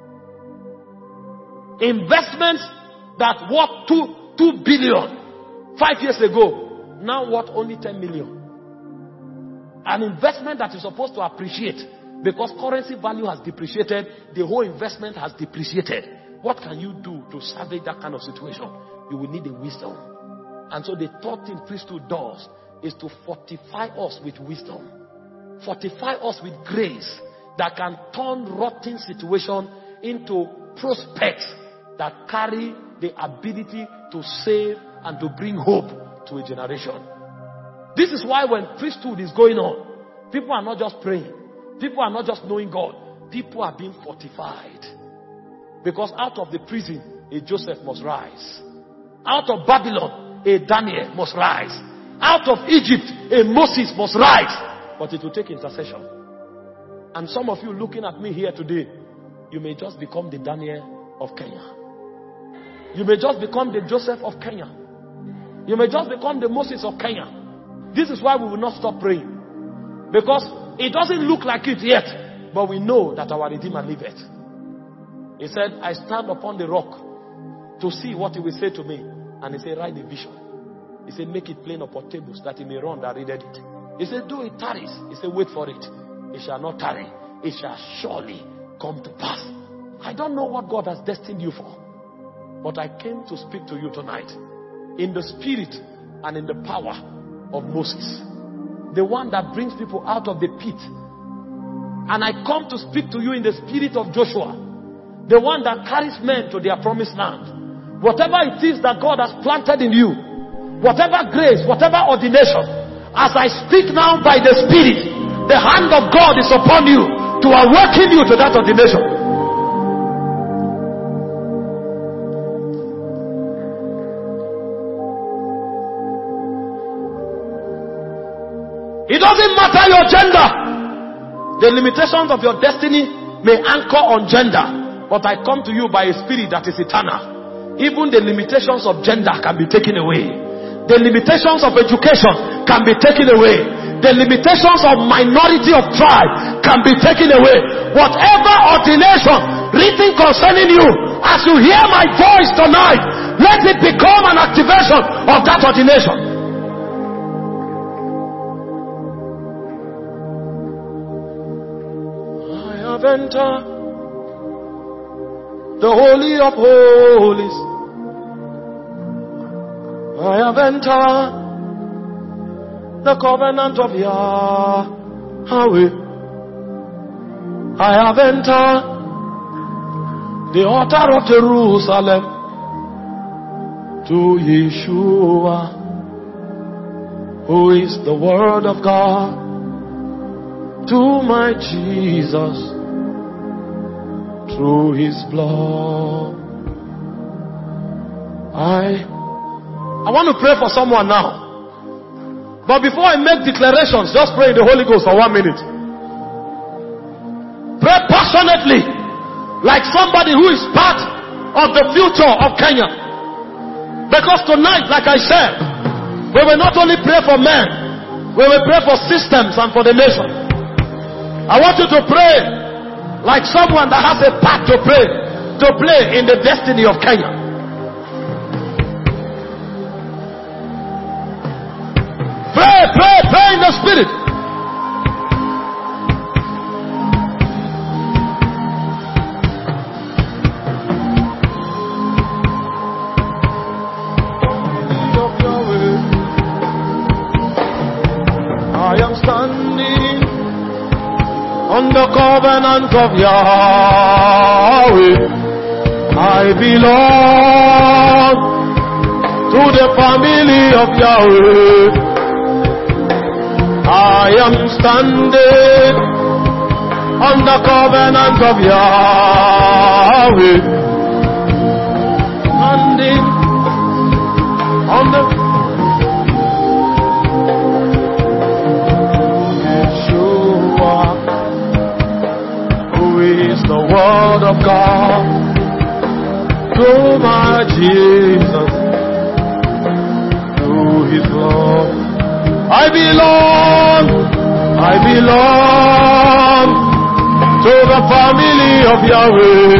Investments that worth two, two billion five years ago, now worth only ten million. An investment that is supposed to appreciate because currency value has depreciated, the whole investment has depreciated. What can you do to salvage that kind of situation? You will need a wisdom. And so the third thing priesthood does is to fortify us with wisdom. Fortify us with grace that can turn rotten situation into prospects that carry the ability to save and to bring hope to a generation. This is why when priesthood is going on, people are not just praying. People are not just knowing God. People are being fortified. Because out of the prison, a Joseph must rise. Out of Babylon, a Daniel must rise. Out of Egypt, a Moses must rise. But it will take intercession. And some of you looking at me here today, you may just become the Daniel of Kenya. You may just become the Joseph of Kenya. You may just become the Moses of Kenya. This is why we will not stop praying. Because it doesn't look like it yet, but we know that our Redeemer liveth. He said, I stand upon the rock to see what he will say to me. And he said, write the vision. He said, make it plain upon tables that he may run that readeth it. He said, do it tarries. He said, wait for it. It shall not tarry. It shall surely come to pass. I don't know what God has destined you for. But I came to speak to you tonight in the spirit and in the power of Moses. The one that brings people out of the pit. And I come to speak to you in the spirit of Joshua. The one that carries men to their promised land. Whatever it is that God has planted in you, whatever grace, whatever ordination, as I speak now by the Spirit, the hand of God is upon you to awaken you to that ordination. It doesn't matter your gender. The limitations of your destiny may anchor on gender. But I come to you by a spirit that is eternal. Even the limitations of gender can be taken away. The limitations of education can be taken away. The limitations of minority of tribe can be taken away. Whatever ordination written concerning you, as you hear my voice tonight, let it become an activation of that ordination. I have entered the Holy of Holies. I have entered the covenant of Yahweh. I have entered the altar of Jerusalem to Yeshua, who is the Word of God, to my Jesus, through his blood. I I want to pray for someone now. But before I make declarations, just pray in the Holy Ghost for one minute. Pray passionately, like somebody who is part of the future of Kenya. Because tonight, like I said, we will not only pray for men, we will pray for systems and for the nation. I want you to pray like someone that has a part to play, to play in the destiny of Kenya. Pray, pray, pray in the spirit. the covenant of Yahweh. I belong to the family of Yahweh. I am standing on the covenant of Yahweh. Standing on the Yeshua, who is the word of God. To my Jesus, to his love. I belong, I belong to the family of Yahweh.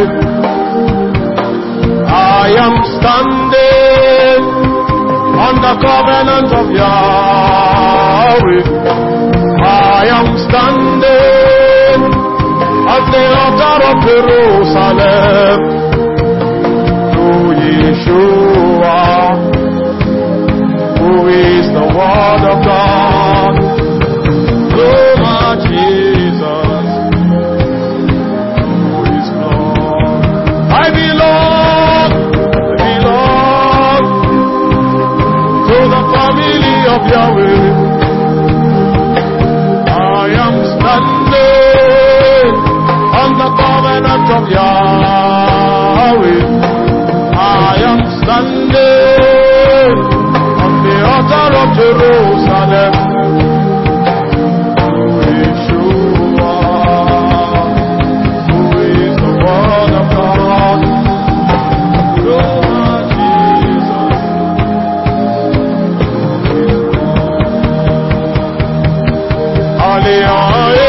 I am standing on the covenant of Yahweh. I am standing at the altar of Jerusalem. Yeshua, who is the word of God, to my Jesus, who is Lord. I belong, I belong to the family of Yahweh. I am standing on the covenant of Yahweh. I am standing on the altar of Jerusalem. Yeshua, who is the word of God, Lord Jesus. Hallelujah.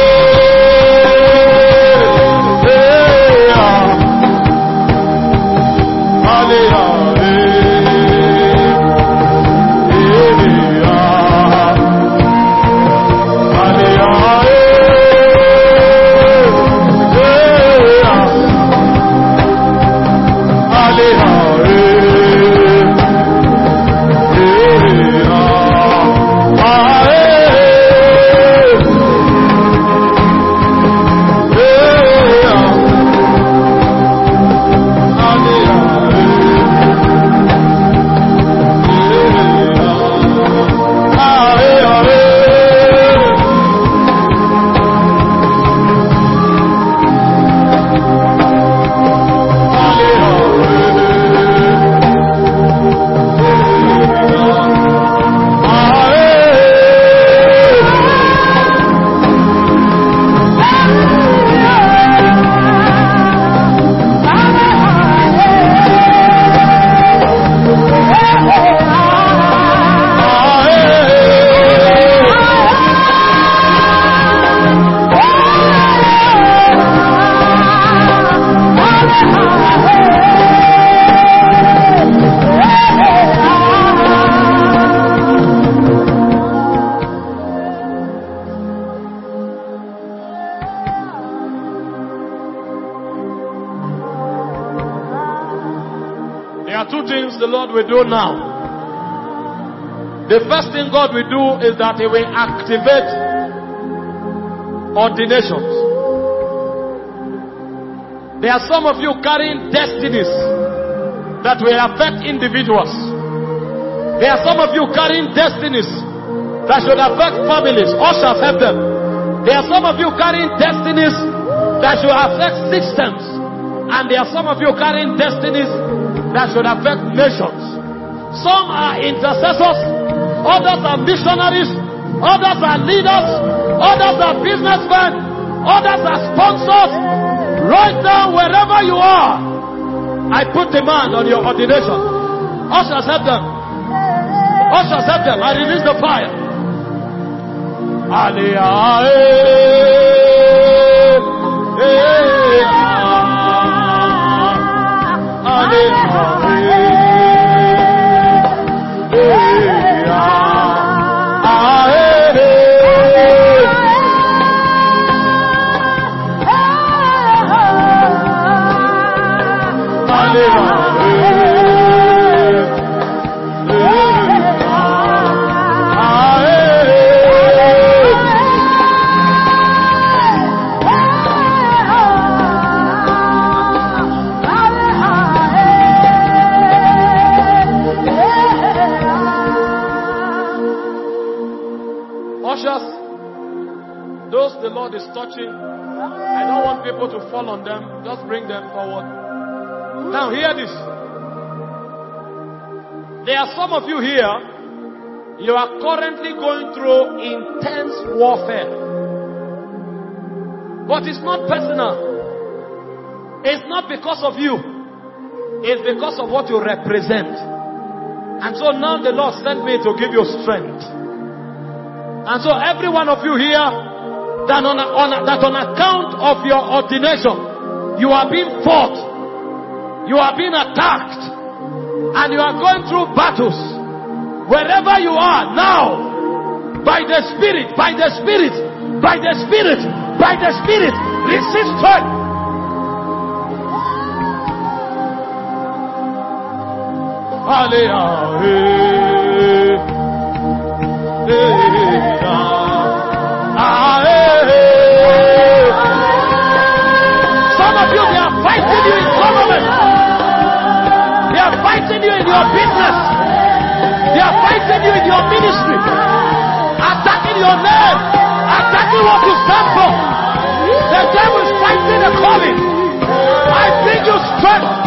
We do now. The first thing God will do is that He will activate ordinations. There are some of you carrying destinies that will affect individuals. There are some of you carrying destinies that should affect families. Ushers, help them. There are some of you carrying destinies that should affect systems. And there are some of you carrying destinies that should affect nations. Some are intercessors, others are missionaries, others are leaders, others are businessmen, others are sponsors. Right now, wherever you are, I put demand on your ordination. Ushers, help them. Ushers, help them. I release the fire. God is touching, I don't want people to fall on them. Just bring them forward. Now hear this. There are some of you here, you are currently going through intense warfare. But it's not personal. It's not because of you. It's because of what you represent. And so now the Lord sent me to give you strength. And so every one of you here, that on, a, on a, that on account of your ordination, you are being fought, you are being attacked, and you are going through battles. Wherever you are now, by the Spirit, by the Spirit, by the Spirit, by the Spirit, receive strength. Hallelujah. Some of you, they are fighting you in government. They are fighting you in your business. They are fighting you in your ministry. Attacking your name. Attacking what you stand for. The devil is fighting the calling. I bring you strength.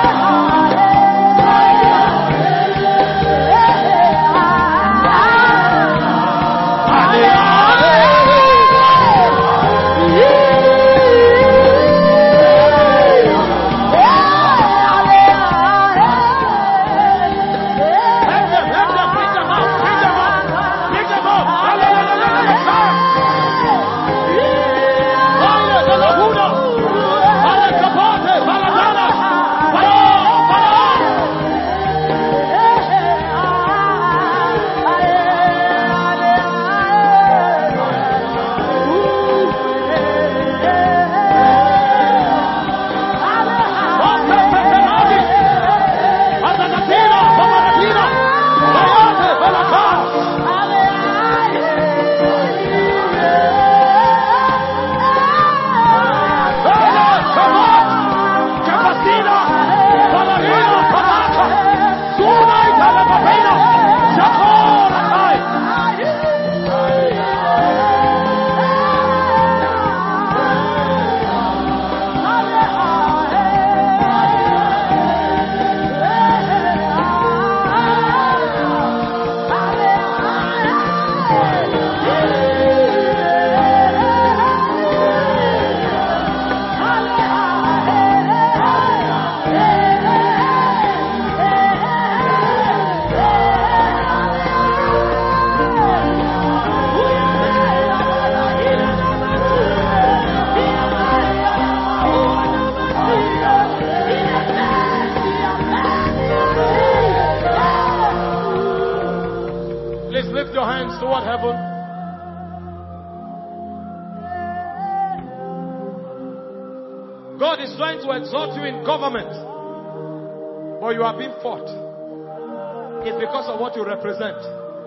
Represent.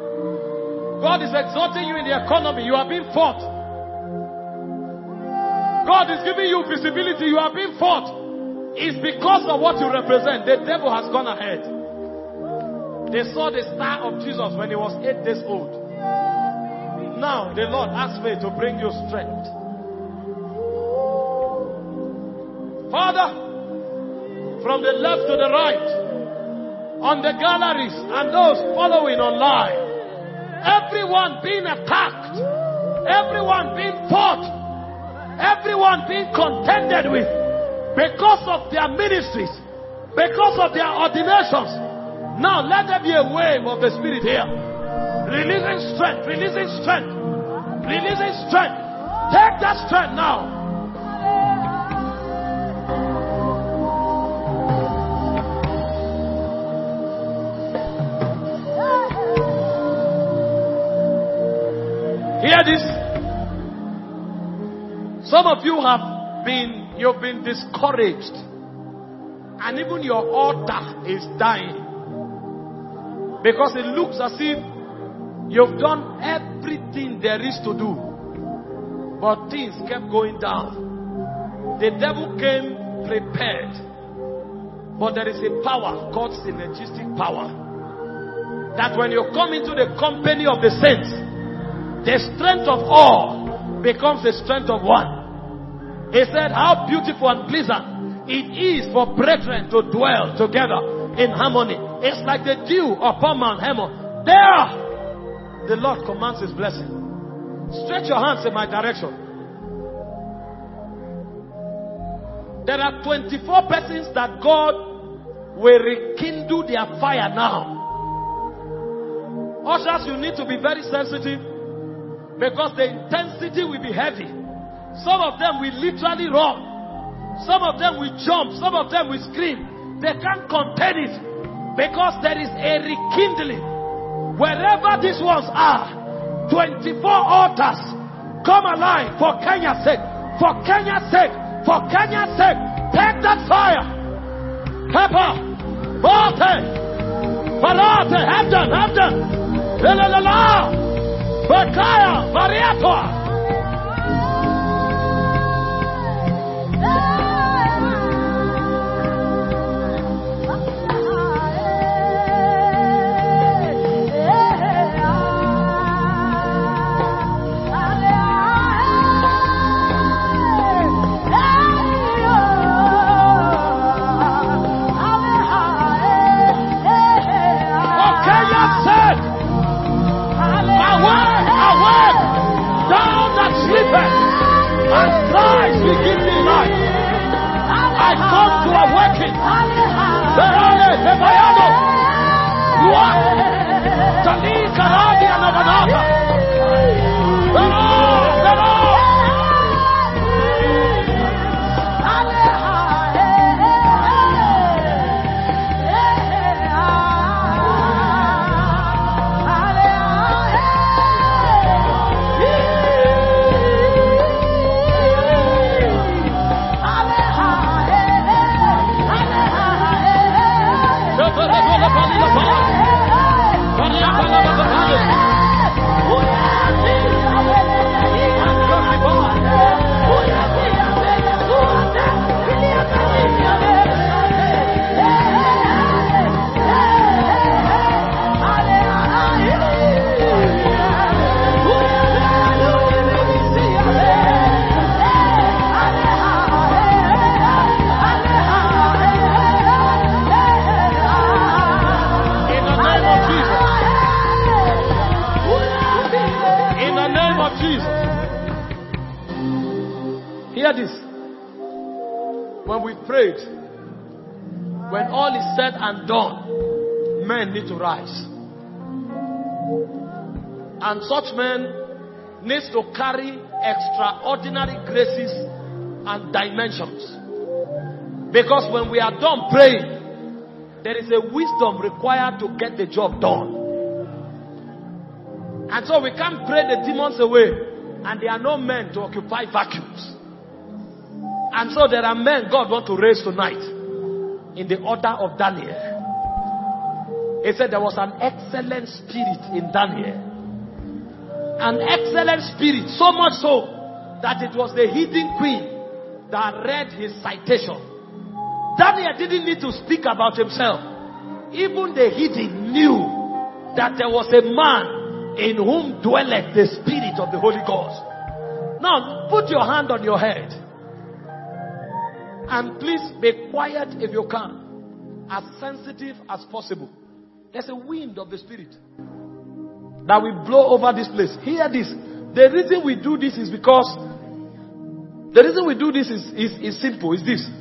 God is exalting you in the economy. You are being fought. God is giving you visibility. You are being fought. It's because of what you represent. The devil has gone ahead. They saw the star of Jesus when he was eight days old. Now the Lord asked me to bring you strength. Father, from the left to the right, on the galleries and those following online, everyone being attacked, everyone being fought, everyone being contended with because of their ministries, because of their ordinations. Now let there be a wave of the Spirit here, releasing strength, releasing strength, releasing strength. Take that strength now. Hear this. Some of you have been, you've been discouraged. And even your altar is dying. Because it looks as if you've done everything there is to do. But things kept going down. The devil came prepared. But there is a power called synergistic power. That when you come into the company of the saints, the strength of all becomes the strength of one. He said, how beautiful and pleasant it is for brethren to dwell together in harmony. It's like the dew upon Mount Hermon. There, the Lord commands his blessing. Stretch your hands in my direction. There are twenty-four persons that God will rekindle their fire now. Ushers, you need to be very sensitive because the intensity will be heavy. Some of them will literally run. Some of them will jump. Some of them will scream. They can't contain it because there is a rekindling. Wherever these ones are, twenty-four altars come alive for Kenya's sake. For Kenya's sake. For Kenya's sake. Take that fire. Pepper. Bote. Palate. Have done. Have done. La la la la. Bakaya. Mariatoa. And Christ will give me life. I come to awaken. Verone, Bebayano. What? Tali Karadi and Avanata. Vero, Vero. Hear this. When we prayed, when all is said and done, men need to rise. And such men need to carry extraordinary graces and dimensions. Because when we are done praying, there is a wisdom required to get the job done. And so we can't pray the demons away, and there are no men to occupy vacuums. And so there are men God wants to raise tonight in the order of Daniel. He said there was an excellent spirit in Daniel. An excellent spirit, so much so that it was the hidden queen that read his citation. Daniel didn't need to speak about himself. Even the hidden knew that there was a man in whom dwelleth the spirit of the Holy Ghost. Now put your hand on your head. And please be quiet if you can. As sensitive as possible. There's a wind of the spirit that will blow over this place. Hear this. The reason we do this is because the reason we do this is, is, is simple. Is this.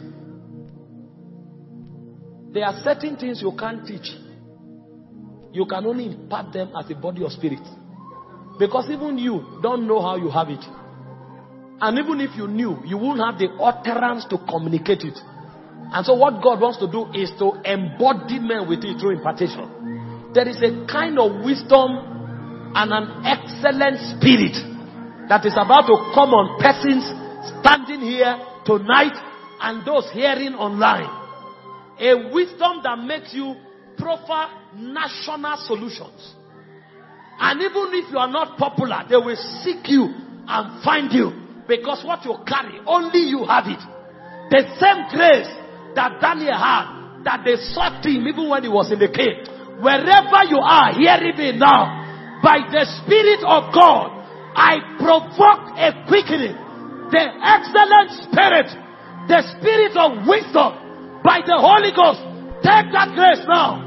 There are certain things you can't teach. You can only impart them as a body of spirit. Because even you don't know how you have it. And even if you knew, you wouldn't have the utterance to communicate it. And so what God wants to do is to embody men with it through impartation. There is a kind of wisdom and an excellent spirit that is about to come on persons standing here tonight and those hearing online. A wisdom that makes you proffer national solutions. And even if you are not popular, they will seek you and find you. Because what you carry, only you have it. The same grace that Daniel had, that they sought him even when he was in the cave. Wherever you are, hearing me now, by the Spirit of God, I provoke a quickening. The excellent spirit, the spirit of wisdom by the Holy Ghost. Take that grace now.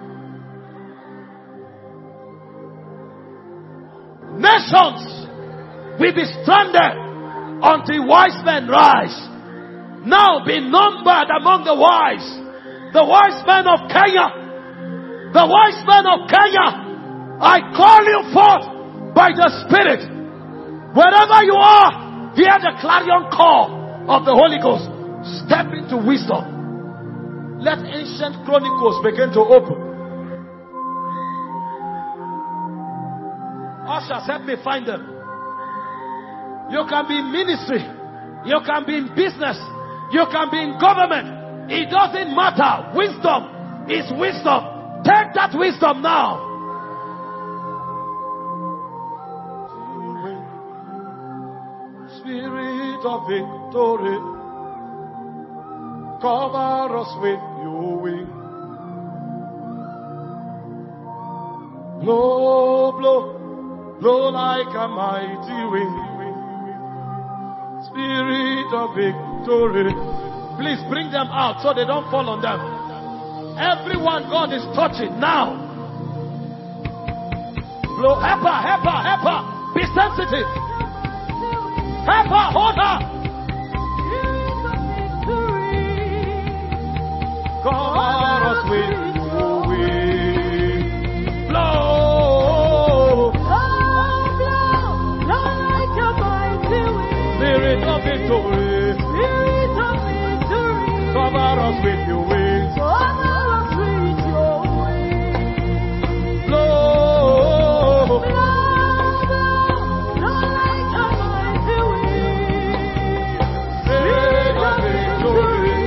Nations will be stranded until wise men rise. Now be numbered among the wise. The wise men of Kenya. The wise men of Kenya. I call you forth by the Spirit. Wherever you are, hear the clarion call of the Holy Ghost. Step into wisdom. Let ancient chronicles begin to open. Ushers, help me find them. You can be in ministry. You can be in business. You can be in government. It doesn't matter. Wisdom is wisdom. Take that wisdom now. Spirit of victory, cover us with your wing. Blow, blow, blow like a mighty wind. Spirit of victory. Please bring them out so they don't fall on them. Everyone God is touching now. Blow, help her, help her, help her. Be sensitive. Help her, hold her. Cover us with your wing. Blow. Spirit of victory. Cover us with your wings. Blow. Spirit of victory.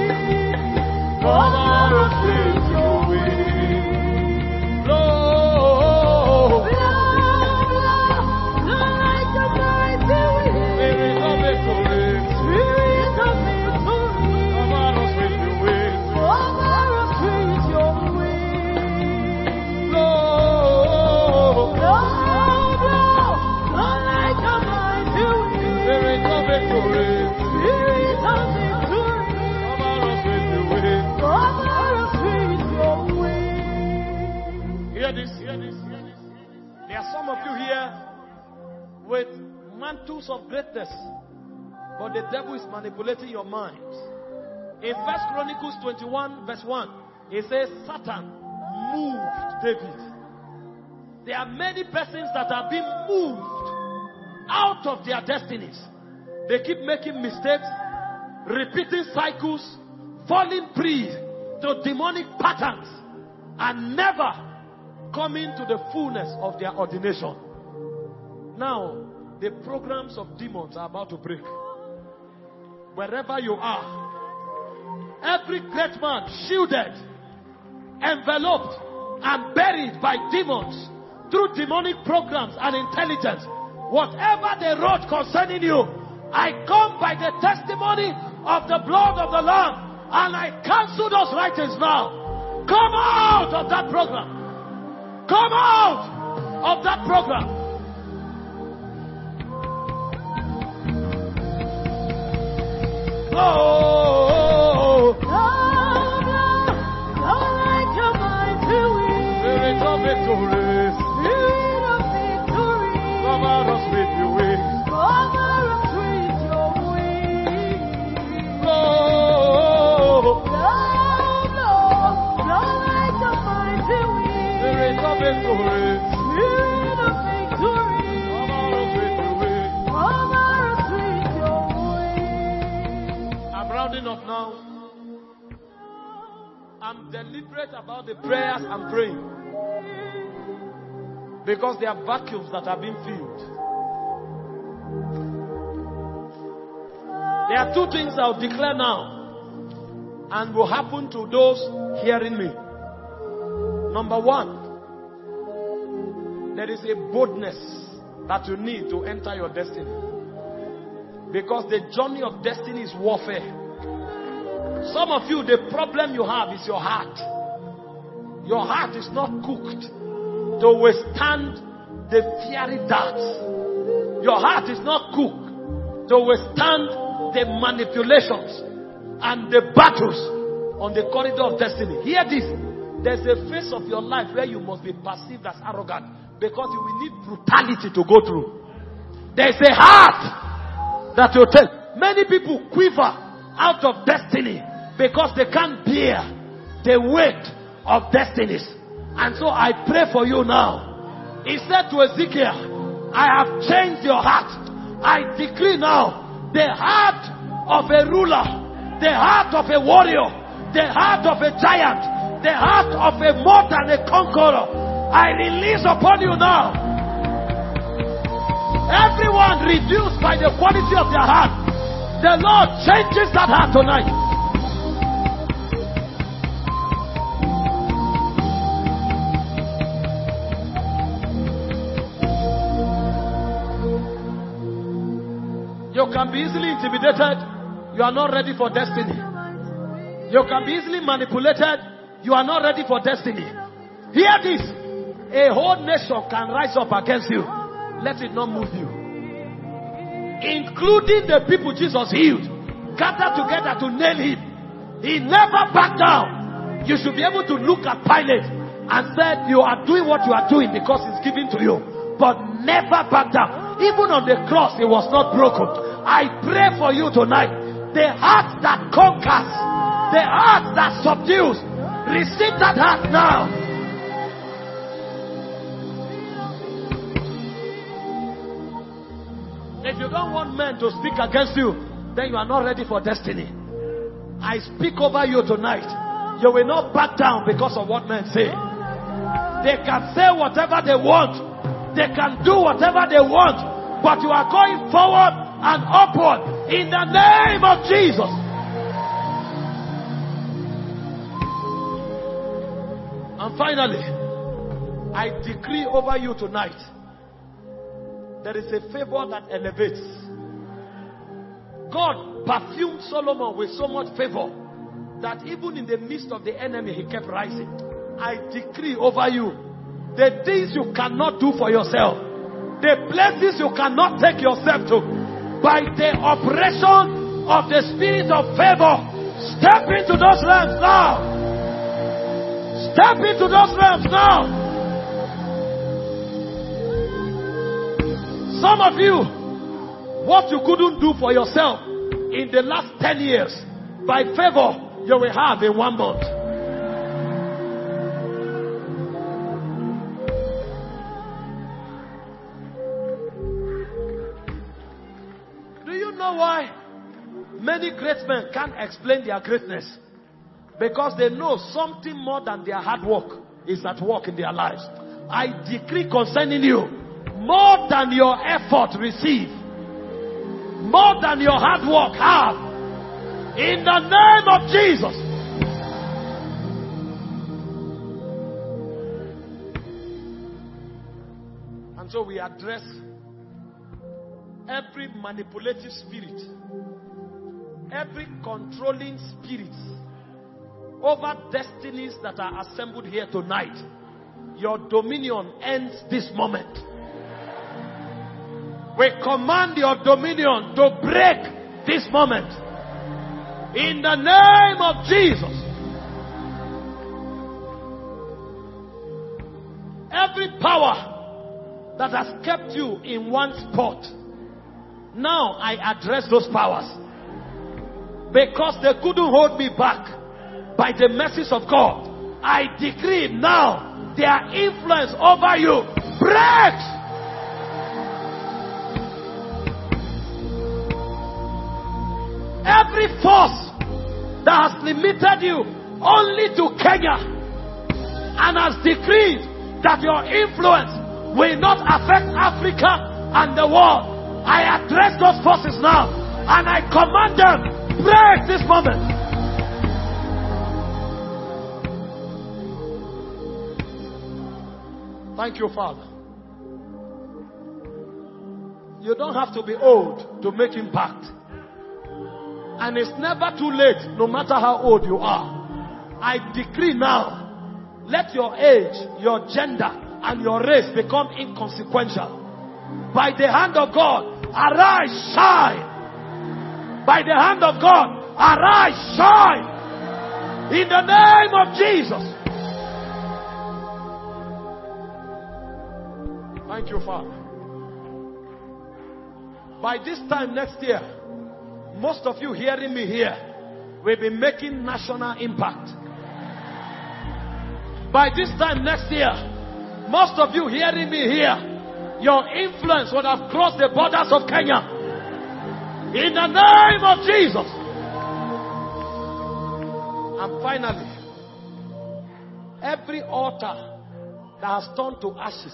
Cover us with your wings. Blow. Spirit of victory. Hear this, hear this, hear this. There are some of you here with mantles of greatness, but the devil is manipulating your minds. In First Chronicles twenty-one, verse one, it says Satan moved David. There are many persons that have been moved out of their destinies. They keep making mistakes, repeating cycles, falling prey to demonic patterns, and never coming to the fullness of their ordination. Now, the programs of demons are about to break. Wherever you are, every great man shielded, enveloped, and buried by demons through demonic programs and intelligence. Whatever they wrote concerning you, I come by the testimony of the blood of the Lamb, and I cancel those writings now. Come out of that program. Come out of that program. Oh, Spirit of victory. Cover us with your wings. Spirit of victory. I'm rounding up now. I'm deliberate about the prayers I'm praying, because there are vacuums that are being filled. There are two things I'll declare now and will happen to those hearing me. Number one, there is a boldness that you need to enter your destiny, because the journey of destiny is warfare. Some of you, the problem you have is your heart. Your heart is not cooked to withstand the fiery darts. Your heart is not cooked to withstand the manipulations and the battles on the corridor of destiny. Hear this. There's a phase of your life where you must be perceived as arrogant because you will need brutality to go through. There's a heart that will take. Many people quiver out of destiny because they can't bear the weight of destinies. And so I pray for you now. He said to Ezekiel, I have changed your heart. I decree now the heart of a ruler, the heart of a warrior, the heart of a giant, the heart of a more than a conqueror. I release upon you now. Everyone reduced by the quality of their heart, the Lord changes that heart tonight. You can be easily intimidated. You are not ready for destiny. You can be easily manipulated. You are not ready for destiny. Hear this. A whole nation can rise up against you. Let it not move you. Including the people Jesus healed. Gathered together to nail him. He never backed down. You should be able to look at Pilate and say, you are doing what you are doing because it's given to you. But never back down. Even on the cross, it was not broken. I pray for you tonight. The heart that conquers, the heart that subdues, receive that heart now. If you don't want men to speak against you, then you are not ready for destiny. I speak over you tonight. You will not back down because of what men say. They can say whatever they want. They can do whatever they want. But you are going forward and upward in the name of Jesus. And finally, I decree over you tonight, there is a favor that elevates. God perfumed Solomon with so much favor that even in the midst of the enemy, he kept rising. I decree over you, the things you cannot do for yourself, the places you cannot take yourself to, by the operation of the spirit of favor, step into those realms now. Step into those realms now. Some of you, what you couldn't do for yourself in the last ten years, by favor, you will have in one month. Why many great men can't explain their greatness? Because they know something more than their hard work is at work in their lives. I decree concerning you, more than your effort receive, more than your hard work have, in the name of Jesus. And so we address every manipulative spirit, every controlling spirit over destinies that are assembled here tonight. Your dominion ends this moment. We command your dominion to break this moment. In the name of Jesus. Every power that has kept you in one spot, now I address those powers. Because they couldn't hold me back by the mercies of God. I decree now their influence over you breaks. Every force that has limited you only to Kenya and has decreed that your influence will not affect Africa and the world, I address those forces now and I command them, break this moment. Thank you, Father. You don't have to be old to make impact. And it's never too late, no matter how old you are. I decree now, let your age, your gender, and your race become inconsequential. By the hand of God, arise, shine. By the hand of God, arise, shine. In the name of Jesus. Thank you, Father. By this time next year, most of you hearing me here will be making national impact. By this time next year, most of you hearing me here, your influence would have crossed the borders of Kenya. In the name of Jesus. And finally, every altar that has turned to ashes,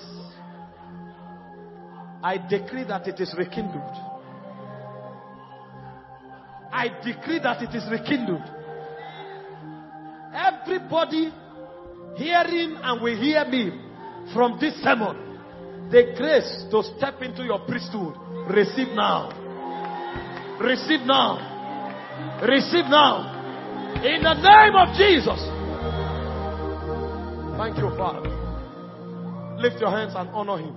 I decree that it is rekindled. I decree that it is rekindled. Everybody hearing and will hear me from this sermon, the grace to step into your priesthood, receive now. Receive now. Receive now. In the name of Jesus. Thank you, Father. Lift your hands and honor him.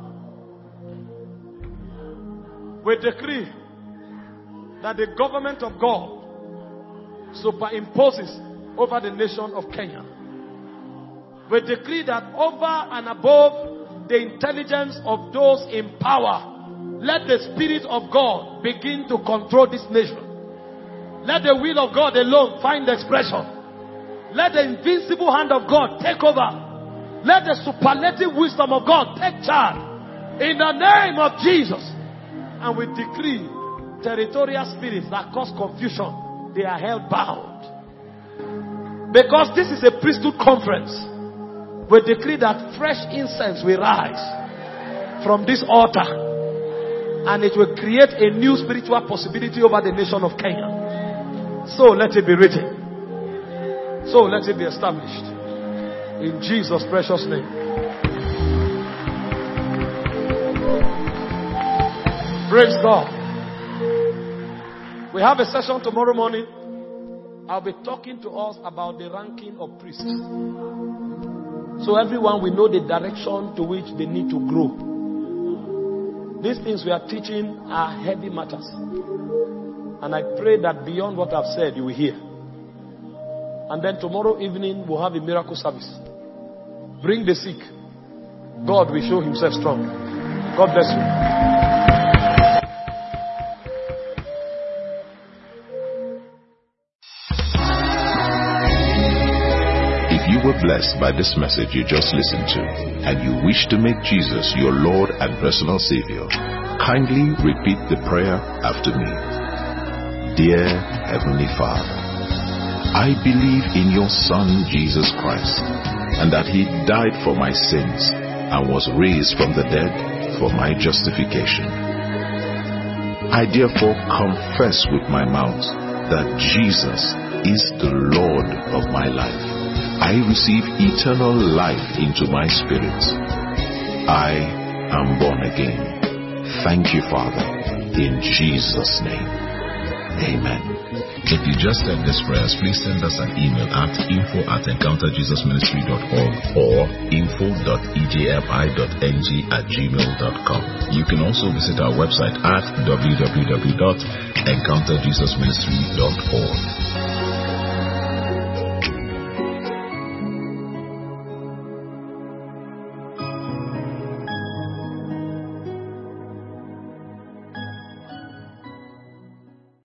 We decree that the government of God superimposes over the nation of Kenya. We decree that over and above the intelligence of those in power, let the Spirit of God begin to control this nation. Let the will of God alone find expression. Let the invincible hand of God take over. Let the superlative wisdom of God take charge. In the name of Jesus. And we decree territorial spirits that cause confusion, they are held bound. Because this is a priesthood conference, we decree that fresh incense will rise from this altar, and it will create a new spiritual possibility over the nation of Kenya. So let it be written. So let it be established. In Jesus' precious name. Praise God. We have a session tomorrow morning. I'll be talking to us about the ranking of priests. So everyone will know the direction to which they need to grow. These things we are teaching are heavy matters. And I pray that beyond what I've said, you will hear. And then tomorrow evening, we'll have a miracle service. Bring the sick. God will show himself strong. God bless you. If you were blessed by this message you just listened to, and you wish to make Jesus your Lord and personal Savior, kindly repeat the prayer after me. Dear Heavenly Father, I believe in your Son Jesus Christ, and that he died for my sins and was raised from the dead for my justification. I therefore confess with my mouth that Jesus is the Lord of my life. I receive eternal life into my spirit. I am born again. Thank you, Father, in Jesus' name. Amen. If you just said this prayers, please send us an email at info at encounter jesus ministry dot org or info dot e j f i dot n g at gmail dot com. You can also visit our website at w w w dot encounter jesus ministry dot org.